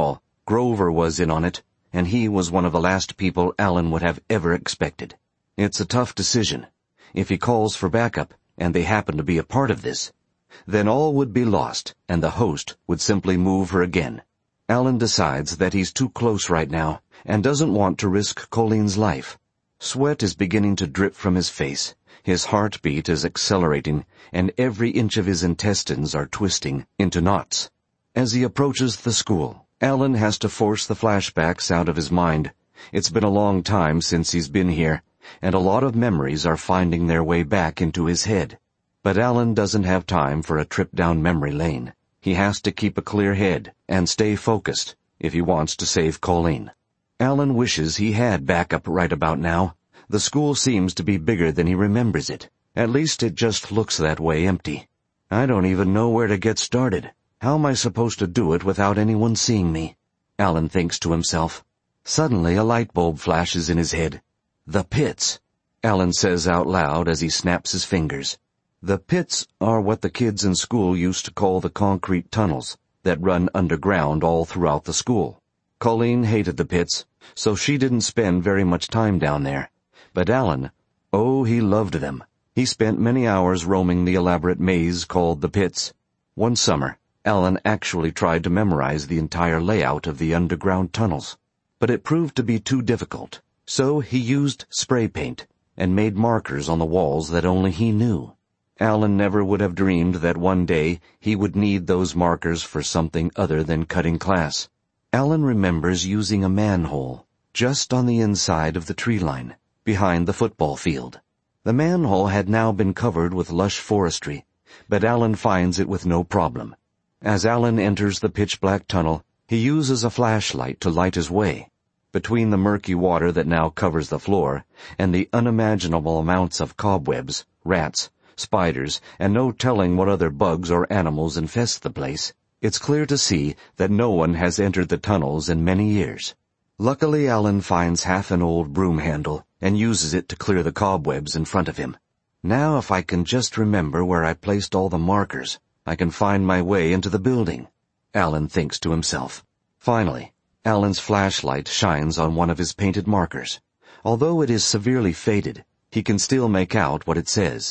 Grover was in on it, and he was one of the last people Alan would have ever expected. It's a tough decision. If he calls for backup, and they happen to be a part of this, then all would be lost, and the host would simply move her again. Alan decides that he's too close right now, and doesn't want to risk Colleen's life. Sweat is beginning to drip from his face, his heartbeat is accelerating, and every inch of his intestines are twisting into knots. As he approaches the school, Alan has to force the flashbacks out of his mind. It's been a long time since he's been here, and a lot of memories are finding their way back into his head. But Alan doesn't have time for a trip down memory lane. He has to keep a clear head and stay focused if he wants to save Colleen. Alan wishes he had backup right about now. The school seems to be bigger than he remembers it. At least it just looks that way empty. I don't even know where to get started. How am I supposed to do it without anyone seeing me? Alan thinks to himself. Suddenly a light bulb flashes in his head. The pits, Alan says out loud as he snaps his fingers. The pits are what the kids in school used to call the concrete tunnels that run underground all throughout the school. Colleen hated the pits, so she didn't spend very much time down there. But Alan, oh, he loved them. He spent many hours roaming the elaborate maze called the pits. One summer, Alan actually tried to memorize the entire layout of the underground tunnels. But it proved to be too difficult, so he used spray paint and made markers on the walls that only he knew. Alan never would have dreamed that one day he would need those markers for something other than cutting class. Alan remembers using a manhole just on the inside of the tree line, behind the football field. The manhole had now been covered with lush forestry, but Alan finds it with no problem. As Alan enters the pitch-black tunnel, he uses a flashlight to light his way. Between the murky water that now covers the floor and the unimaginable amounts of cobwebs, rats, spiders, and no telling what other bugs or animals infest the place, it's clear to see that no one has entered the tunnels in many years. Luckily, Alan finds half an old broom handle and uses it to clear the cobwebs in front of him. Now if I can just remember where I placed all the markers, I can find my way into the building, Alan thinks to himself. Finally, Alan's flashlight shines on one of his painted markers. Although it is severely faded, he can still make out what it says.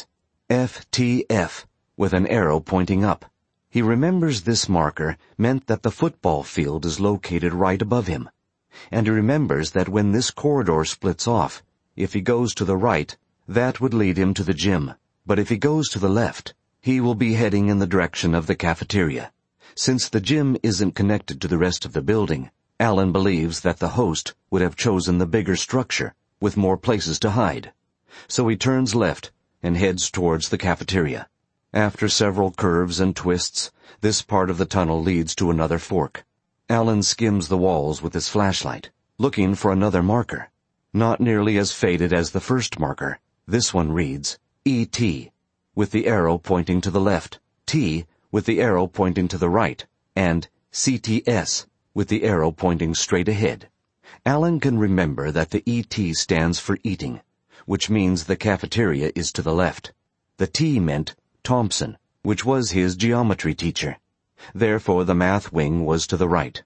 FTF, with an arrow pointing up. He remembers this marker meant that the football field is located right above him. And he remembers that when this corridor splits off, if he goes to the right, that would lead him to the gym. But if he goes to the left, he will be heading in the direction of the cafeteria. Since the gym isn't connected to the rest of the building, Alan believes that the host would have chosen the bigger structure, with more places to hide. So he turns left and heads towards the cafeteria. After several curves and twists, this part of the tunnel leads to another fork. Alan skims the walls with his flashlight, looking for another marker. Not nearly as faded as the first marker, this one reads E.T., with the arrow pointing to the left, T with the arrow pointing to the right, and CTS with the arrow pointing straight ahead. Alan can remember that the E.T. stands for eating, which means the cafeteria is to the left. The T meant Thompson, which was his geometry teacher. Therefore the math wing was to the right.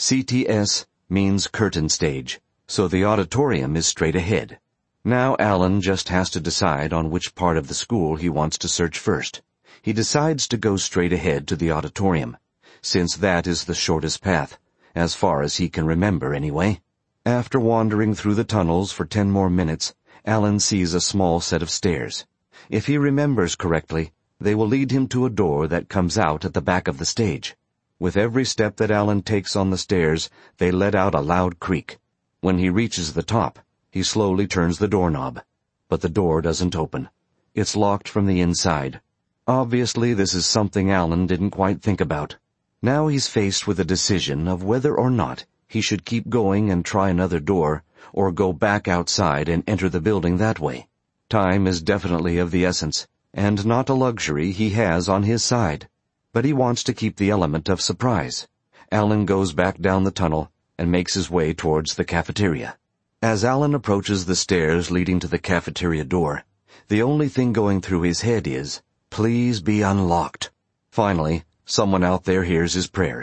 CTS means curtain stage, so the auditorium is straight ahead. Now Alan just has to decide on which part of the school he wants to search first. He decides to go straight ahead to the auditorium, since that is the shortest path, as far as he can remember anyway. After wandering through the tunnels for 10 more minutes, Alan sees a small set of stairs. If he remembers correctly, they will lead him to a door that comes out at the back of the stage. With every step that Alan takes on the stairs, they let out a loud creak. When he reaches the top, he slowly turns the doorknob. But the door doesn't open. It's locked from the inside. Obviously, this is something Alan didn't quite think about. Now he's faced with a decision of whether or not he should keep going and try another door, or go back outside and enter the building that way. Time is definitely of the essence, and not a luxury he has on his side. But he wants to keep the element of surprise. Alan goes back down the tunnel and makes his way towards the cafeteria. As Alan approaches the stairs leading to the cafeteria door, the only thing going through his head is, "Please be unlocked." Finally, someone out there hears his prayers.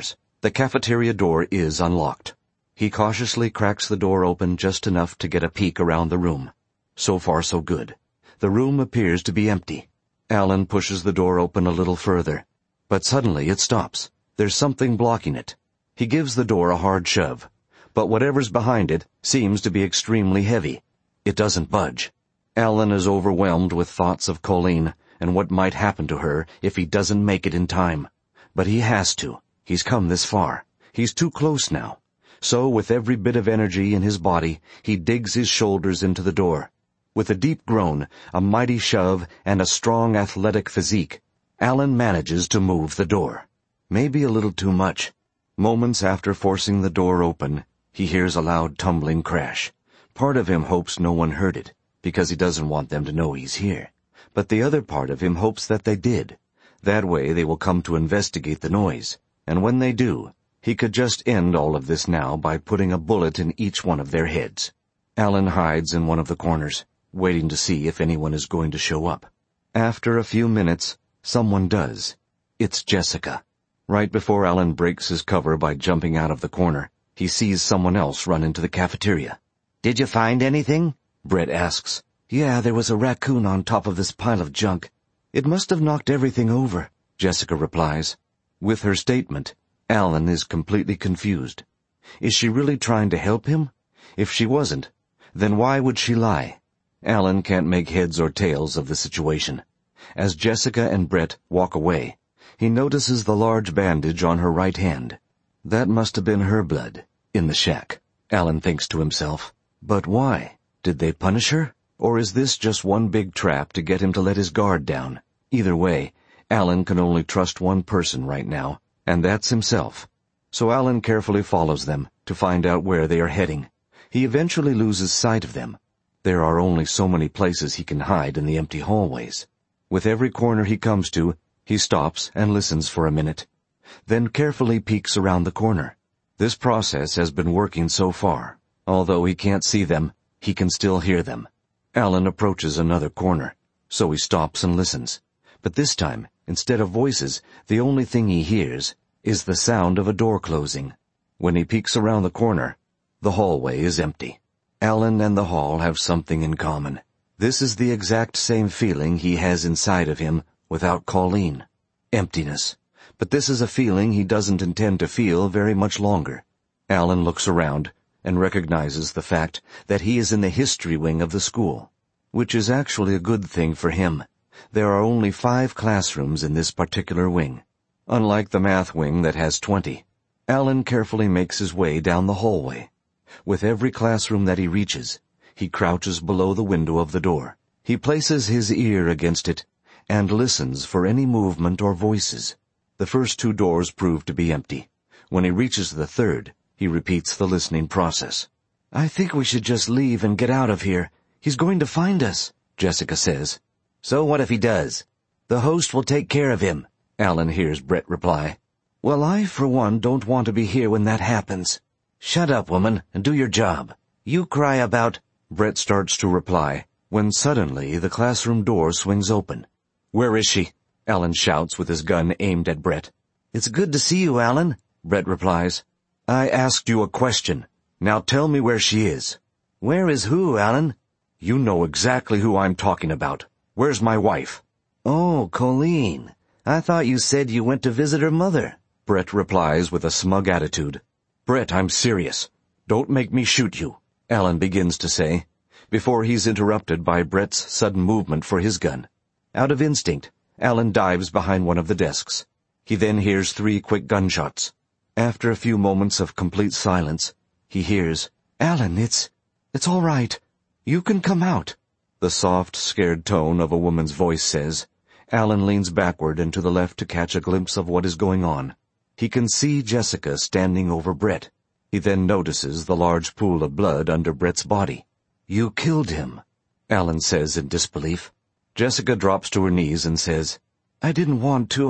The cafeteria door is unlocked. He cautiously cracks the door open just enough to get a peek around the room. So far, so good. The room appears to be empty. Alan pushes the door open a little further. But suddenly it stops. There's something blocking it. He gives the door a hard shove. But whatever's behind it seems to be extremely heavy. It doesn't budge. Alan is overwhelmed with thoughts of Colleen and what might happen to her if he doesn't make it in time. But he has to. He's come this far. He's too close now. So, with every bit of energy in his body, he digs his shoulders into the door. With a deep groan, a mighty shove, and a strong athletic physique, Alan manages to move the door. Maybe a little too much. Moments after forcing the door open, he hears a loud tumbling crash. Part of him hopes no one heard it, because he doesn't want them to know he's here. But the other part of him hopes that they did. That way they will come to investigate the noise. And when they do, he could just end all of this now by putting a bullet in each one of their heads. Alan hides in one of the corners, waiting to see if anyone is going to show up. After a few minutes, someone does. It's Jessica. Right before Alan breaks his cover by jumping out of the corner, he sees someone else run into the cafeteria. "Did you find anything?" Brett asks. "Yeah, there was a raccoon on top of this pile of junk. It must have knocked everything over," Jessica replies. With her statement, Alan is completely confused. Is she really trying to help him? If she wasn't, then why would she lie? Alan can't make heads or tails of the situation. As Jessica and Brett walk away, he notices the large bandage on her right hand. That must have been her blood, in the shack, Alan thinks to himself. But why? Did they punish her? Or is this just one big trap to get him to let his guard down? Either way, Alan can only trust one person right now, and that's himself. So Alan carefully follows them to find out where they are heading. He eventually loses sight of them. There are only so many places he can hide in the empty hallways. With every corner he comes to, he stops and listens for a minute, then carefully peeks around the corner. This process has been working so far. Although he can't see them, he can still hear them. Alan approaches another corner, so he stops and listens. But this time, instead of voices, the only thing he hears is the sound of a door closing. When he peeks around the corner, the hallway is empty. Alan and the hall have something in common. This is the exact same feeling he has inside of him without Colleen. Emptiness. But this is a feeling he doesn't intend to feel very much longer. Alan looks around and recognizes the fact that he is in the history wing of the school, which is actually a good thing for him. There are only 5 classrooms in this particular wing, unlike the math wing that has 20. Alan carefully makes his way down the hallway. With every classroom that he reaches, he crouches below the window of the door. He places his ear against it and listens for any movement or voices. The first 2 doors prove to be empty. When he reaches the third, he repeats the listening process. "I think we should just leave and get out of here. He's going to find us," Jessica says. "So what if he does? The host will take care of him," Alan hears Brett reply. "Well, I, for one, don't want to be here when that happens." "Shut up, woman, and do your job. You cry about—" Brett starts to reply, when suddenly the classroom door swings open. "Where is she?" Alan shouts with his gun aimed at Brett. "It's good to see you, Alan," Brett replies. "I asked you a question. Now tell me where she is." "Where is who, Alan?" "You know exactly who I'm talking about. Where's my wife?" "Oh, Colleen. I thought you said you went to visit her mother," Brett replies with a smug attitude. "Brett, I'm serious. Don't make me shoot you," Alan begins to say, before he's interrupted by Brett's sudden movement for his gun. Out of instinct, Alan dives behind one of the desks. He then hears 3 quick gunshots. After a few moments of complete silence, he hears, "Alan, it's all right. You can come out," the soft, scared tone of a woman's voice says. Alan leans backward and to the left to catch a glimpse of what is going on. He can see Jessica standing over Brett. He then notices the large pool of blood under Brett's body. "You killed him," Alan says in disbelief. Jessica drops to her knees and says, "I didn't want to.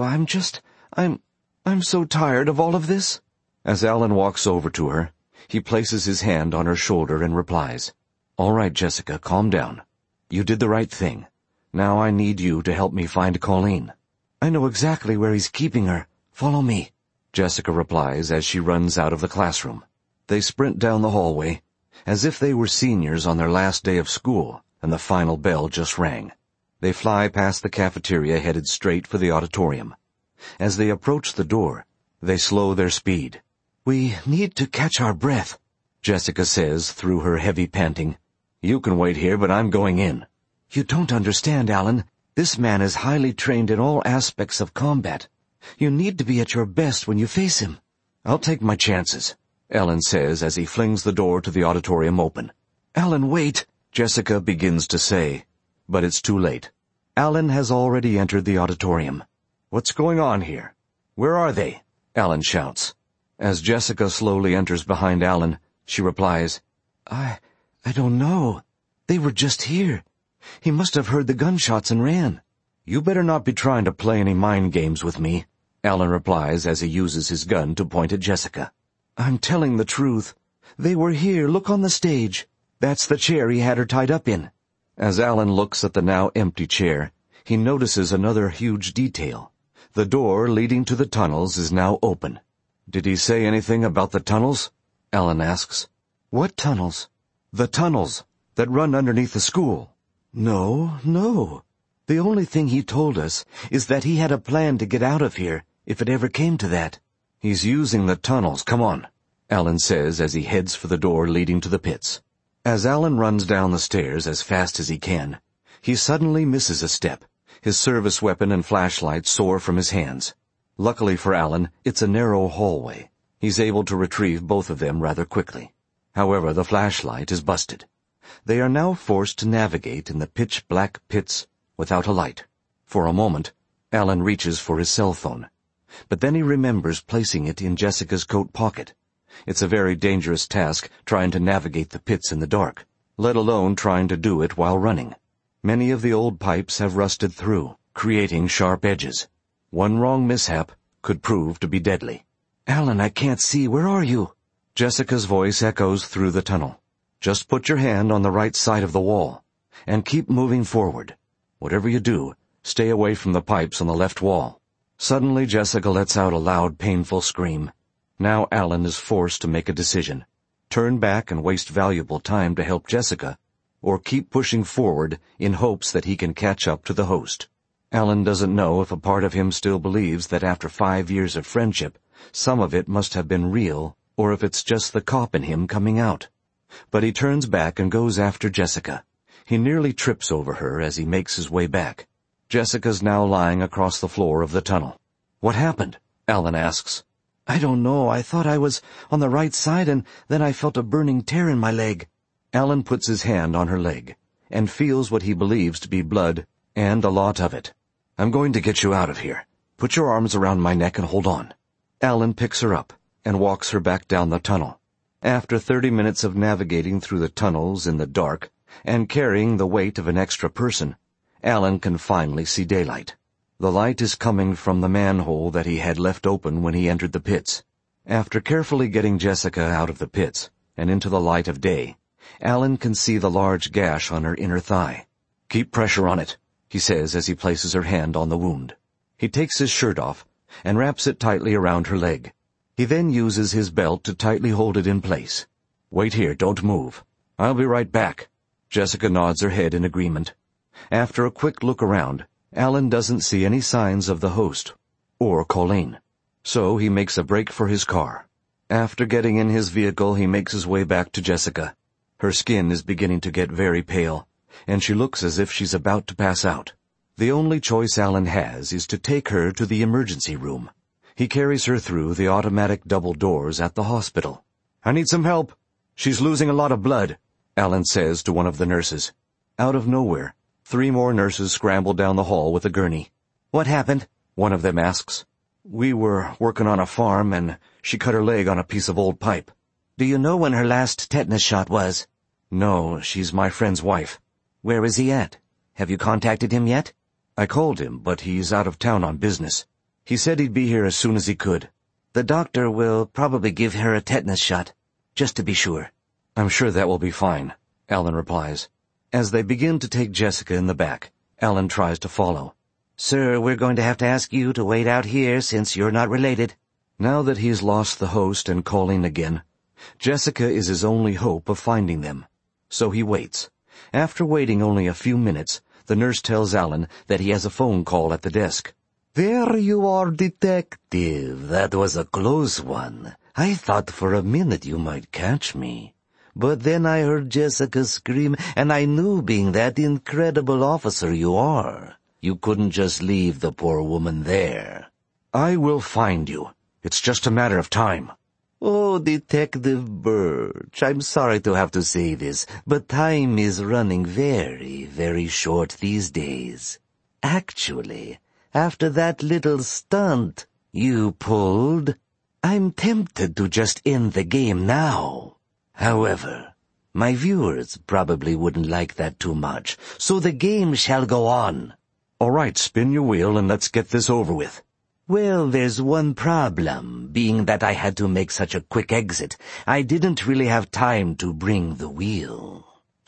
I'm so tired of all of this." As Alan walks over to her, he places his hand on her shoulder and replies, "All right, Jessica, calm down. You did the right thing. Now I need you to help me find Colleen. I know exactly where he's keeping her. Follow me." Jessica replies as she runs out of the classroom. They sprint down the hallway, as if they were seniors on their last day of school, and the final bell just rang. They fly past the cafeteria headed straight for the auditorium. As they approach the door, they slow their speed. "We need to catch our breath," Jessica says through her heavy panting. "You can wait here, but I'm going in." "You don't understand, Alan. This man is highly trained in all aspects of combat. You need to be at your best when you face him." "I'll take my chances," Alan says as he flings the door to the auditorium open. "Alan, wait," Jessica begins to say, but it's too late. Alan has already entered the auditorium. "What's going on here? Where are they?" Alan shouts. As Jessica slowly enters behind Alan, she replies, I don't know. They were just here. He must have heard the gunshots and ran." "You better not be trying to play any mind games with me," Alan replies as he uses his gun to point at Jessica. "I'm telling the truth. They were here. Look on the stage. That's the chair he had her tied up in." As Alan looks at the now empty chair, he notices another huge detail. The door leading to the tunnels is now open. "Did he say anything about the tunnels?" Alan asks. "What tunnels?" "The tunnels that run underneath the school." No. The only thing he told us is that he had a plan to get out of here if it ever came to that." "He's using the tunnels. Come on," Alan says as he heads for the door leading to the pits. As Alan runs down the stairs as fast as he can, he suddenly misses a step. His service weapon and flashlight soar from his hands. Luckily for Alan, it's a narrow hallway. He's able to retrieve both of them rather quickly. However, the flashlight is busted. They are now forced to navigate in the pitch-black pits without a light. For a moment, Alan reaches for his cell phone. But then he remembers placing it in Jessica's coat pocket. It's a very dangerous task trying to navigate the pits in the dark, let alone trying to do it while running. Many of the old pipes have rusted through, creating sharp edges. One wrong mishap could prove to be deadly. "Alan, I can't see. Where are you?" Jessica's voice echoes through the tunnel. "Just put your hand on the right side of the wall, and keep moving forward. Whatever you do, stay away from the pipes on the left wall." Suddenly Jessica lets out a loud, painful scream. Now Alan is forced to make a decision. Turn back and waste valuable time to help Jessica, or keep pushing forward in hopes that he can catch up to the host. Alan doesn't know if a part of him still believes that after 5 years of friendship, some of it must have been real, or if it's just the cop in him coming out. But he turns back and goes after Jessica. He nearly trips over her as he makes his way back. Jessica's now lying across the floor of the tunnel. "What happened?" Alan asks. "I don't know. I thought I was on the right side, and then I felt a burning tear in my leg." Alan puts his hand on her leg and feels what he believes to be blood, and a lot of it. "I'm going to get you out of here. Put your arms around my neck and hold on." Alan picks her up and walks her back down the tunnel. After 30 minutes of navigating through the tunnels in the dark and carrying the weight of an extra person, Alan can finally see daylight. The light is coming from the manhole that he had left open when he entered the pits. After carefully getting Jessica out of the pits and into the light of day, Alan can see the large gash on her inner thigh. "Keep pressure on it," he says as he places her hand on the wound. He takes his shirt off and wraps it tightly around her leg. He then uses his belt to tightly hold it in place. "Wait here, don't move. I'll be right back." Jessica nods her head in agreement. After a quick look around, Alan doesn't see any signs of the host, or Colleen. So he makes a break for his car. After getting in his vehicle, he makes his way back to Jessica. Her skin is beginning to get very pale, and she looks as if she's about to pass out. The only choice Alan has is to take her to the emergency room. He carries her through the automatic double doors at the hospital. "I need some help. She's losing a lot of blood," Alan says to one of the nurses. Out of nowhere, 3 more nurses scramble down the hall with a gurney. "What happened?" one of them asks. "We were working on a farm, and she cut her leg on a piece of old pipe." "Do you know when her last tetanus shot was?" "No, she's my friend's wife." "Where is he at? Have you contacted him yet?" "I called him, but he's out of town on business. He said he'd be here as soon as he could." "The doctor will probably give her a tetanus shot, just to be sure." "I'm sure that will be fine," Alan replies. As they begin to take Jessica in the back, Alan tries to follow. "Sir, we're going to have to ask you to wait out here since you're not related." Now that he's lost the host and Colleen again, Jessica is his only hope of finding them. So he waits. After waiting only a few minutes, the nurse tells Alan that he has a phone call at the desk. "There you are, detective. That was a close one. I thought for a minute you might catch me. But then I heard Jessica scream, and I knew, being that incredible officer you are, you couldn't just leave the poor woman there." "I will find you. It's just a matter of time." "Oh, Detective Birch, I'm sorry to have to say this, but time is running very, very short these days. Actually, after that little stunt you pulled, I'm tempted to just end the game now. However, my viewers probably wouldn't like that too much, so the game shall go on." "All right, spin your wheel and let's get this over with." "Well, there's one problem, being that I had to make such a quick exit. I didn't really have time to bring the wheel.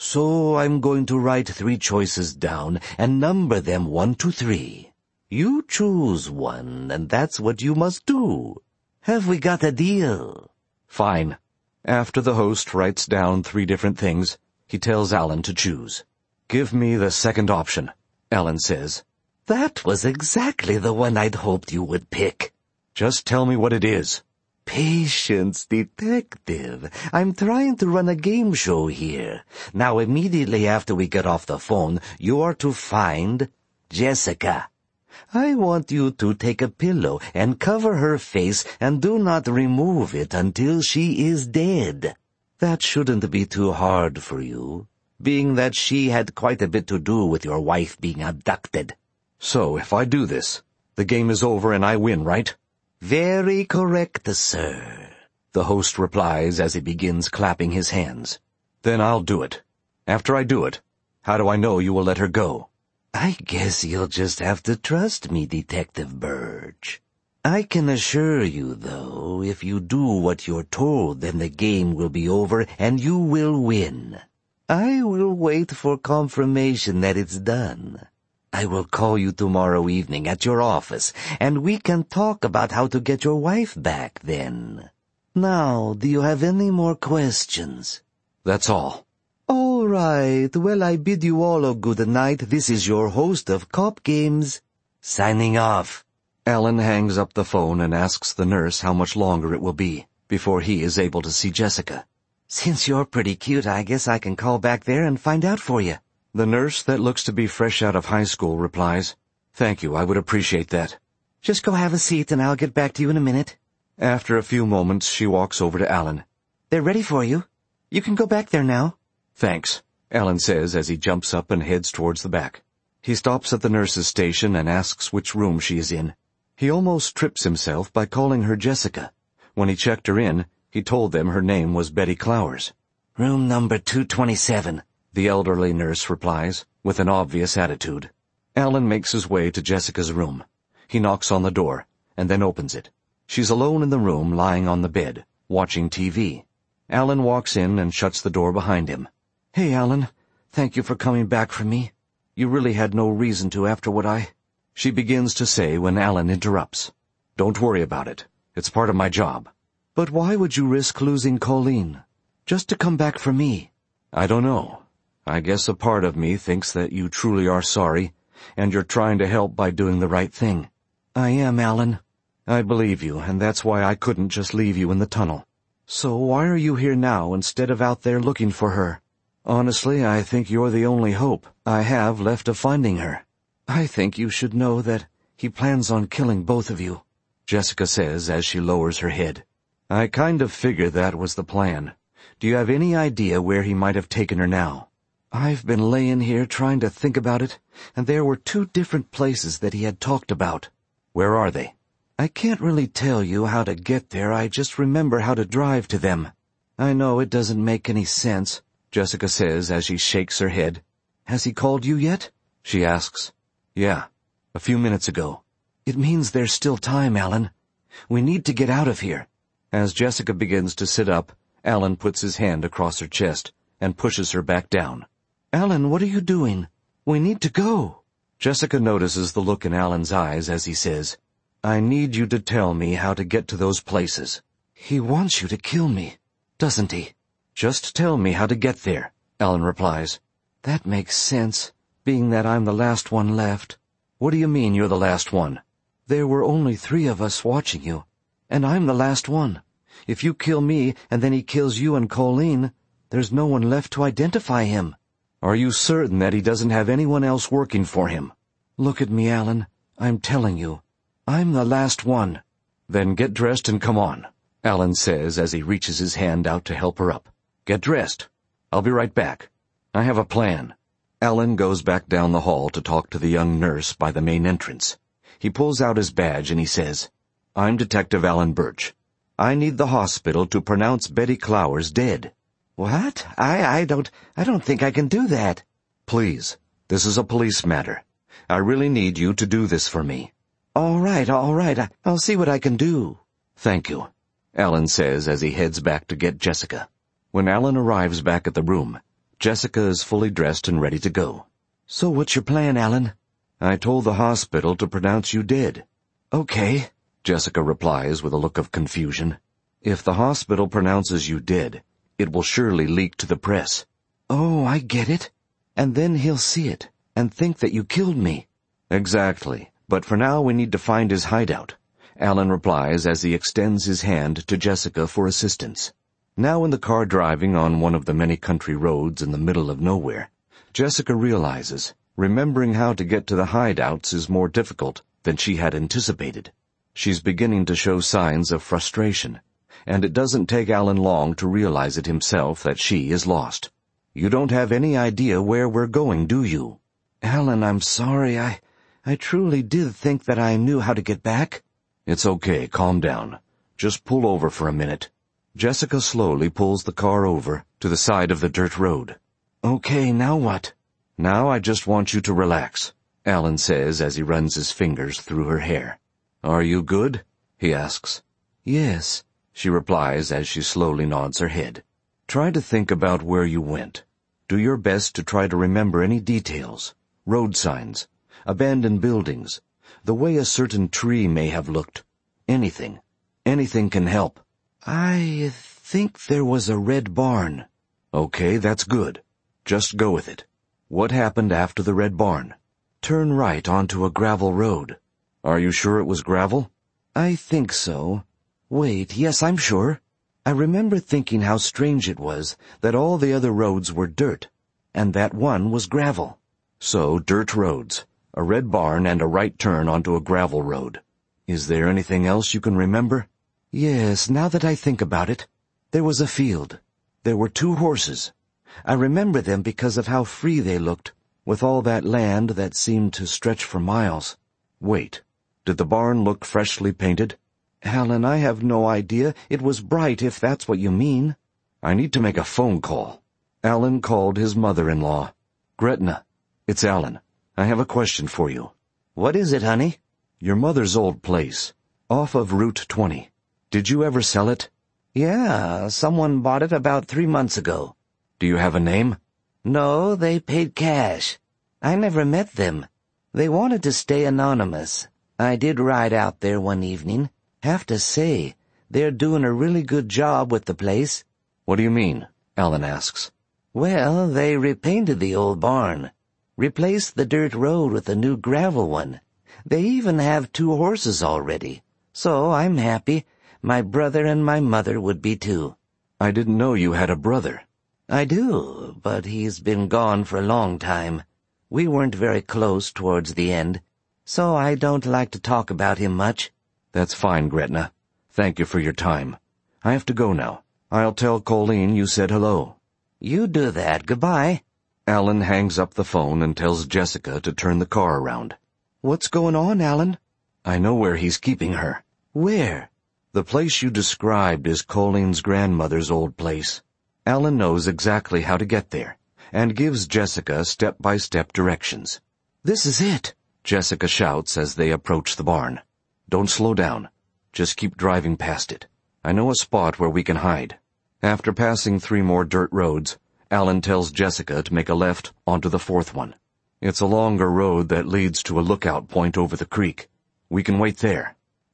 So I'm going to write 3 choices down and number them 1 to 3. You choose one, and that's what you must do. Have we got a deal?" Fine. After the host writes down 3 different things, he tells Alan to choose. "Give me the second option," Alan says. "That was exactly the one I'd hoped you would pick." "Just tell me what it is." "Patience, detective. I'm trying to run a game show here. Now, immediately after we get off the phone, you are to find Jessica. I want you to take a pillow and cover her face and do not remove it until she is dead. That shouldn't be too hard for you, being that she had quite a bit to do with your wife being abducted." "So, if I do this, the game is over and I win, right?" "Very correct, sir," the host replies as he begins clapping his hands. "Then I'll do it. After I do it, how do I know you will let her go?" "I guess you'll just have to trust me, Detective Birch. I can assure you, though, if you do what you're told, then the game will be over and you will win. I will wait for confirmation that it's done. I will call you tomorrow evening at your office, and we can talk about how to get your wife back then. Now, do you have any more questions?" "That's all." "All right. Well, I bid you all a good night. This is your host of Cop Games, signing off." Alan hangs up the phone and asks the nurse how much longer it will be before he is able to see Jessica. "Since you're pretty cute, I guess I can call back there and find out for you." The nurse that looks to be fresh out of high school replies, "Thank you, I would appreciate that." "Just go have a seat and I'll get back to you in a minute." After a few moments, she walks over to Alan. "They're ready for you. You can go back there now." "Thanks," Alan says as he jumps up and heads towards the back. He stops at the nurse's station and asks which room she is in. He almost trips himself by calling her Jessica. When he checked her in, he told them her name was Betty Clowers. "Room number 227. The elderly nurse replies, with an obvious attitude. Alan makes his way to Jessica's room. He knocks on the door, and then opens it. She's alone in the room, lying on the bed, watching TV. Alan walks in and shuts the door behind him. "Hey, Alan, thank you for coming back for me. You really had no reason to after what she begins to say when Alan interrupts. "Don't worry about it. It's part of my job." "But why would you risk losing Colleen? Just to come back for me?" "I don't know. I guess a part of me thinks that you truly are sorry, and you're trying to help by doing the right thing." "I am, Alan." "I believe you, and that's why I couldn't just leave you in the tunnel." "So why are you here now instead of out there looking for her?" "Honestly, I think you're the only hope I have left of finding her." "I think you should know that he plans on killing both of you," Jessica says as she lowers her head. "I kind of figured that was the plan. Do you have any idea where he might have taken her now?" "I've been laying here trying to think about it, and there were 2 different places that he had talked about." "Where are they?" "I can't really tell you how to get there. I just remember how to drive to them." "I know it doesn't make any sense," Jessica says as she shakes her head. "Has he called you yet?" she asks. "Yeah, a few minutes ago." "It means there's still time, Alan. We need to get out of here." As Jessica begins to sit up, Alan puts his hand across her chest and pushes her back down. "Alan, what are you doing? We need to go." Jessica notices the look in Alan's eyes as he says, I need you to tell me how to get to those places. He wants you to kill me, doesn't he? Just tell me how to get there, Alan replies. That makes sense, being that I'm the last one left. What do you mean you're the last one? There were only 3 of us watching you, and I'm the last one. If you kill me and then he kills you and Colleen, there's no one left to identify him. Are you certain that he doesn't have anyone else working for him? Look at me, Alan. I'm telling you. I'm the last one. Then get dressed and come on, Alan says as he reaches his hand out to help her up. Get dressed. I'll be right back. I have a plan. Alan goes back down the hall to talk to the young nurse by the main entrance. He pulls out his badge and he says, I'm Detective Alan Birch. I need the hospital to pronounce Betty Clowers dead. What? I don't think I can do that. Please, this is a police matter. I really need you to do this for me. All right. I'll see what I can do. Thank you, Alan says as he heads back to get Jessica. When Alan arrives back at the room, Jessica is fully dressed and ready to go. So what's your plan, Alan? I told the hospital to pronounce you dead. Okay, Jessica replies with a look of confusion. If the hospital pronounces you dead, it will surely leak to the press. Oh, I get it. And then he'll see it and think that you killed me. Exactly. But for now we need to find his hideout, Alan replies as he extends his hand to Jessica for assistance. Now in the car driving on one of the many country roads in the middle of nowhere, Jessica realizes remembering how to get to the hideouts is more difficult than she had anticipated. She's beginning to show signs of frustration, and it doesn't take Alan long to realize it himself that she is lost. You don't have any idea where we're going, do you? Alan, I'm sorry. I truly did think that I knew how to get back. It's okay, calm down. Just pull over for a minute. Jessica slowly pulls the car over to the side of the dirt road. Okay, now what? Now I just want you to relax, Alan says as he runs his fingers through her hair. Are you good? He asks. Yes, she replies as she slowly nods her head. Try to think about where you went. Do your best to try to remember any details, road signs, abandoned buildings, the way a certain tree may have looked. Anything. Anything can help. I think there was a red barn. Okay, that's good. Just go with it. What happened after the red barn? Turn right onto a gravel road. Are you sure it was gravel? I think so. Wait, yes, I'm sure. I remember thinking how strange it was that all the other roads were dirt, and that one was gravel. So, dirt roads, a red barn, and a right turn onto a gravel road. Is there anything else you can remember? Yes, now that I think about it. There was a field. There were 2 horses. I remember them because of how free they looked, with all that land that seemed to stretch for miles. Wait, did the barn look freshly painted? Alan, I have no idea. It was bright, if that's what you mean. I need to make a phone call. Alan called his mother-in-law. Gretna, it's Alan. I have a question for you. What is it, honey? Your mother's old place, off of Route 20. Did you ever sell it? Yeah, someone bought it about 3 months ago. Do you have a name? No, they paid cash. I never met them. They wanted to stay anonymous. I did ride out there one evening. Have to say, they're doing a really good job with the place. What do you mean? Alan asks. Well, they repainted the old barn, replaced the dirt road with a new gravel one. They even have 2 horses already. So I'm happy. My brother and my mother would be too. I didn't know you had a brother. I do, but he's been gone for a long time. We weren't very close towards the end, so I don't like to talk about him much. That's fine, Gretna. Thank you for your time. I have to go now. I'll tell Colleen you said hello. You do that. Goodbye. Alan hangs up the phone and tells Jessica to turn the car around. What's going on, Alan? I know where he's keeping her. Where? The place you described is Colleen's grandmother's old place. Alan knows exactly how to get there, and gives Jessica step-by-step directions. This is it, Jessica shouts as they approach the barn. Don't slow down. Just keep driving past it. I know a spot where we can hide. After passing 3 more dirt roads, Alan tells Jessica to make a left onto the 4th one. It's a longer road that leads to a lookout point over the creek. We can wait there.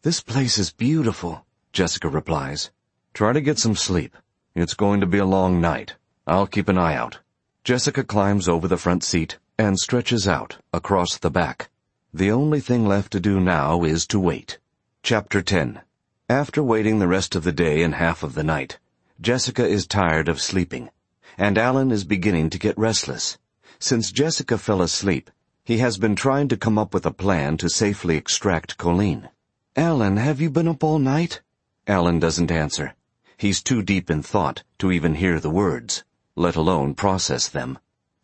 This place is beautiful, Jessica replies. Try to get some sleep. It's going to be a long night. I'll keep an eye out. Jessica climbs over the front seat and stretches out across the back. The only thing left to do now is to wait. Chapter 10. After waiting the rest of the day and half of the night, Jessica is tired of sleeping, and Alan is beginning to get restless. Since Jessica fell asleep, he has been trying to come up with a plan to safely extract Colleen. Alan, have you been up all night? Alan doesn't answer. He's too deep in thought to even hear the words, let alone process them.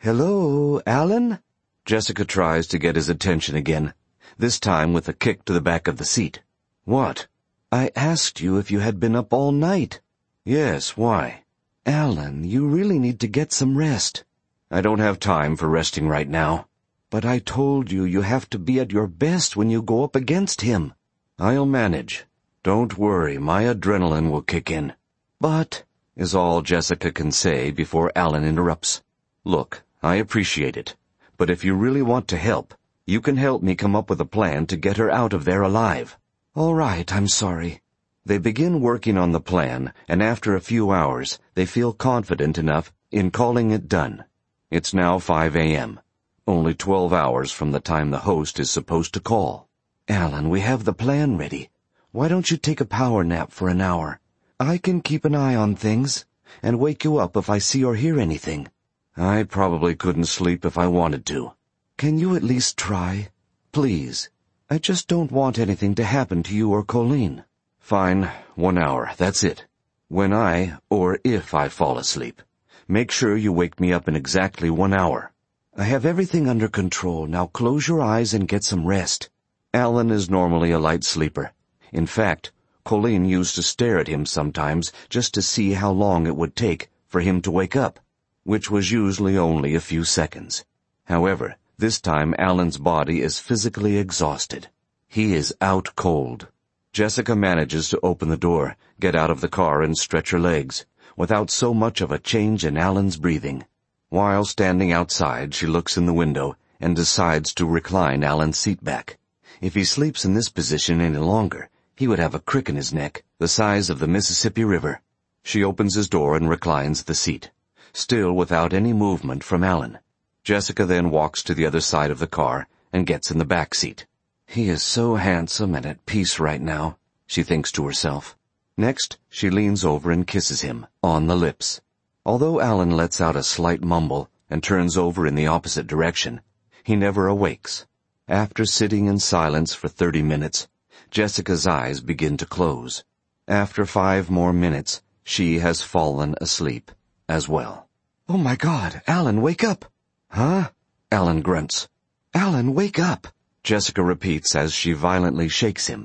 Hello, Alan? Jessica tries to get his attention again, this time with a kick to the back of the seat. What? I asked you if you had been up all night. Yes, why? Alan, you really need to get some rest. I don't have time for resting right now. But I told you you have to be at your best when you go up against him. I'll manage. Don't worry, my adrenaline will kick in. But, is all Jessica can say before Alan interrupts. Look, I appreciate it. But if you really want to help, you can help me come up with a plan to get her out of there alive. All right, I'm sorry. They begin working on the plan, and after a few hours, they feel confident enough in calling it done. It's now 5 a.m., only 12 hours from the time the host is supposed to call. Alan, we have the plan ready. Why don't you take a power nap for an hour? I can keep an eye on things, and wake you up if I see or hear anything. I probably couldn't sleep if I wanted to. Can you at least try? Please. I just don't want anything to happen to you or Colleen. Fine, 1 hour, that's it. When or if I fall asleep, make sure you wake me up in exactly 1 hour. I have everything under control. Now close your eyes and get some rest. Alan is normally a light sleeper. In fact, Colleen used to stare at him sometimes just to see how long it would take for him to wake up, which was usually only a few seconds. However, this time Alan's body is physically exhausted. He is out cold. Jessica manages to open the door, get out of the car and stretch her legs, without so much of a change in Alan's breathing. While standing outside, she looks in the window and decides to recline Alan's seat back. If he sleeps in this position any longer, he would have a crick in his neck, the size of the Mississippi River. She opens his door and reclines the seat, still without any movement from Alan. Jessica then walks to the other side of the car and gets in the back seat. He is so handsome and at peace right now, she thinks to herself. Next, she leans over and kisses him on the lips. Although Alan lets out a slight mumble and turns over in the opposite direction, he never awakes. After sitting in silence for 30 minutes, Jessica's eyes begin to close. After 5 more minutes, she has fallen asleep as well. Oh my God, Alan, wake up! Huh? Alan grunts. Alan, wake up! Jessica repeats as she violently shakes him.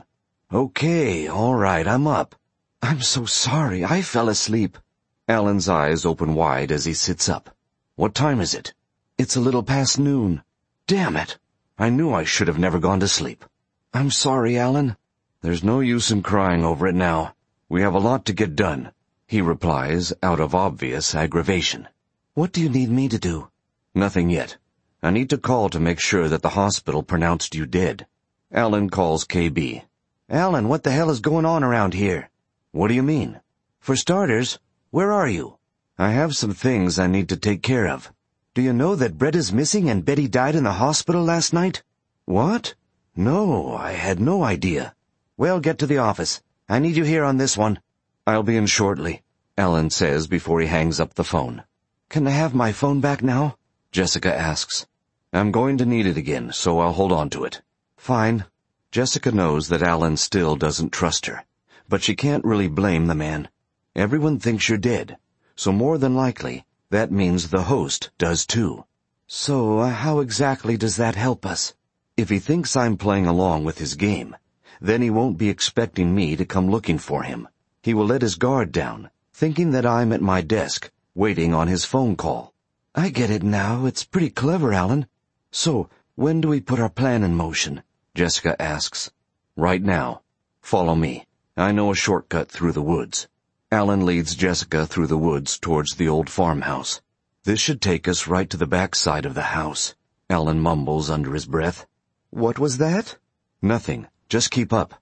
Okay, all right, I'm up. I'm so sorry, I fell asleep. Alan's eyes open wide as he sits up. What time is it? It's a little past noon. Damn it! I knew I should have never gone to sleep. I'm sorry, Alan. There's no use in crying over it now. We have a lot to get done, he replies out of obvious aggravation. What do you need me to do? Nothing yet. I need to call to make sure that the hospital pronounced you dead. Alan calls KB. Alan, what the hell is going on around here? What do you mean? For starters, where are you? I have some things I need to take care of. Do you know that Brett is missing and Betty died in the hospital last night? What? No, I had no idea. Well, get to the office. I need you here on this one. I'll be in shortly, Alan says before he hangs up the phone. Can I have my phone back now? Jessica asks. I'm going to need it again, so I'll hold on to it. Fine. Jessica knows that Alan still doesn't trust her, but she can't really blame the man. Everyone thinks you're dead, so more than likely, that means the host does too. So, how exactly does that help us? If he thinks I'm playing along with his game, then he won't be expecting me to come looking for him. He will let his guard down, thinking that I'm at my desk, waiting on his phone call. I get it now. It's pretty clever, Alan. So, when do we put our plan in motion? Jessica asks. Right now. Follow me. I know a shortcut through the woods. Alan leads Jessica through the woods towards the old farmhouse. This should take us right to the back side of the house, Alan mumbles under his breath. What was that? Nothing. Just keep up.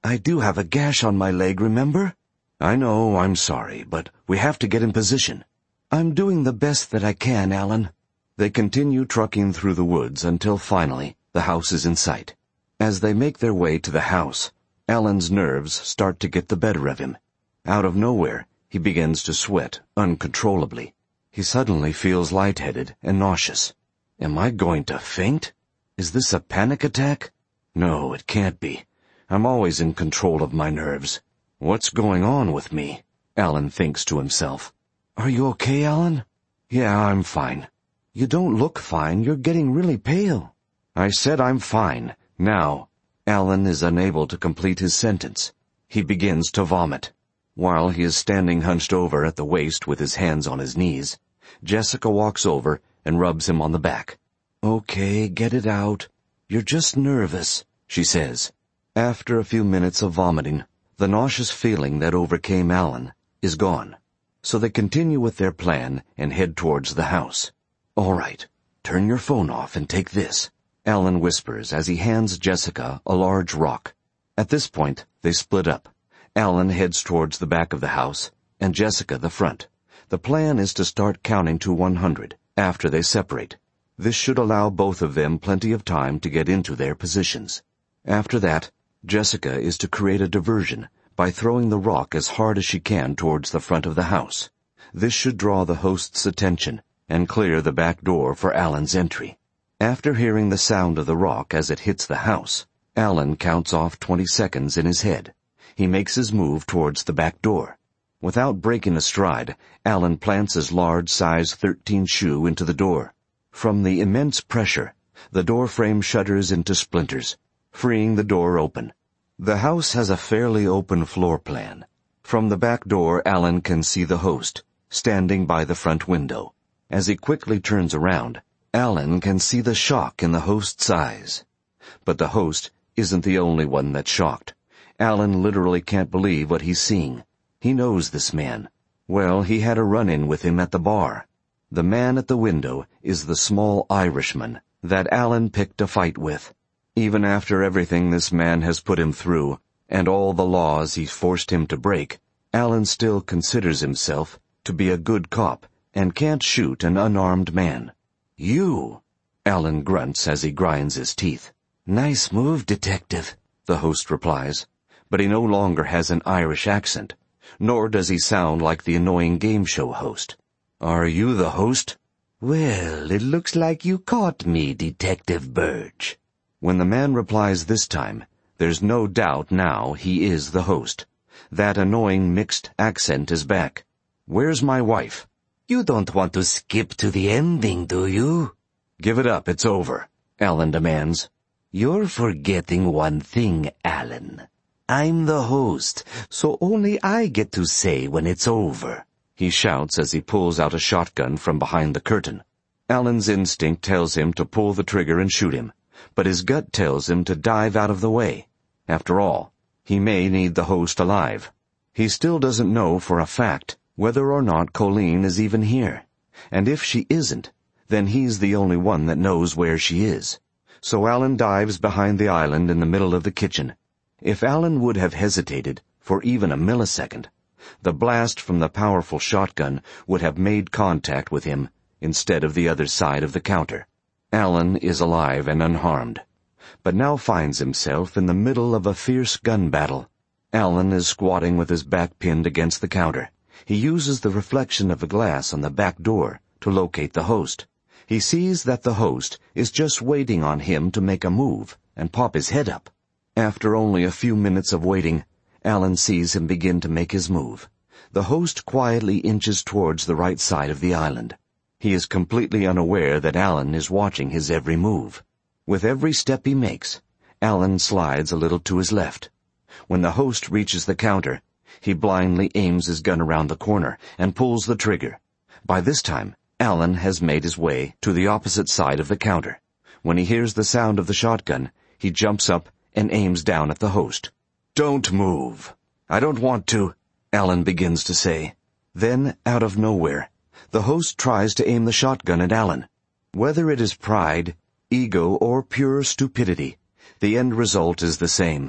I do have a gash on my leg, remember? I know, I'm sorry, but we have to get in position. I'm doing the best that I can, Alan. They continue trucking through the woods until finally the house is in sight. As they make their way to the house, Alan's nerves start to get the better of him. Out of nowhere, he begins to sweat uncontrollably. He suddenly feels lightheaded and nauseous. Am I going to faint? Is this a panic attack? No, it can't be. I'm always in control of my nerves. What's going on with me? Alan thinks to himself. Are you okay, Alan? Yeah, I'm fine. You don't look fine. You're getting really pale. I said I'm fine. Now. Alan is unable to complete his sentence. He begins to vomit. While he is standing hunched over at the waist with his hands on his knees, Jessica walks over and rubs him on the back. Okay, get it out. You're just nervous, she says. After a few minutes of vomiting, the nauseous feeling that overcame Alan is gone. So they continue with their plan and head towards the house. All right, turn your phone off and take this, Alan whispers as he hands Jessica a large rock. At this point, they split up. Alan heads towards the back of the house, and Jessica the front. The plan is to start counting to 100 after they separate. This should allow both of them plenty of time to get into their positions. After that, Jessica is to create a diversion by throwing the rock as hard as she can towards the front of the house. This should draw the host's attention and clear the back door for Alan's entry. After hearing the sound of the rock as it hits the house, Alan counts off 20 seconds in his head. He makes his move towards the back door. Without breaking a stride, Alan plants his large size 13 shoe into the door. From the immense pressure, the door frame shudders into splinters, freeing the door open. The house has a fairly open floor plan. From the back door, Alan can see the host, standing by the front window. As he quickly turns around, Alan can see the shock in the host's eyes. But the host isn't the only one that's shocked. Alan literally can't believe what he's seeing. He knows this man. Well, he had a run-in with him at the bar. The man at the window is the small Irishman that Alan picked a fight with. Even after everything this man has put him through, and all the laws he's forced him to break, Alan still considers himself to be a good cop and can't shoot an unarmed man. You, Alan grunts as he grinds his teeth. Nice move, detective, the host replies. But he no longer has an Irish accent, nor does he sound like the annoying game show host. Are you the host? Well, it looks like you caught me, Detective Burge. When the man replies this time, there's no doubt now he is the host. That annoying mixed accent is back. Where's my wife? You don't want to skip to the ending, do you? Give it up, it's over, Alan demands. You're forgetting one thing, Alan. I'm the host, so only I get to say when it's over, he shouts as he pulls out a shotgun from behind the curtain. Alan's instinct tells him to pull the trigger and shoot him, but his gut tells him to dive out of the way. After all, he may need the host alive. He still doesn't know for a fact whether or not Colleen is even here, and if she isn't, then he's the only one that knows where she is. So Alan dives behind the island in the middle of the kitchen. If Alan would have hesitated for even a millisecond, the blast from the powerful shotgun would have made contact with him instead of the other side of the counter. Alan is alive and unharmed, but now finds himself in the middle of a fierce gun battle. Alan is squatting with his back pinned against the counter. He uses the reflection of the glass on the back door to locate the host. He sees that the host is just waiting on him to make a move and pop his head up. After only a few minutes of waiting, Alan sees him begin to make his move. The host quietly inches towards the right side of the island. He is completely unaware that Alan is watching his every move. With every step he makes, Alan slides a little to his left. When the host reaches the counter, he blindly aims his gun around the corner and pulls the trigger. By this time, Alan has made his way to the opposite side of the counter. When he hears the sound of the shotgun, he jumps up and aims down at the host. "Don't move." "I don't want to," Alan begins to say. Then, out of nowhere, the host tries to aim the shotgun at Alan. Whether it is pride, ego, or pure stupidity, the end result is the same.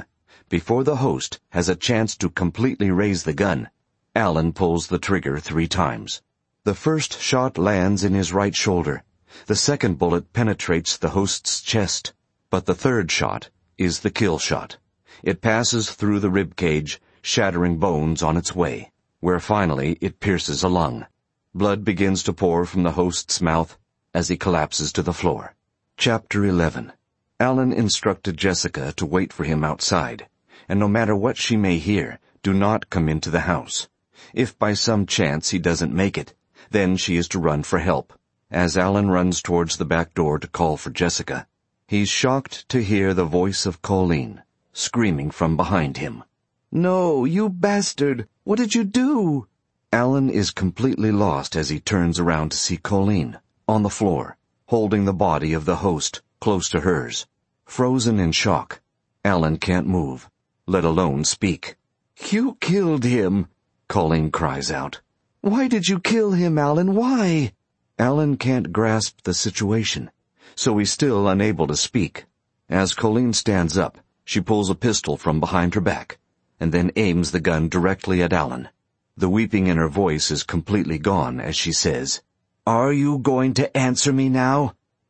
Before the host has a chance to completely raise the gun, Alan pulls the trigger 3 times. The first shot lands in his right shoulder. The second bullet penetrates the host's chest. But the third shot is the kill shot. It passes through the rib cage, shattering bones on its way, where finally it pierces a lung. Blood begins to pour from the host's mouth as he collapses to the floor. Chapter 11. Alan instructed Jessica to wait for him outside, and no matter what she may hear, do not come into the house. If by some chance he doesn't make it, then she is to run for help. As Alan runs towards the back door to call for Jessica, he's shocked to hear the voice of Colleen, screaming from behind him. "No, you bastard! What did you do?" Alan is completely lost as he turns around to see Colleen, on the floor, holding the body of the host close to hers. Frozen in shock, Alan can't move, let alone speak. "You killed him!" Colleen cries out. "Why did you kill him, Alan? Why?" Alan can't grasp the situation, so he's still unable to speak. As Colleen stands up, she pulls a pistol from behind her back, and then aims the gun directly at Alan. The weeping in her voice is completely gone as she says, "Are you going to answer me now?"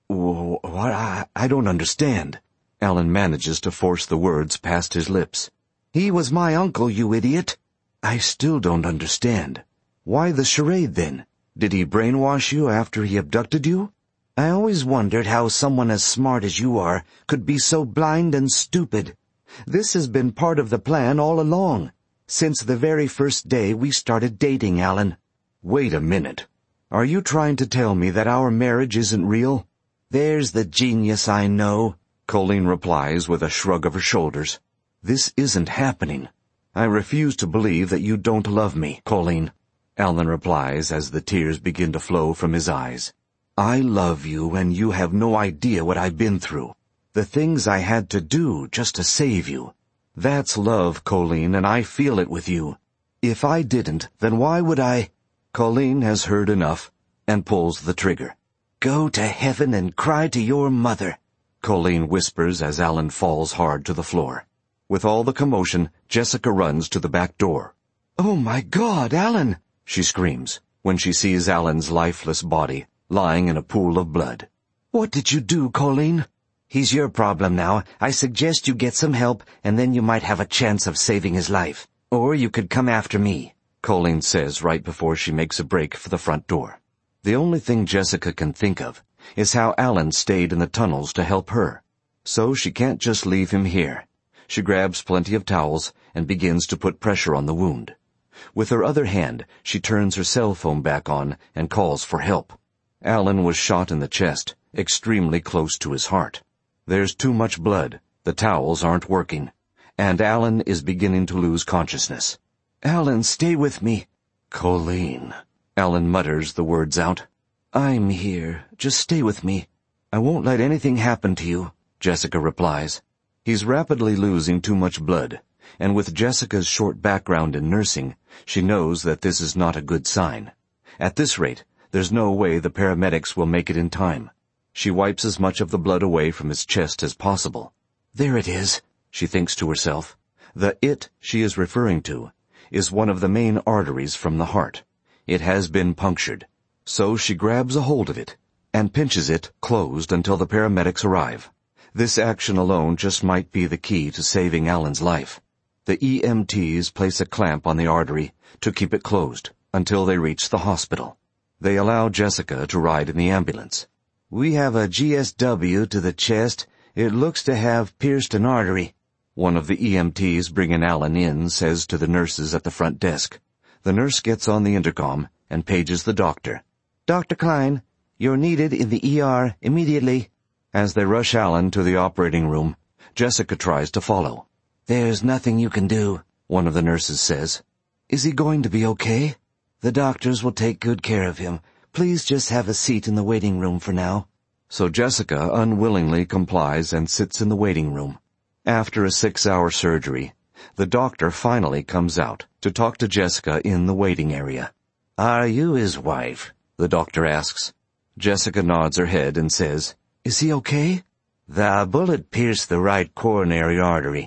"What? I don't understand." Alan manages to force the words past his lips. "He was my uncle, you idiot." "I still don't understand. Why the charade, then? Did he brainwash you after he abducted you?" "I always wondered how someone as smart as you are could be so blind and stupid. This has been part of the plan all along, since the very first day we started dating, Alan." "Wait a minute. Are you trying to tell me that our marriage isn't real?" "There's the genius I know," Colleen replies with a shrug of her shoulders. "This isn't happening. I refuse to believe that you don't love me, Colleen," Alan replies as the tears begin to flow from his eyes. "I love you, and you have no idea what I've been through. The things I had to do just to save you. That's love, Colleen, and I feel it with you. If I didn't, then why would I?" Colleen has heard enough and pulls the trigger. "Go to heaven and cry to your mother," Colleen whispers as Alan falls hard to the floor. With all the commotion, Jessica runs to the back door. "Oh my God, Alan!" she screams when she sees Alan's lifeless body lying in a pool of blood. "What did you do, Colleen?" "He's your problem now. I suggest you get some help, and then you might have a chance of saving his life. Or you could come after me," Colleen says right before she makes a break for the front door. The only thing Jessica can think of is how Alan stayed in the tunnels to help her. So she can't just leave him here. She grabs plenty of towels and begins to put pressure on the wound. With her other hand, she turns her cell phone back on and calls for help. Alan was shot in the chest, extremely close to his heart. There's too much blood, the towels aren't working, and Alan is beginning to lose consciousness. "Alan, stay with me." "Colleen," Alan mutters the words out. "I'm here. Just stay with me. I won't let anything happen to you," Jessica replies. He's rapidly losing too much blood, and with Jessica's short background in nursing, she knows that this is not a good sign. At this rate, there's no way the paramedics will make it in time. She wipes as much of the blood away from his chest as possible. "There it is," she thinks to herself. The "it" she is referring to is one of the main arteries from the heart. It has been punctured, so she grabs a hold of it and pinches it closed until the paramedics arrive. This action alone just might be the key to saving Alan's life. The EMTs place a clamp on the artery to keep it closed until they reach the hospital. They allow Jessica to ride in the ambulance. "We have a GSW to the chest. It looks to have pierced an artery," one of the EMTs bringing Alan in says to the nurses at the front desk. The nurse gets on the intercom and pages the doctor. "Dr. Klein, you're needed in the ER immediately." As they rush Alan to the operating room, Jessica tries to follow. "There's nothing you can do," one of the nurses says. "Is he going to be okay?" "The doctors will take good care of him. Please just have a seat in the waiting room for now." So Jessica unwillingly complies and sits in the waiting room. After a 6-hour surgery, the doctor finally comes out to talk to Jessica in the waiting area. "Are you his wife?" the doctor asks. Jessica nods her head and says, "Is he okay?" "The bullet pierced the right coronary artery.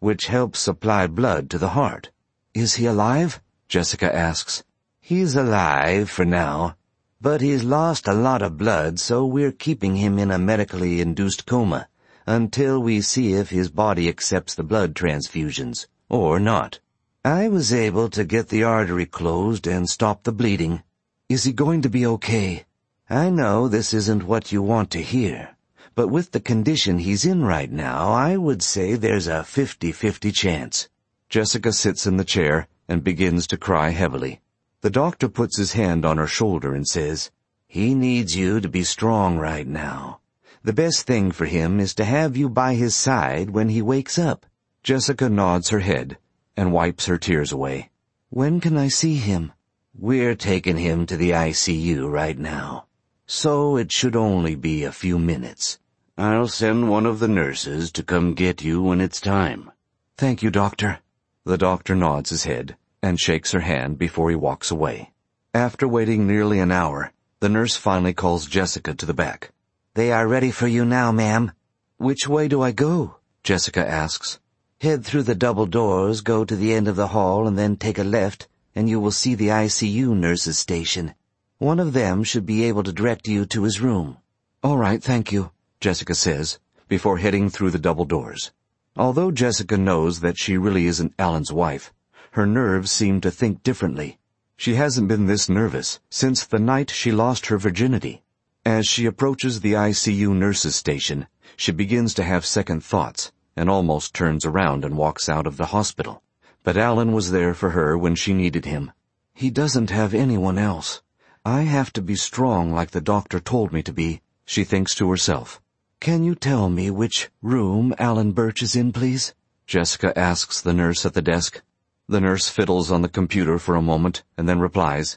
which helps supply blood to the heart. Is he alive? Jessica asks. He's alive for now, but he's lost a lot of blood, so we're keeping him in a medically induced coma until we see if his body accepts the blood transfusions, or not. I was able to get the artery closed and stop the bleeding. Is he going to be okay? I know this isn't what you want to hear, but with the condition he's in right now, I would say there's a 50-50 chance. Jessica sits in the chair and begins to cry heavily. The doctor puts his hand on her shoulder and says, "He needs you to be strong right now. The best thing for him is to have you by his side when he wakes up." Jessica nods her head and wipes her tears away. "When can I see him?" "We're taking him to the ICU right now, so it should only be a few minutes. I'll send one of the nurses to come get you when it's time." "Thank you, Doctor." The doctor nods his head and shakes her hand before he walks away. After waiting nearly an hour, the nurse finally calls Jessica to the back. "They are ready for you now, ma'am." "Which way do I go?" Jessica asks. "Head through the double doors, go to the end of the hall, and then take a left, and you will see the ICU nurses station. One of them should be able to direct you to his room." "All right, thank you," Jessica says, before heading through the double doors. Although Jessica knows that she really isn't Alan's wife, her nerves seem to think differently. She hasn't been this nervous since the night she lost her virginity. As she approaches the ICU nurses' station, she begins to have second thoughts and almost turns around and walks out of the hospital. But Alan was there for her when she needed him. He doesn't have anyone else. I have to be strong like the doctor told me to be, she thinks to herself. "Can you tell me which room Alan Birch is in, please?" Jessica asks the nurse at the desk. The nurse fiddles on the computer for a moment and then replies,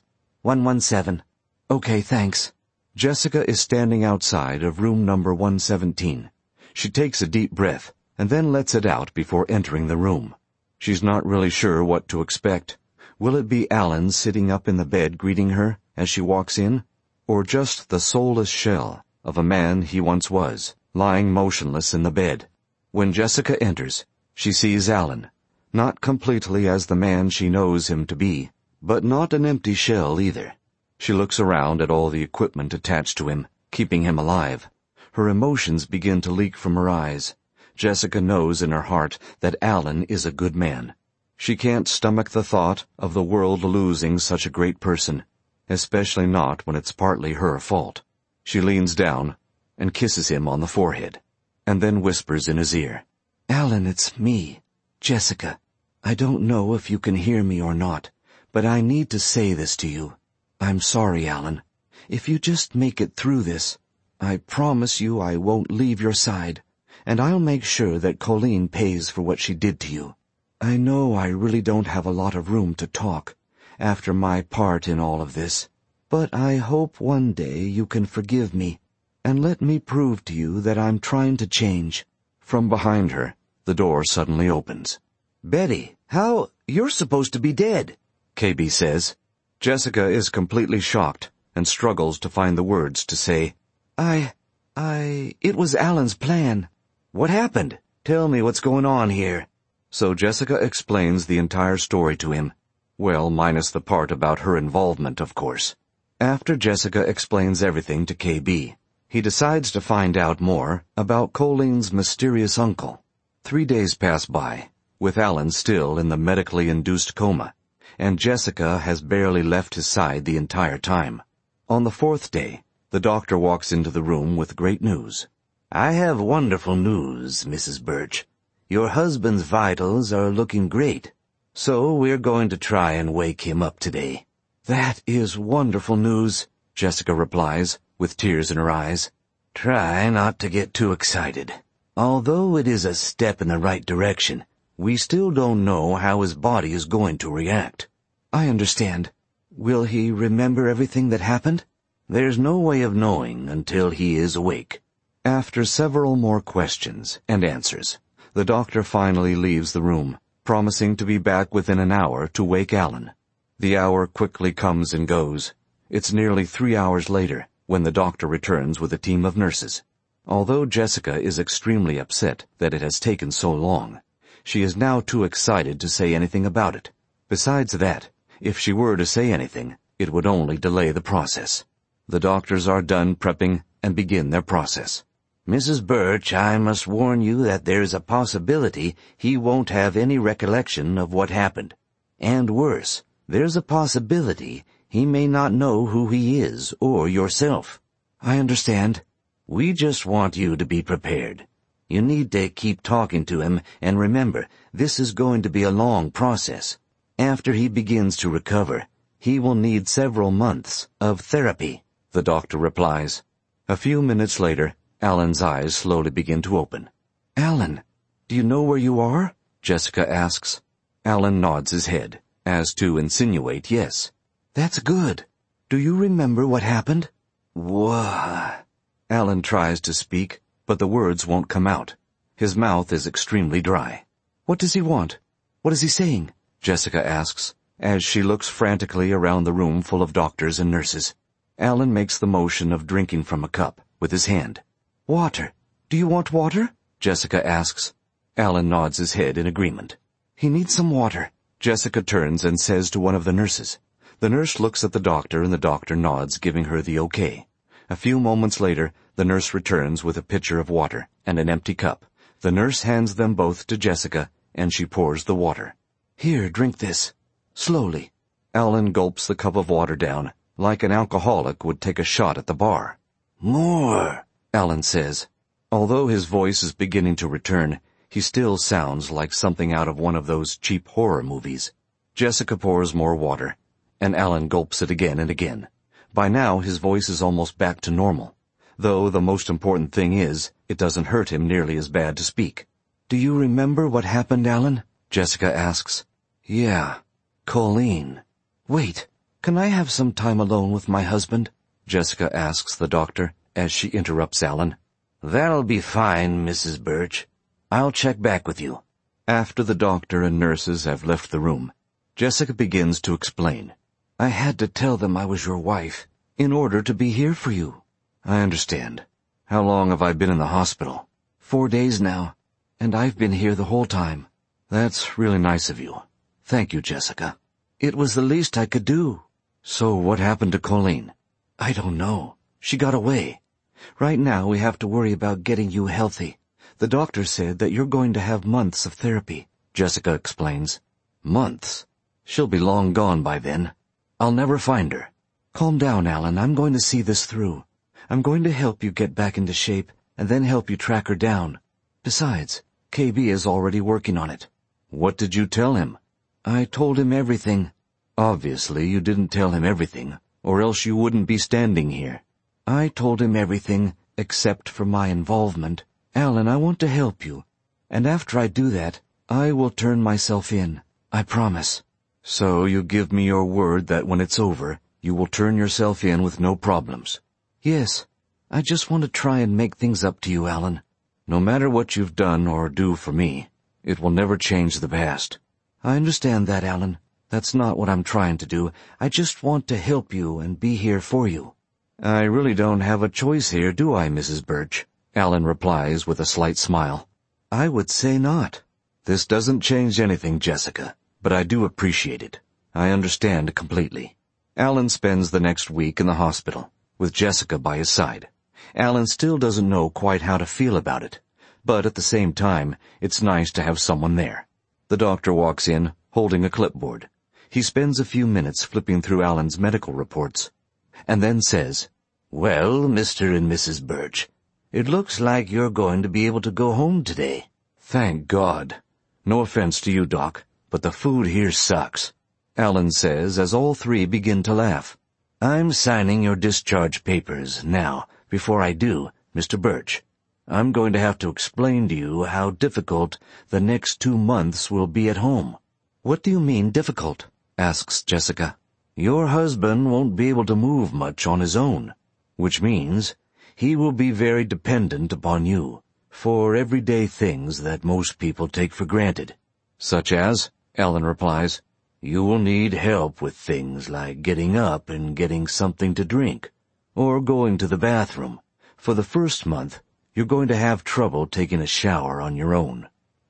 117. "Okay, thanks." Jessica is standing outside of room number 117. She takes a deep breath and then lets it out before entering the room. She's not really sure what to expect. Will it be Alan sitting up in the bed greeting her as she walks in? Or just the soulless shell of a man he once was, lying motionless in the bed? When Jessica enters, she sees Alan, not completely as the man she knows him to be, but not an empty shell either. She looks around at all the equipment attached to him, keeping him alive. Her emotions begin to leak from her eyes. Jessica knows in her heart that Alan is a good man. She can't stomach the thought of the world losing such a great person, especially not when it's partly her fault. She leans down and kisses him on the forehead, and then whispers in his ear, "Alan, it's me, Jessica. I don't know if you can hear me or not, but I need to say this to you. I'm sorry, Alan. If you just make it through this, I promise you I won't leave your side, and I'll make sure that Colleen pays for what she did to you. I know I really don't have a lot of room to talk after my part in all of this, but I hope one day you can forgive me and let me prove to you that I'm trying to change." From behind her, the door suddenly opens. "Betty, how? You're supposed to be dead," KB says. Jessica is completely shocked and struggles to find the words to say, It was Alan's plan." "What happened? Tell me what's going on here." So Jessica explains the entire story to him. Well, minus the part about her involvement, of course. After Jessica explains everything to KB, he decides to find out more about Colleen's mysterious uncle. 3 days pass by, with Alan still in the medically induced coma, and Jessica has barely left his side the entire time. On the 4th day, the doctor walks into the room with great news. "I have wonderful news, Mrs. Birch. Your husband's vitals are looking great, so we're going to try and wake him up today." "That is wonderful news," Jessica replies, with tears in her eyes. "Try not to get too excited. Although it is a step in the right direction, we still don't know how his body is going to react." "I understand. Will he remember everything that happened?" "There's no way of knowing until he is awake." After several more questions and answers, the doctor finally leaves the room, promising to be back within an hour to wake Alan. The hour quickly comes and goes. It's nearly 3 hours later when the doctor returns with a team of nurses. Although Jessica is extremely upset that it has taken so long, She is now too excited to say anything about it. Besides that, if she were to say anything, it would only delay the process. The doctors are done prepping and begin their process. Mrs. Birch, I must warn you that there's a possibility he won't have any recollection of what happened. And worse, there's a possibility he may not know who he is or yourself. I understand. We just want you to be prepared. You need to keep talking to him, and remember, this is going to be a long process. After he begins to recover, he will need several months of therapy, the doctor replies. A few minutes later, Alan's eyes slowly begin to open. Alan, do you know where you are? Jessica asks. Alan nods his head, as to insinuate yes. That's good. Do you remember what happened? What? Alan tries to speak, but the words won't come out. His mouth is extremely dry. What does he want? What is he saying? Jessica asks, as she looks frantically around the room full of doctors and nurses. Alan makes the motion of drinking from a cup with his hand. Water. Do you want water? Jessica asks. Alan nods his head in agreement. He needs some water. Jessica turns and says to one of the nurses. The nurse looks at the doctor and the doctor nods, giving her the okay. A few moments later, the nurse returns with a pitcher of water and an empty cup. The nurse hands them both to Jessica, and she pours the water. Here, drink this. Slowly. Alan gulps the cup of water down, like an alcoholic would take a shot at the bar. More, Alan says. Although his voice is beginning to return, he still sounds like something out of one of those cheap horror movies. Jessica pours more water, and Alan gulps it again and again. By now, his voice is almost back to normal, though the most important thing is, it doesn't hurt him nearly as bad to speak. Do you remember what happened, Alan? Jessica asks. Yeah, Colleen. Wait, can I have some time alone with my husband? Jessica asks the doctor, as she interrupts Alan. That'll be fine, Mrs. Birch. I'll check back with you. After the doctor and nurses have left the room, Jessica begins to explain. I had to tell them I was your wife, in order to be here for you. I understand. How long have I been in the hospital? 4 days now, and I've been here the whole time. That's really nice of you. Thank you, Jessica. It was the least I could do. So what happened to Colleen? I don't know. She got away. Right now we have to worry about getting you healthy. The doctor said that you're going to have months of therapy, Jessica explains. Months? She'll be long gone by then. I'll never find her. Calm down, Alan. I'm going to see this through. I'm going to help you get back into shape and then help you track her down. Besides, KB is already working on it. What did you tell him? I told him everything. Obviously, you didn't tell him everything, or else you wouldn't be standing here. I told him everything except for my involvement. Alan, I want to help you. And after I do that, I will turn myself in. I promise. So you give me your word that when it's over, you will turn yourself in with no problems. Yes. I just want to try and make things up to you, Alan. No matter what you've done or do for me, it will never change the past. I understand that, Alan. That's not what I'm trying to do. I just want to help you and be here for you. I really don't have a choice here, do I, Mrs. Birch? Alan replies with a slight smile. I would say not. This doesn't change anything, Jessica, but I do appreciate it. I understand completely. Alan spends the next week in the hospital, with Jessica by his side. Alan still doesn't know quite how to feel about it, but at the same time, it's nice to have someone there. The doctor walks in, holding a clipboard. He spends a few minutes flipping through Alan's medical reports, and then says, Well, Mr. and Mrs. Birch, it looks like you're going to be able to go home today. Thank God. No offense to you, Doc, but the food here sucks, Alan says as all three begin to laugh. I'm signing your discharge papers now. Before I do, Mr. Birch, I'm going to have to explain to you how difficult the next 2 months will be at home. What do you mean, difficult? Asks Jessica. Your husband won't be able to move much on his own, which means he will be very dependent upon you for everyday things that most people take for granted. Such as, Alan replies, you will need help with things like getting up and getting something to drink, or going to the bathroom. For the first month, you're going to have trouble taking a shower on your own.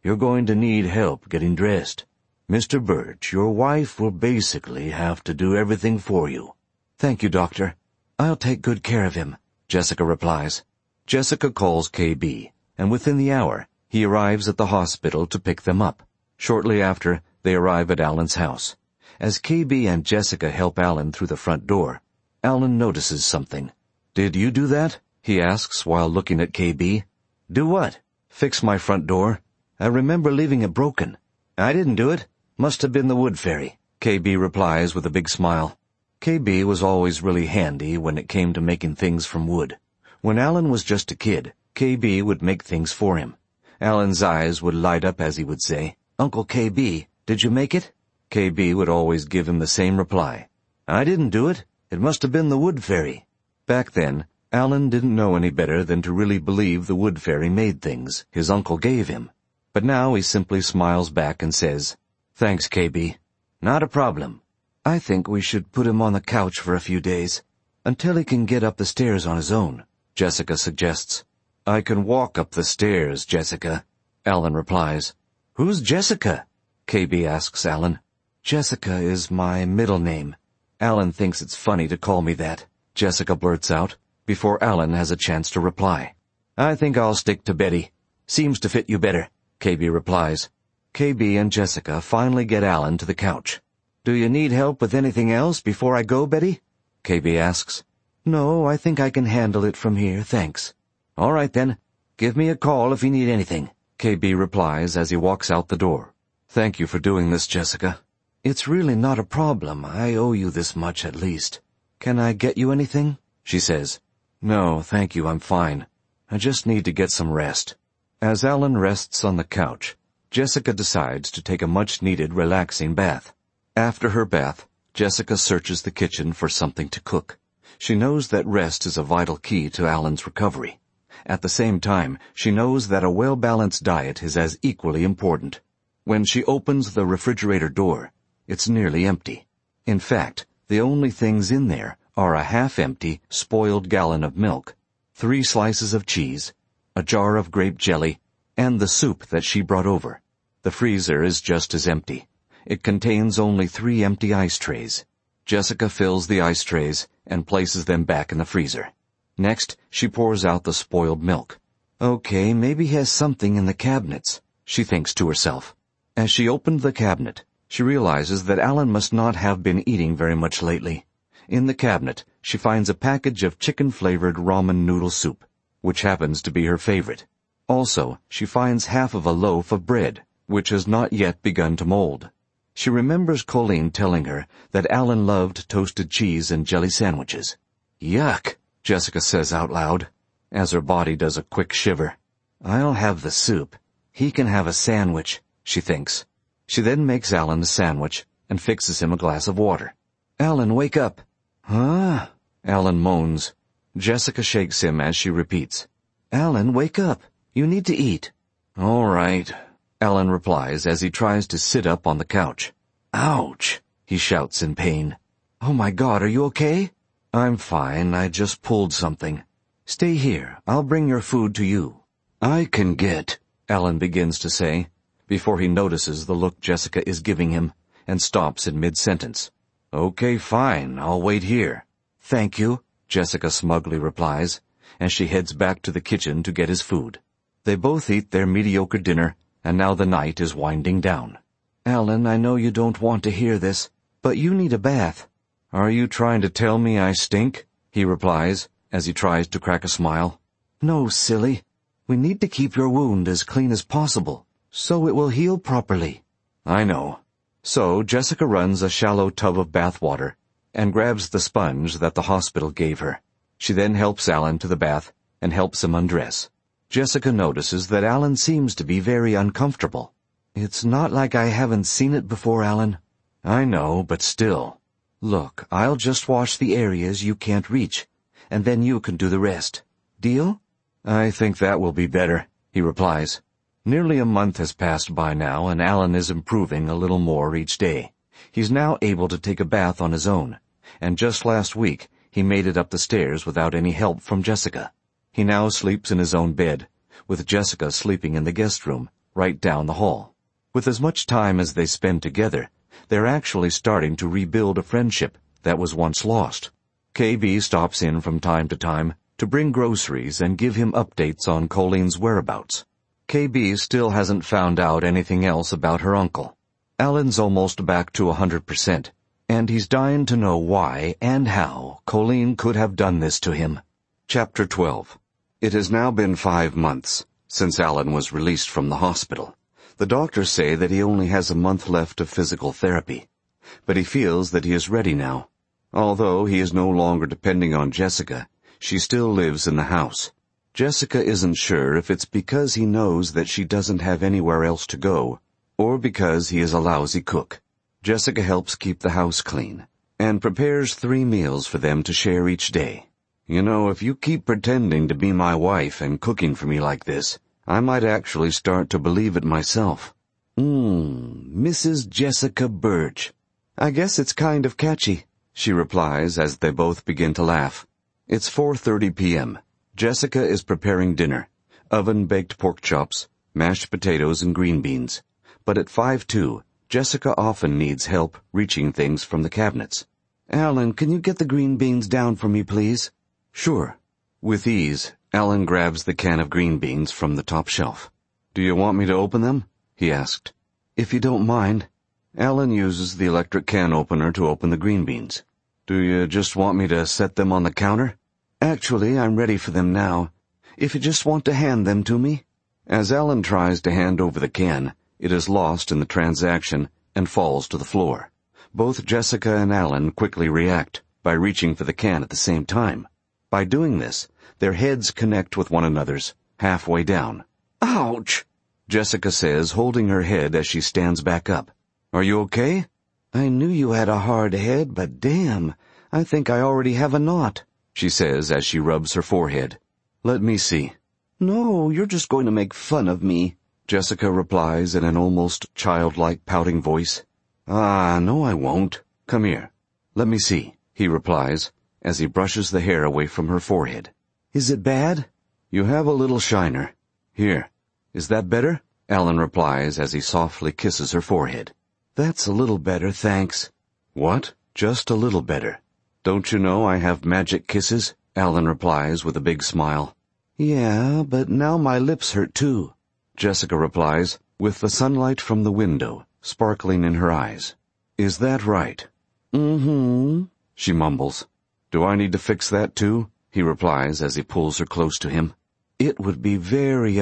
You're going to need help getting dressed. Mr. Birch, your wife will basically have to do everything for you." "Thank you, Doctor. I'll take good care of him," Jessica replies. Jessica calls KB, and within the hour, he arrives at the hospital to pick them up. Shortly after, they arrive at Alan's house. As KB and Jessica help Alan through the front door, Alan notices something. "Did you do that?" he asks while looking at KB. "Do what?" "Fix my front door. I remember leaving it broken." "I didn't do it. Must have been the wood fairy," KB replies with a big smile. KB was always really handy when it came to making things from wood. When Alan was just a kid, KB would make things for him. Alan's eyes would light up as he would say, "Uncle KB, did you make it?" KB would always give him the same reply. "I didn't do it. It must have been the wood fairy." Back then, Alan didn't know any better than to really believe the wood fairy made things his uncle gave him. But now he simply smiles back and says, "Thanks, KB." "Not a problem." "I think we should put him on the couch for a few days, until he can get up the stairs on his own," Jessica suggests. "I can walk up the stairs, Jessica," Alan replies. "Who's Jessica?" KB asks Alan. "Jessica is my middle name. Alan thinks it's funny to call me that," Jessica blurts out, before Alan has a chance to reply. "I think I'll stick to Betty. Seems to fit you better," KB replies. KB and Jessica finally get Alan to the couch. "Do you need help with anything else before I go, Betty?" KB asks. "No, I think I can handle it from here, thanks." "All right then. Give me a call if you need anything," KB replies as he walks out the door. "Thank you for doing this, Jessica." "It's really not a problem. I owe you this much at least. Can I get you anything?" she says. "No, thank you, I'm fine. I just need to get some rest." As Alan rests on the couch, Jessica decides to take a much-needed relaxing bath. After her bath, Jessica searches the kitchen for something to cook. She knows that rest is a vital key to Alan's recovery. At the same time, she knows that a well-balanced diet is as equally important. When she opens the refrigerator door, it's nearly empty. In fact, the only things in there are a half-empty, spoiled gallon of milk, 3 slices of cheese, a jar of grape jelly, and the soup that she brought over. The freezer is just as empty. It contains only 3 empty ice trays. Jessica fills the ice trays and places them back in the freezer. Next, she pours out the spoiled milk. "Okay, maybe he has something in the cabinets," she thinks to herself. As she opened the cabinet, she realizes that Alan must not have been eating very much lately. In the cabinet, she finds a package of chicken-flavored ramen noodle soup, which happens to be her favorite. Also, she finds half of a loaf of bread, which has not yet begun to mold. She remembers Colleen telling her that Alan loved toasted cheese and jelly sandwiches. "Yuck," Jessica says out loud, as her body does a quick shiver. "I'll have the soup. He can have a sandwich," she thinks. She then makes Alan a sandwich and fixes him a glass of water. "Alan, wake up." "Huh?" Alan moans. Jessica shakes him as she repeats, "Alan, wake up. You need to eat." "All right," Alan replies as he tries to sit up on the couch. "Ouch," he shouts in pain. "Oh my God, are you okay?" "I'm fine. I just pulled something." "Stay here. I'll bring your food to you." "I can get," Alan begins to say, before he notices the look Jessica is giving him and stops in mid-sentence. "Okay, fine. I'll wait here." "Thank you," Jessica smugly replies, as she heads back to the kitchen to get his food. They both eat their mediocre dinner, and now the night is winding down. "Alan, I know you don't want to hear this, but you need a bath." "Are you trying to tell me I stink?" he replies, as he tries to crack a smile. "No, silly. We need to keep your wound as clean as possible, so it will heal properly." "I know." So Jessica runs a shallow tub of bath water and grabs the sponge that the hospital gave her. She then helps Alan to the bath and helps him undress. Jessica notices that Alan seems to be very uncomfortable. "It's not like I haven't seen it before, Alan." "I know, but still." "Look, I'll just wash the areas you can't reach, and then you can do the rest. Deal?" "I think that will be better," he replies. Nearly a month has passed by now, and Alan is improving a little more each day. He's now able to take a bath on his own, and just last week he made it up the stairs without any help from Jessica. He now sleeps in his own bed, with Jessica sleeping in the guest room, right down the hall. With as much time as they spend together, they're actually starting to rebuild a friendship that was once lost. KB stops in from time to time to bring groceries and give him updates on Colleen's whereabouts. KB still hasn't found out anything else about her uncle. Alan's almost back to 100%, and he's dying to know why and how Colleen could have done this to him. Chapter 12. It has now been 5 months since Alan was released from the hospital. The doctors say that he only has a month left of physical therapy, but he feels that he is ready now. Although he is no longer depending on Jessica, she still lives in the house. Jessica isn't sure if it's because he knows that she doesn't have anywhere else to go, or because he is a lousy cook. Jessica helps keep the house clean, and prepares 3 meals for them to share each day. You know, if you keep pretending to be my wife and cooking for me like this, I might actually start to believe it myself. Mrs. Jessica Birch. I guess it's kind of catchy, she replies as they both begin to laugh. It's 4:30 p.m. Jessica is preparing dinner, oven-baked pork chops, mashed potatoes, and green beans. But at 5:02, Jessica often needs help reaching things from the cabinets. Alan, can you get the green beans down for me, please? Sure. With ease, Alan grabs the can of green beans from the top shelf. Do you want me to open them? He asked. If you don't mind. Alan uses the electric can opener to open the green beans. Do you just want me to set them on the counter? Actually, I'm ready for them now. If you just want to hand them to me. As Alan tries to hand over the can, it is lost in the transaction and falls to the floor. Both Jessica and Alan quickly react by reaching for the can at the same time. By doing this, their heads connect with one another's, halfway down. Ouch! Jessica says, holding her head as she stands back up. Are you okay? I knew you had a hard head, but damn, I think I already have a knot, she says as she rubs her forehead. Let me see. No, you're just going to make fun of me, Jessica replies in an almost childlike pouting voice. No I won't. Come here. Let me see, he replies, as he brushes the hair away from her forehead. Is it bad? You have a little shiner. Here. Is that better? Alan replies as he softly kisses her forehead. That's a little better, thanks. What? Just a little better. Don't you know I have magic kisses? Alan replies with a big smile. Yeah, but now my lips hurt too, Jessica replies, with the sunlight from the window sparkling in her eyes. Is that right? She mumbles. Do I need to fix that too? He replies as he pulls her close to him. It would be very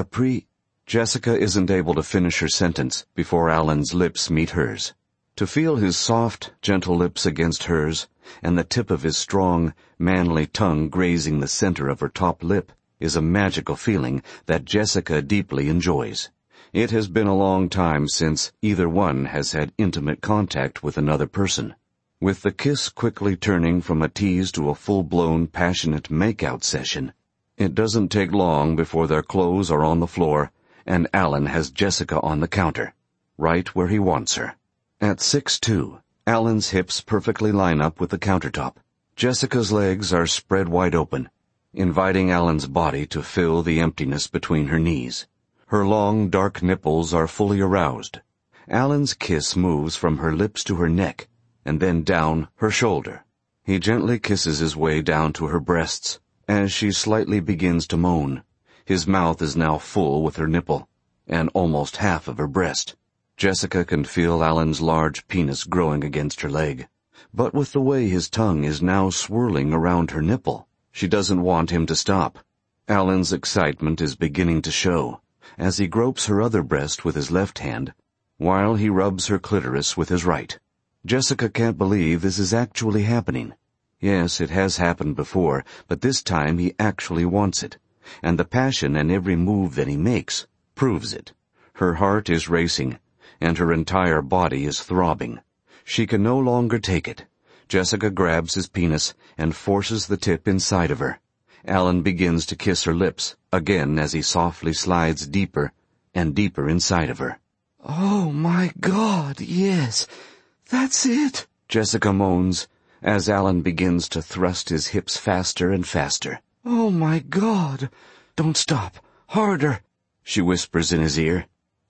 Jessica isn't able to finish her sentence before Alan's lips meet hers. To feel his soft, gentle lips against hers, and the tip of his strong, manly tongue grazing the center of her top lip, is a magical feeling that Jessica deeply enjoys. It has been a long time since either one has had intimate contact with another person. With the kiss quickly turning from a tease to a full-blown, passionate make-out session, it doesn't take long before their clothes are on the floor, and Alan has Jessica on the counter, right where he wants her. At 6'2", Alan's hips perfectly line up with the countertop. Jessica's legs are spread wide open, inviting Alan's body to fill the emptiness between her knees. Her long, dark nipples are fully aroused. Alan's kiss moves from her lips to her neck, and then down her shoulder. He gently kisses his way down to her breasts, as she slightly begins to moan. His mouth is now full with her nipple, and almost half of her breast. Jessica can feel Alan's large penis growing against her leg, but with the way his tongue is now swirling around her nipple, she doesn't want him to stop. Alan's excitement is beginning to show, as he gropes her other breast with his left hand, while he rubs her clitoris with his right. Jessica can't believe this is actually happening. Yes, it has happened before, but this time he actually wants it, and the passion in every move that he makes proves it. Her heart is racing, and her entire body is throbbing. She can no longer take it. Jessica grabs his penis and forces the tip inside of her. Alan begins to kiss her lips, again as he softly slides deeper and deeper inside of her. Oh my God, yes, that's it, Jessica moans, as Alan begins to thrust his hips faster and faster. Oh my God, don't stop, harder, she whispers in his ear.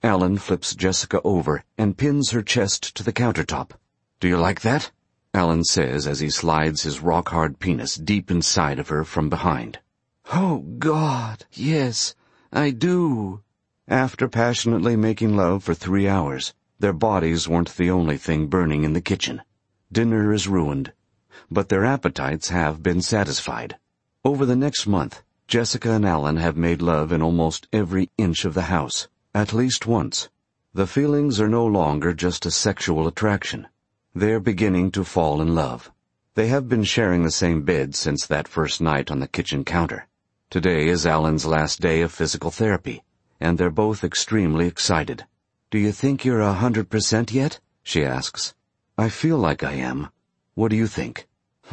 Alan flips Jessica over and pins her chest to the countertop. "Do you like that?" Alan says as he slides his rock-hard penis deep inside of her from behind. "Oh, God, yes, I do." After passionately making love for 3 hours, their bodies weren't the only thing burning in the kitchen. Dinner is ruined, but their appetites have been satisfied. Over the next month, Jessica and Alan have made love in almost every inch of the house, at least once. The feelings are no longer just a sexual attraction. They're beginning to fall in love. They have been sharing the same bed since that first night on the kitchen counter. Today is Alan's last day of physical therapy, and they're both extremely excited. "Do you think you're 100% yet?" she asks. "I feel like I am. What do you think?"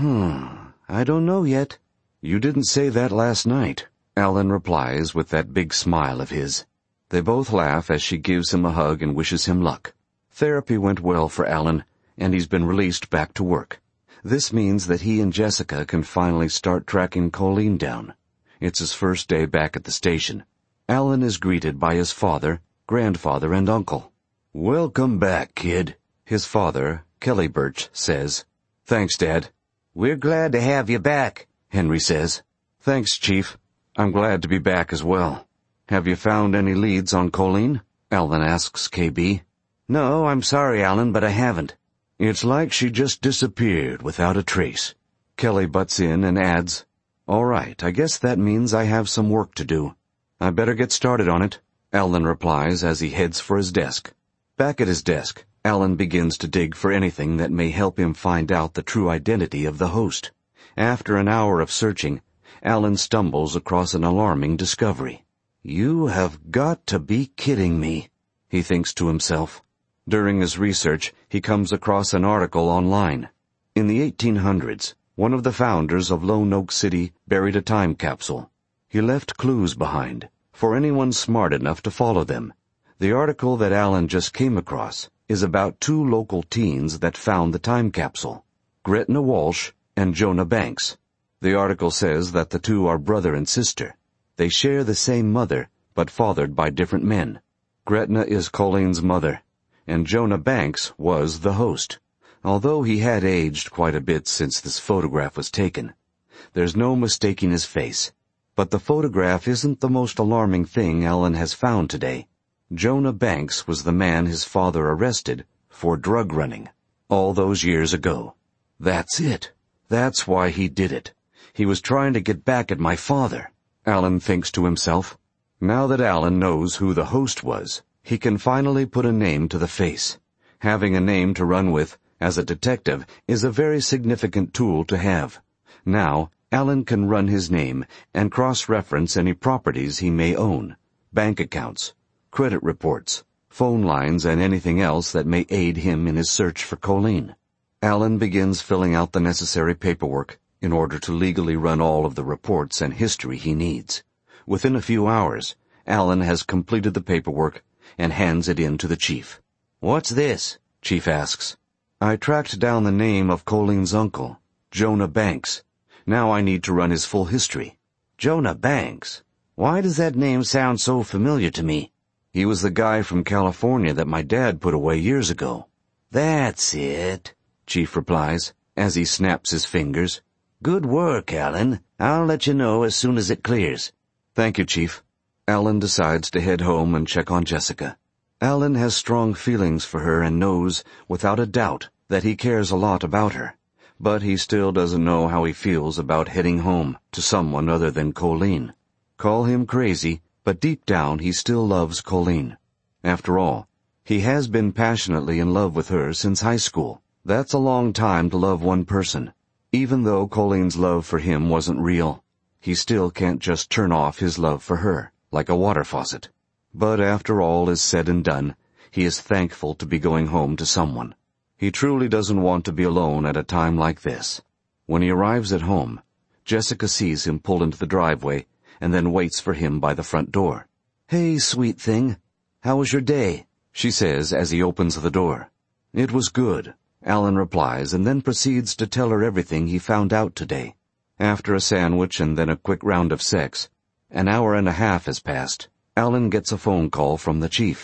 I don't know yet." "You didn't say that last night," Alan replies with that big smile of his. They both laugh as she gives him a hug and wishes him luck. Therapy went well for Alan, and he's been released back to work. This means that he and Jessica can finally start tracking Colleen down. It's his first day back at the station. Alan is greeted by his father, grandfather, and uncle. "Welcome back, kid," his father, Kelly Birch, says. "Thanks, Dad." "We're glad to have you back," Henry says. "Thanks, Chief. I'm glad to be back as well." "Have you found any leads on Colleen?" Alan asks KB. "No, I'm sorry, Alan, but I haven't." "It's like she just disappeared without a trace." Kelly butts in and adds, "All right, I guess that means I have some work to do." "I better get started on it," Alan replies as he heads for his desk. Back at his desk, Alan begins to dig for anything that may help him find out the true identity of the host. After an hour of searching, Alan stumbles across an alarming discovery. "You have got to be kidding me," he thinks to himself. During his research, he comes across an article online. In the 1800s, one of the founders of Lone Oak City buried a time capsule. He left clues behind, for anyone smart enough to follow them. The article that Alan just came across is about 2 local teens that found the time capsule, Gretna Walsh and Jonah Banks. The article says that the 2 are brother and sister. They share the same mother, but fathered by different men. Gretna is Colleen's mother, and Jonah Banks was the host, although he had aged quite a bit since this photograph was taken. There's no mistaking his face. But the photograph isn't the most alarming thing Alan has found today. Jonah Banks was the man his father arrested for drug running all those years ago. That's it. That's why he did it. He was trying to get back at my father, Alan thinks to himself. Now that Alan knows who the host was, he can finally put a name to the face. Having a name to run with as a detective is a very significant tool to have. Now, Alan can run his name and cross-reference any properties he may own, bank accounts, credit reports, phone lines, and anything else that may aid him in his search for Colleen. Alan begins filling out the necessary paperwork in order to legally run all of the reports and history he needs. Within a few hours, Alan has completed the paperwork and hands it in to the chief. "What's this?" Chief asks. "I tracked down the name of Colleen's uncle, Jonah Banks. Now I need to run his full history." "Jonah Banks? Why does that name sound so familiar to me?" "He was the guy from California that my dad put away years ago." "That's it," Chief replies, as he snaps his fingers. "Good work, Alan. I'll let you know as soon as it clears." "Thank you, Chief." Alan decides to head home and check on Jessica. Alan has strong feelings for her and knows, without a doubt, that he cares a lot about her. But he still doesn't know how he feels about heading home to someone other than Colleen. Call him crazy, but deep down he still loves Colleen. After all, he has been passionately in love with her since high school. That's a long time to love one person. Even though Colleen's love for him wasn't real, he still can't just turn off his love for her, like a water faucet. But after all is said and done, he is thankful to be going home to someone. He truly doesn't want to be alone at a time like this. When he arrives at home, Jessica sees him pull into the driveway and then waits for him by the front door. "Hey, sweet thing. How was your day?" she says as he opens the door. "It was good," Alan replies, and then proceeds to tell her everything he found out today. After a sandwich and then a quick round of sex, an hour and a half has passed. Alan gets a phone call from the chief.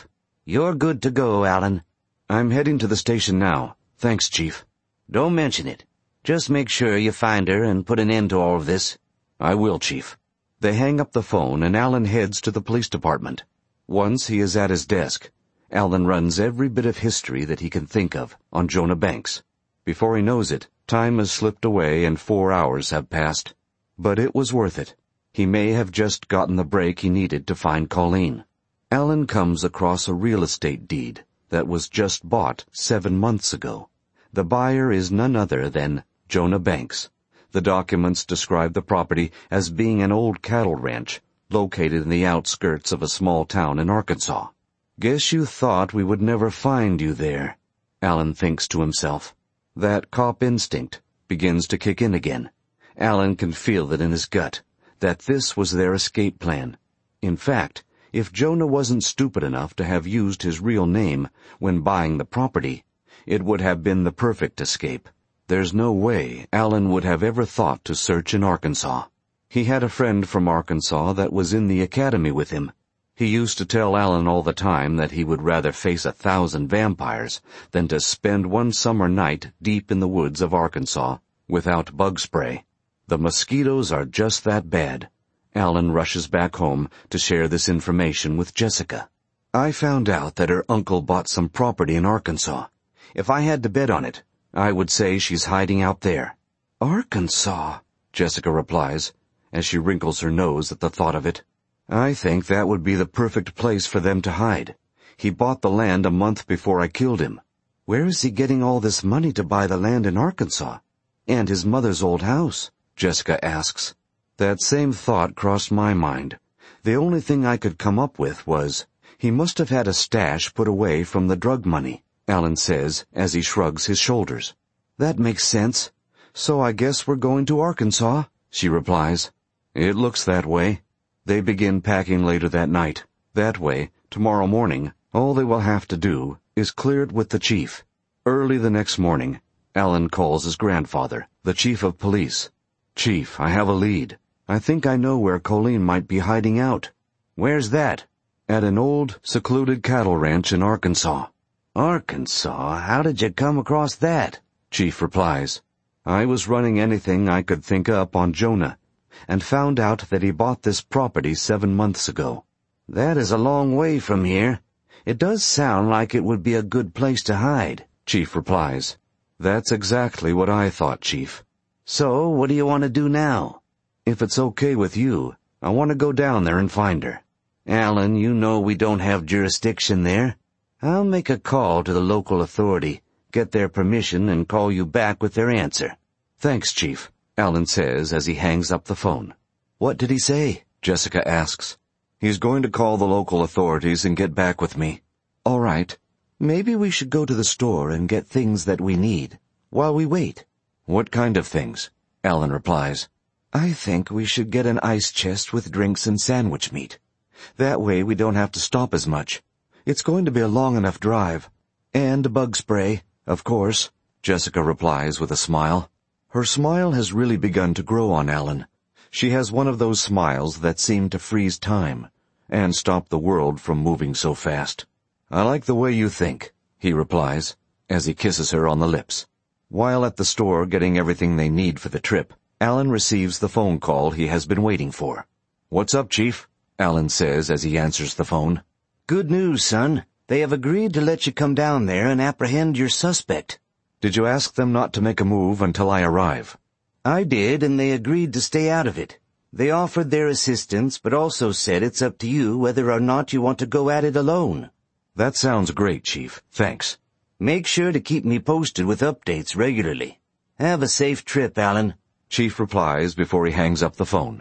You're good to go, Alan. I'm heading to the station now. Thanks, Chief. Don't mention it. Just make sure you find her and put an end to all of this. I will, Chief. They hang up the phone and Alan heads to the police department. Once he is at his desk, Alan runs every bit of history that he can think of on Jonah Banks. Before he knows it, time has slipped away and 4 hours have passed. But it was worth it. He may have just gotten the break he needed to find Colleen. Alan comes across a real estate deed that was just bought 7 months ago. The buyer is none other than Jonah Banks. The documents describe the property as being an old cattle ranch located in the outskirts of a small town in Arkansas. Guess you thought we would never find you there, Alan thinks to himself. That cop instinct begins to kick in again. Alan can feel it in his gut, that this was their escape plan. In fact, if Jonah wasn't stupid enough to have used his real name when buying the property, it would have been the perfect escape. There's no way Alan would have ever thought to search in Arkansas. He had a friend from Arkansas that was in the academy with him. He used to tell Alan all the time that he would rather face 1,000 vampires than to spend one summer night deep in the woods of Arkansas without bug spray. The mosquitoes are just that bad. Alan rushes back home to share this information with Jessica. I found out that her uncle bought some property in Arkansas. If I had to bet on it, I would say she's hiding out there. Arkansas, Jessica replies, as she wrinkles her nose at the thought of it. I think that would be the perfect place for them to hide. He bought the land a month before I killed him. Where is he getting all this money to buy the land in Arkansas? And his mother's old house? Jessica asks. That same thought crossed my mind. The only thing I could come up with was, he must have had a stash put away from the drug money, Alan says as he shrugs his shoulders. That makes sense. So I guess we're going to Arkansas, she replies. It looks that way. They begin packing later that night. That way, tomorrow morning, all they will have to do is clear it with the chief. Early the next morning, Alan calls his grandfather, the chief of police. Chief, I have a lead. I think I know where Colleen might be hiding out. Where's that? At an old, secluded cattle ranch in Arkansas. Arkansas? How did you come across that? Chief replies. I was running anything I could think up on Jonah, and found out that he bought this property 7 months ago. That is a long way from here. It does sound like it would be a good place to hide, Chief replies. That's exactly what I thought, Chief. So, what do you want to do now? If it's okay with you, I want to go down there and find her. Alan, you know we don't have jurisdiction there. I'll make a call to the local authority, get their permission, and call you back with their answer. Thanks, Chief, Alan says as he hangs up the phone. What did he say? Jessica asks. He's going to call the local authorities and get back with me. All right. Maybe we should go to the store and get things that we need while we wait. What kind of things? Alan replies. I think we should get an ice chest with drinks and sandwich meat. That way we don't have to stop as much. It's going to be a long enough drive. And bug spray, of course, Jessica replies with a smile. Her smile has really begun to grow on Alan. She has one of those smiles that seem to freeze time and stop the world from moving so fast. I like the way you think, he replies, as he kisses her on the lips. While at the store getting everything they need for the trip, Alan receives the phone call he has been waiting for. What's up, Chief? Alan says as he answers the phone. Good news, son. They have agreed to let you come down there and apprehend your suspect. Did you ask them not to make a move until I arrive? I did, and they agreed to stay out of it. They offered their assistance, but also said it's up to you whether or not you want to go at it alone. That sounds great, Chief. Thanks. Make sure to keep me posted with updates regularly. Have a safe trip, Alan. Chief replies before he hangs up the phone.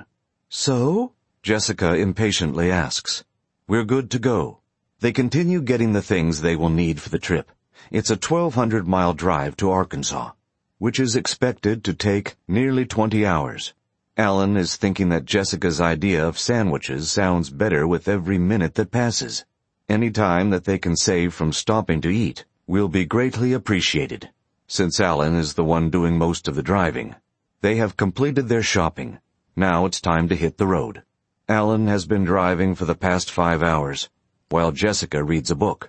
So? Jessica impatiently asks. We're good to go. They continue getting the things they will need for the trip. It's a 1,200-mile drive to Arkansas, which is expected to take nearly 20 hours. Alan is thinking that Jessica's idea of sandwiches sounds better with every minute that passes. Any time that they can save from stopping to eat will be greatly appreciated, since Alan is the one doing most of the driving. They have completed their shopping. Now it's time to hit the road. Alan has been driving for the past 5 hours, while Jessica reads a book.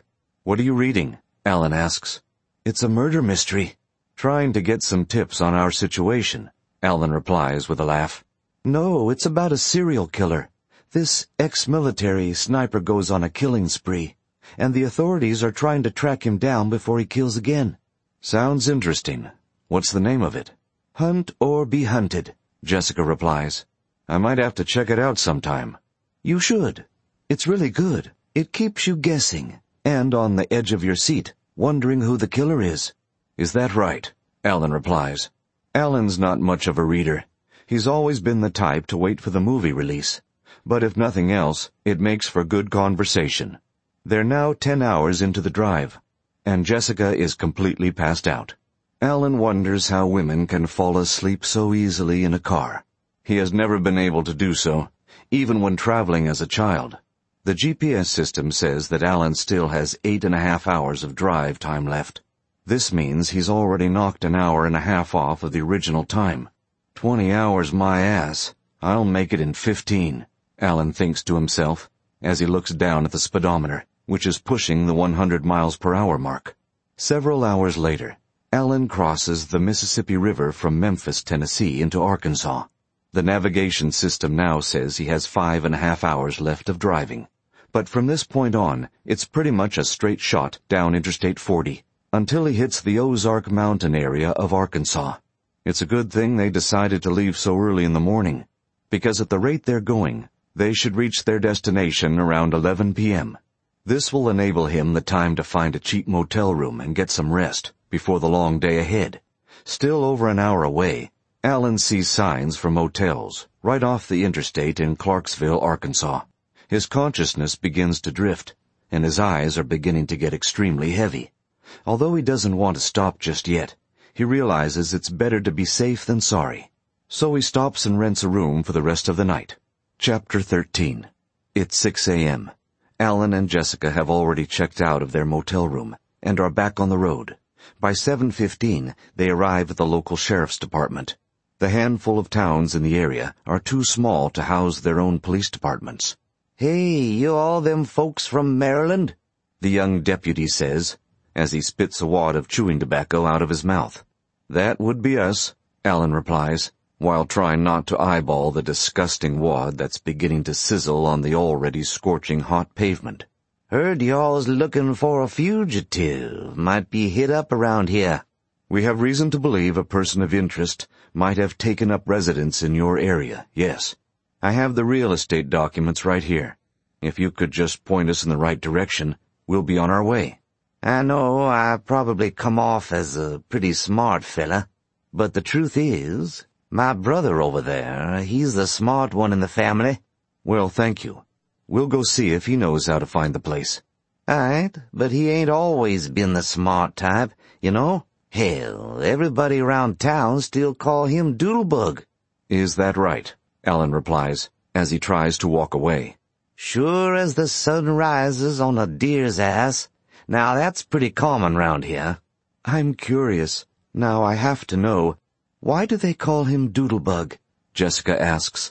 What are you reading? Alan asks. It's a murder mystery. Trying to get some tips on our situation, Alan replies with a laugh. No, it's about a serial killer. This ex-military sniper goes on a killing spree, and the authorities are trying to track him down before he kills again. Sounds interesting. What's the name of it? Hunt or Be Hunted, Jessica replies. I might have to check it out sometime. You should. It's really good. It keeps you guessing, and on the edge of your seat, wondering who the killer is. Is that right? Alan replies. Alan's not much of a reader. He's always been the type to wait for the movie release. But if nothing else, it makes for good conversation. They're now 10 hours into the drive, and Jessica is completely passed out. Alan wonders how women can fall asleep so easily in a car. He has never been able to do so, even when traveling as a child. The GPS system says that Alan still has 8.5 hours of drive time left. This means he's already knocked an hour and a half off of the original time. 20 hours my ass. I'll make it in 15, Alan thinks to himself, as he looks down at the speedometer, which is pushing the 100 miles per hour mark. Several hours later, Alan crosses the Mississippi River from Memphis, Tennessee into Arkansas. The navigation system now says he has 5.5 hours left of driving. But from this point on, it's pretty much a straight shot down Interstate 40, until he hits the Ozark Mountain area of Arkansas. It's a good thing they decided to leave so early in the morning, because at the rate they're going, they should reach their destination around 11 p.m. This will enable him the time to find a cheap motel room and get some rest before the long day ahead. Still over an hour away, Alan sees signs for motels right off the interstate in Clarksville, Arkansas. His consciousness begins to drift, and his eyes are beginning to get extremely heavy. Although he doesn't want to stop just yet, he realizes it's better to be safe than sorry. So he stops and rents a room for the rest of the night. Chapter 13. It's 6 a.m. Alan and Jessica have already checked out of their motel room and are back on the road. By 7:15, they arrive at the local sheriff's department. The handful of towns in the area are too small to house their own police departments. "Hey, you all them folks from Maryland?" the young deputy says, as he spits a wad of chewing tobacco out of his mouth. "That would be us," Alan replies, while trying not to eyeball the disgusting wad that's beginning to sizzle on the already scorching hot pavement. "Heard y'all's looking for a fugitive. Might be hid up around here." "We have reason to believe a person of interest might have taken up residence in your area, yes. I have the real estate documents right here. If you could just point us in the right direction, we'll be on our way." "I know I probably come off as a pretty smart fella, but the truth is, my brother over there, he's the smart one in the family." "Well, thank you. We'll go see if he knows how to find the place." "Aight, but he ain't always been the smart type, you know. Hell, everybody around town still call him Doodlebug." "Is that right?" Alan replies, as he tries to walk away. "Sure as the sun rises on a deer's ass. Now that's pretty common round here." "I'm curious. Now I have to know. Why do they call him Doodlebug?" Jessica asks.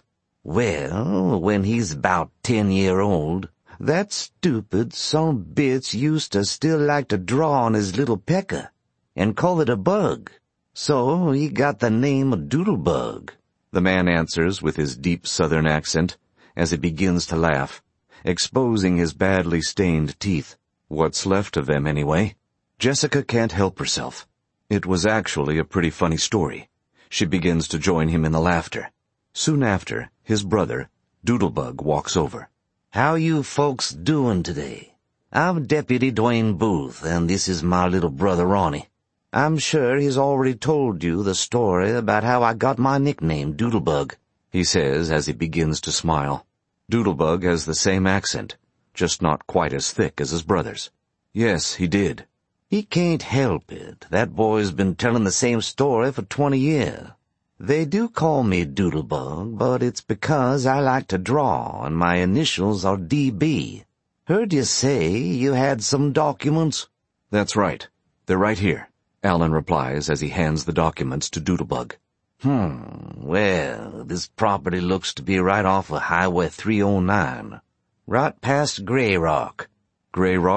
"Well, when he's 'bout 10-year-old, that stupid son bitch used to still like to draw on his little pecker and call it a bug. So he got the name of Doodlebug." The man answers with his deep southern accent as he begins to laugh, exposing his badly stained teeth. What's left of them, anyway. Jessica can't help herself. It was actually a pretty funny story. She begins to join him in the laughter. Soon after, his brother, Doodlebug, walks over. "How you folks doing today? I'm Deputy Dwayne Booth, and this is my little brother Ronnie. I'm sure he's already told you the story about how I got my nickname, Doodlebug," he says as he begins to smile. Doodlebug has the same accent, just not quite as thick as his brother's. "Yes, he did." "He can't help it. That boy's been telling the same story for 20 years. They do call me Doodlebug, but it's because I like to draw, and my initials are DB. Heard you say you had some documents?" "That's right. They're right here," Alan replies as he hands the documents to Doodlebug. Well, this property looks to be right off of Highway 309. Right past Gray Rock." "Gray Rock?"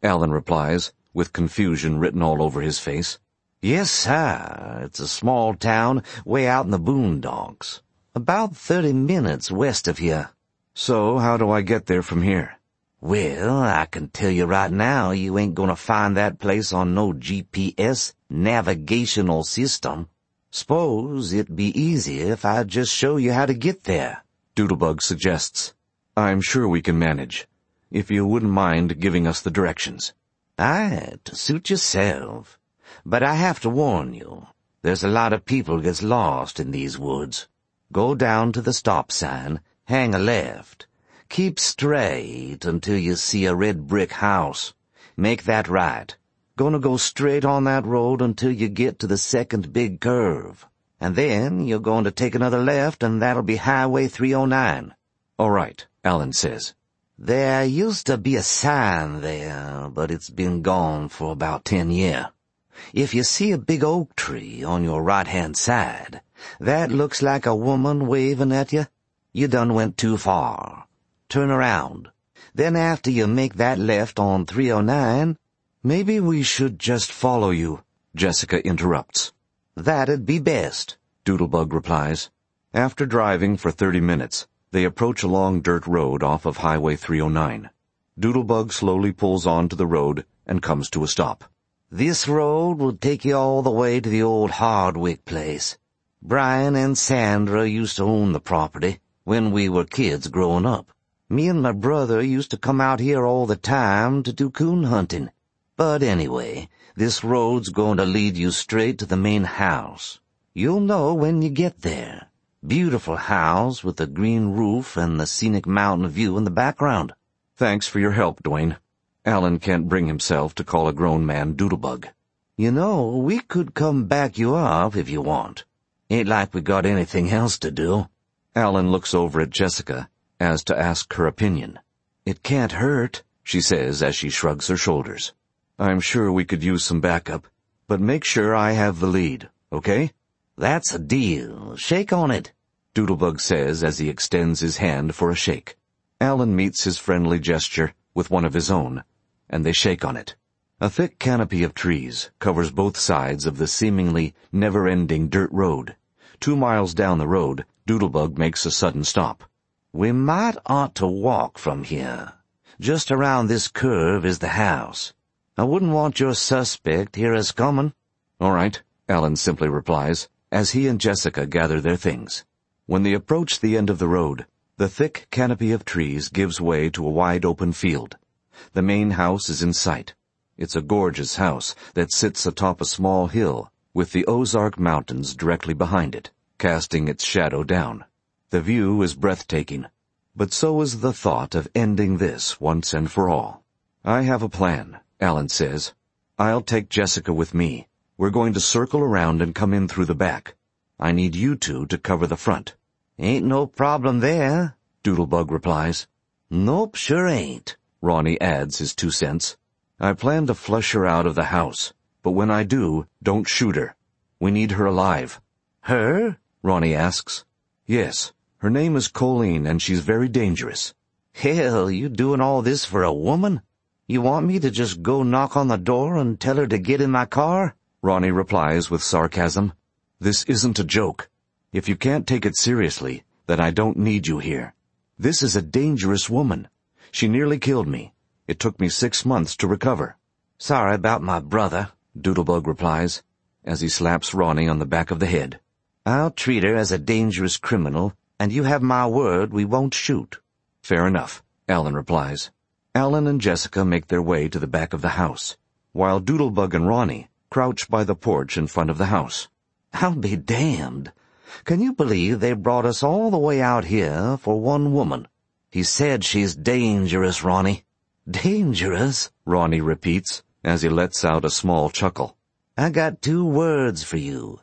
Alan replies, with confusion written all over his face. Yes, sir. It's a small town way out in the boondocks. About 30 minutes west of here. So, how do I get there from here? Well, I can tell you right now you ain't gonna find that place on no GPS navigational system. Suppose it'd be easier if I just show you how to get there, Doodlebug suggests. I'm sure we can manage, if you wouldn't mind giving us the directions. Aye, to suit yourself. But I have to warn you, there's a lot of people gets lost in these woods. Go down to the stop sign, hang a left. Keep straight until you see a red brick house. Make that right. Gonna go straight on that road until you get to the second big curve. And then you're going to take another left and that'll be Highway 309. All right, Alan says. There used to be a sign there, but it's been gone for about 10 years. If you see a big oak tree on your right-hand side, that looks like a woman waving at you, you done went too far. Turn around. Then after you make that left on 309, maybe we should just follow you, Jessica interrupts. That'd be best, Doodlebug replies. After driving for 30 minutes, they approach a long dirt road off of Highway 309. Doodlebug slowly pulls onto the road and comes to a stop. This road will take you all the way to the old Hardwick place. Brian and Sandra used to own the property when we were kids growing up. Me and my brother used to come out here all the time to do coon hunting. But anyway, this road's going to lead you straight to the main house. You'll know when you get there. Beautiful house with a green roof and the scenic mountain view in the background. Thanks for your help, Dwayne. Alan can't bring himself to call a grown man Doodlebug. You know, we could come back you up if you want. Ain't like we got anything else to do. Alan looks over at Jessica as to ask her opinion. It can't hurt, she says as she shrugs her shoulders. I'm sure we could use some backup, but make sure I have the lead, okay? That's a deal. Shake on it, Doodlebug says as he extends his hand for a shake. Alan meets his friendly gesture with one of his own, and they shake on it. A thick canopy of trees covers both sides of the seemingly never-ending dirt road. 2 miles down the road, Doodlebug makes a sudden stop. We might ought to walk from here. Just around this curve is the house. I wouldn't want your suspect hear us coming. All right, Alan simply replies, as he and Jessica gather their things. When they approach the end of the road, the thick canopy of trees gives way to a wide open field. The main house is in sight. It's a gorgeous house that sits atop a small hill, with the Ozark Mountains directly behind it, casting its shadow down. The view is breathtaking, but so is the thought of ending this once and for all. I have a plan, Alan says. I'll take Jessica with me. We're going to circle around and come in through the back. I need you two to cover the front. Ain't no problem there, Doodlebug replies. Nope, sure ain't, Ronnie adds his 2 cents. I plan to flush her out of the house, but when I do, don't shoot her. We need her alive. Her? Ronnie asks. Yes, her name is Colleen and she's very dangerous. Hell, you doing all this for a woman? You want me to just go knock on the door and tell her to get in my car? Ronnie replies with sarcasm. This isn't a joke. If you can't take it seriously, then I don't need you here. This is a dangerous woman. She nearly killed me. It took me 6 months to recover. Sorry about my brother, Doodlebug replies, as he slaps Ronnie on the back of the head. I'll treat her as a dangerous criminal, and you have my word we won't shoot. Fair enough, Alan replies. Alan and Jessica make their way to the back of the house, while Doodlebug and Ronnie crouch by the porch in front of the house. I'll be damned. Can you believe they brought us all the way out here for one woman? He said she's dangerous, Ronnie. Dangerous? Ronnie repeats as he lets out a small chuckle. I got 2 words for you.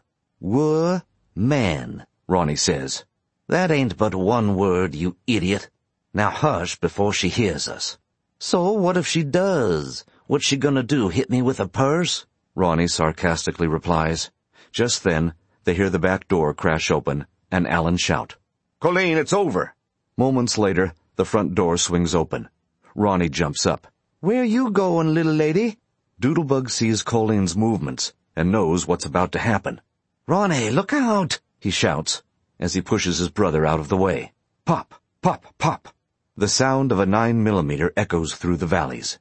Man, Ronnie says. That ain't but 1 word, you idiot. Now hush before she hears us. So what if she does? What's she gonna do, hit me with a purse? Ronnie sarcastically replies. Just then, they hear the back door crash open and Alan shout, Colleen, it's over. Moments later, the front door swings open. Ronnie jumps up. Where you going, little lady? Doodlebug sees Colleen's movements and knows what's about to happen. Ronnie, look out! He shouts as he pushes his brother out of the way. Pop, pop, pop. The sound of a 9mm echoes through the valleys.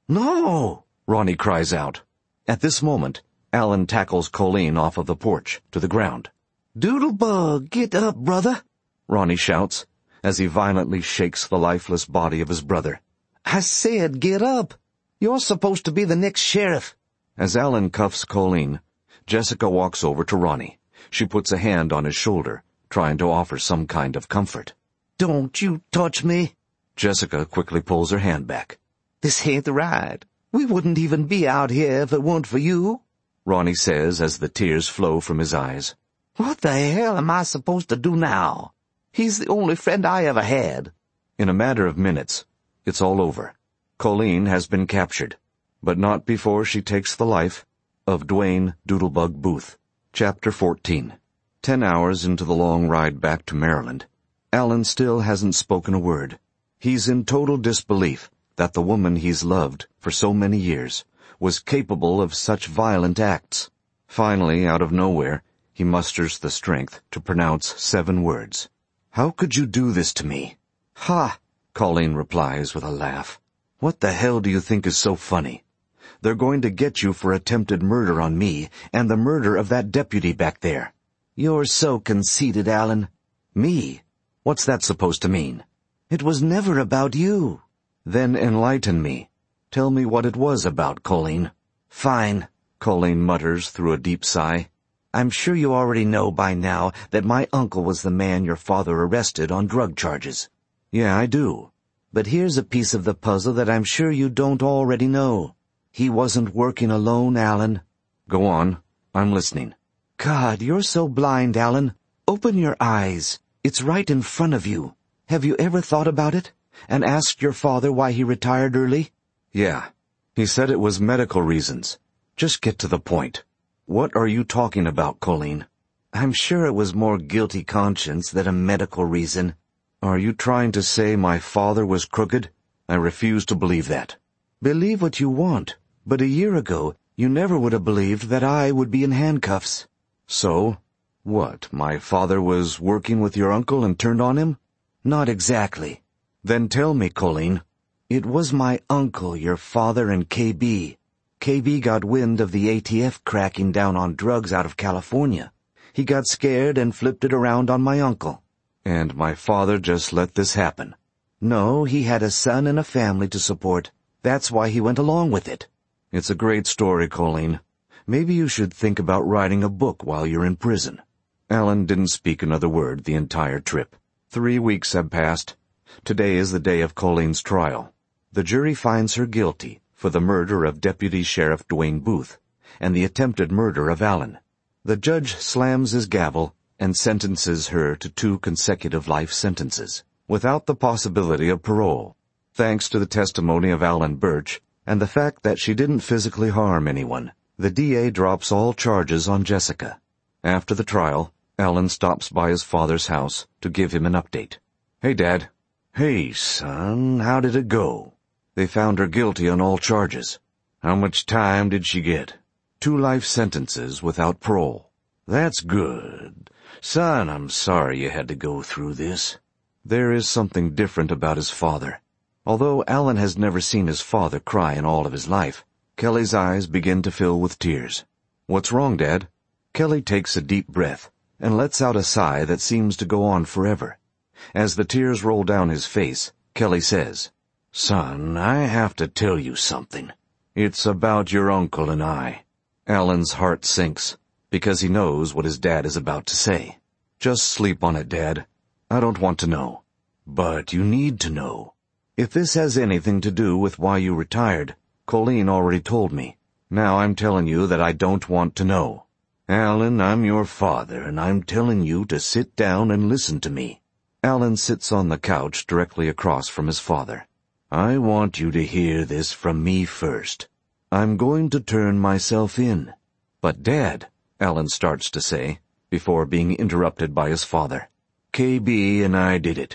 No! Ronnie cries out. At this moment, Alan tackles Colleen off of the porch to the ground. Doodlebug, get up, brother! Ronnie shouts as he violently shakes the lifeless body of his brother. I said get up! You're supposed to be the next sheriff. As Alan cuffs Colleen, Jessica walks over to Ronnie. She puts a hand on his shoulder, trying to offer some kind of comfort. Don't you touch me. Jessica quickly pulls her hand back. This ain't right. We wouldn't even be out here if it weren't for you, Ronnie says as the tears flow from his eyes. What the hell am I supposed to do now? He's the only friend I ever had. In a matter of minutes, it's all over. Colleen has been captured, but not before she takes the life of Dwayne Doodlebug Booth. Chapter 14. 10 hours into the long ride back to Maryland, Alan still hasn't spoken a word. He's in total disbelief that the woman he's loved for so many years was capable of such violent acts. Finally, out of nowhere, he musters the strength to pronounce 7 words. "How could you do this to me?" Ha! Colleen replies with a laugh. "What the hell do you think is so funny? They're going to get you for attempted murder on me and the murder of that deputy back there." You're so conceited, Alan. Me? What's that supposed to mean? It was never about you. Then enlighten me. Tell me what it was about, Colleen. Fine, Colleen mutters through a deep sigh. I'm sure you already know by now that my uncle was the man your father arrested on drug charges. Yeah, I do. But here's a piece of the puzzle that I'm sure you don't already know. He wasn't working alone, Alan. Go on. I'm listening. God, you're so blind, Alan. Open your eyes. It's right in front of you. Have you ever thought about it? And asked your father why he retired early? Yeah. He said it was medical reasons. Just get to the point. What are you talking about, Colleen? I'm sure it was more guilty conscience than a medical reason. Are you trying to say my father was crooked? I refuse to believe that. Believe what you want, but a year ago, you never would have believed that I would be in handcuffs. So, what, my father was working with your uncle and turned on him? Not exactly. Then tell me, Colleen. It was my uncle, your father, and KB. KB got wind of the ATF cracking down on drugs out of California. He got scared and flipped it around on my uncle. And my father just let this happen? No, he had a son and a family to support. That's why he went along with it. It's a great story, Colleen. Maybe you should think about writing a book while you're in prison. Alan didn't speak another word the entire trip. 3 weeks have passed. Today is the day of Colleen's trial. The jury finds her guilty for the murder of Deputy Sheriff Dwayne Booth and the attempted murder of Alan. The judge slams his gavel and sentences her to 2 consecutive life sentences, without the possibility of parole. Thanks to the testimony of Alan Birch and the fact that she didn't physically harm anyone, the DA drops all charges on Jessica. After the trial, Alan stops by his father's house to give him an update. "Hey, Dad." "Hey, son, how did it go?" "They found her guilty on all charges." "How much time did she get?" 2 life sentences without parole." "That's good. Son, I'm sorry you had to go through this." There is something different about his father. Although Alan has never seen his father cry in all of his life, Kelly's eyes begin to fill with tears. "What's wrong, Dad?" Kelly takes a deep breath and lets out a sigh that seems to go on forever. As the tears roll down his face, Kelly says, "Son, I have to tell you something. It's about your uncle and I." Alan's heart sinks, because he knows what his dad is about to say. "Just sleep on it, Dad. I don't want to know." "But you need to know." "If this has anything to do with why you retired, Colleen already told me. Now I'm telling you that I don't want to know." "Alan, I'm your father, and I'm telling you to sit down and listen to me." Alan sits on the couch directly across from his father. "I want you to hear this from me first. I'm going to turn myself in." "But Dad," Alan starts to say, before being interrupted by his father. "KB and I did it.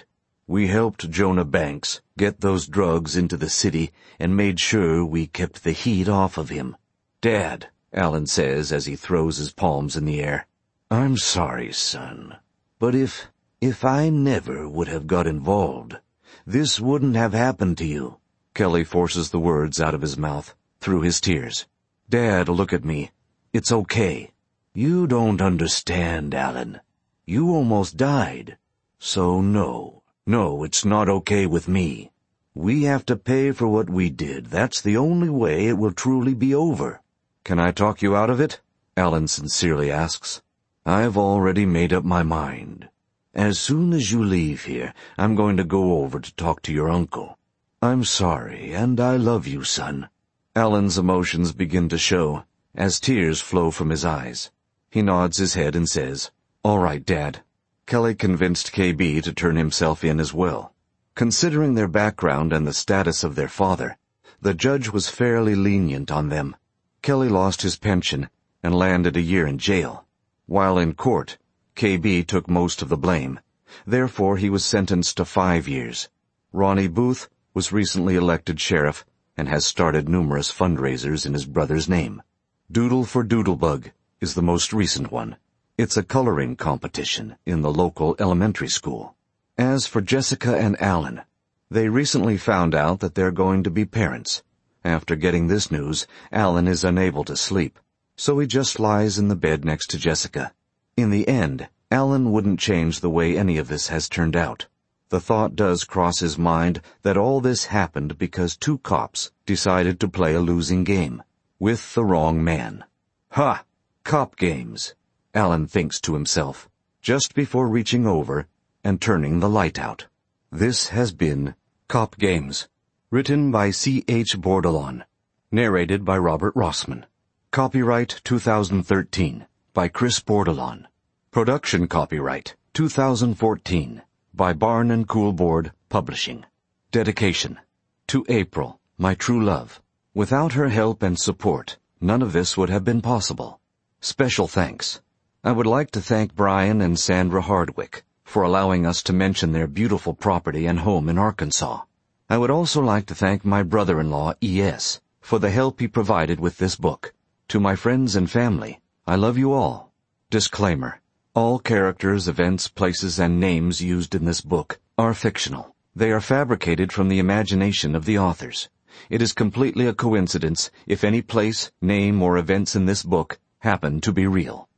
We helped Jonah Banks get those drugs into the city and made sure we kept the heat off of him. Dad, Alan says as he throws his palms in the air, I'm sorry, son, but if I never would have got involved, this wouldn't have happened to you. Kelly forces the words out of his mouth through his tears. Dad, look at me. It's okay. You don't understand, Alan. You almost died. So no, it's not okay with me. We have to pay for what we did. That's the only way it will truly be over. Can I talk you out of it? Alan sincerely asks. I've already made up my mind. As soon as you leave here, I'm going to go over to talk to your uncle. I'm sorry, and I love you, son. Alan's emotions begin to show as tears flow from his eyes. He nods his head and says, All right, Dad. Kelly convinced KB to turn himself in as well. Considering their background and the status of their father, the judge was fairly lenient on them. Kelly lost his pension and landed a year in jail. While in court, KB took most of the blame. Therefore, he was sentenced to 5 years. Ronnie Booth was recently elected sheriff and has started numerous fundraisers in his brother's name. Doodle for Doodlebug is the most recent one. It's a coloring competition in the local elementary school. As for Jessica and Alan, they recently found out that they're going to be parents. After getting this news, Alan is unable to sleep, so he just lies in the bed next to Jessica. In the end, Alan wouldn't change the way any of this has turned out. The thought does cross his mind that all this happened because 2 cops decided to play a losing game with the wrong man. Ha! Cop games, Alan thinks to himself, just before reaching over and turning the light out. This has been Cop Games, written by C.H. Bordelon, narrated by Robert Rossman. Copyright 2013 by Chris Bordelon. Production copyright 2014 by Barn and Coolboard Publishing. Dedication to April, my true love. Without her help and support, none of this would have been possible. Special thanks. I would like to thank Brian and Sandra Hardwick for allowing us to mention their beautiful property and home in Arkansas. I would also like to thank my brother-in-law, E.S., for the help he provided with this book. To my friends and family, I love you all. Disclaimer. All characters, events, places, and names used in this book are fictional. They are fabricated from the imagination of the authors. It is completely a coincidence if any place, name, or events in this book happen to be real.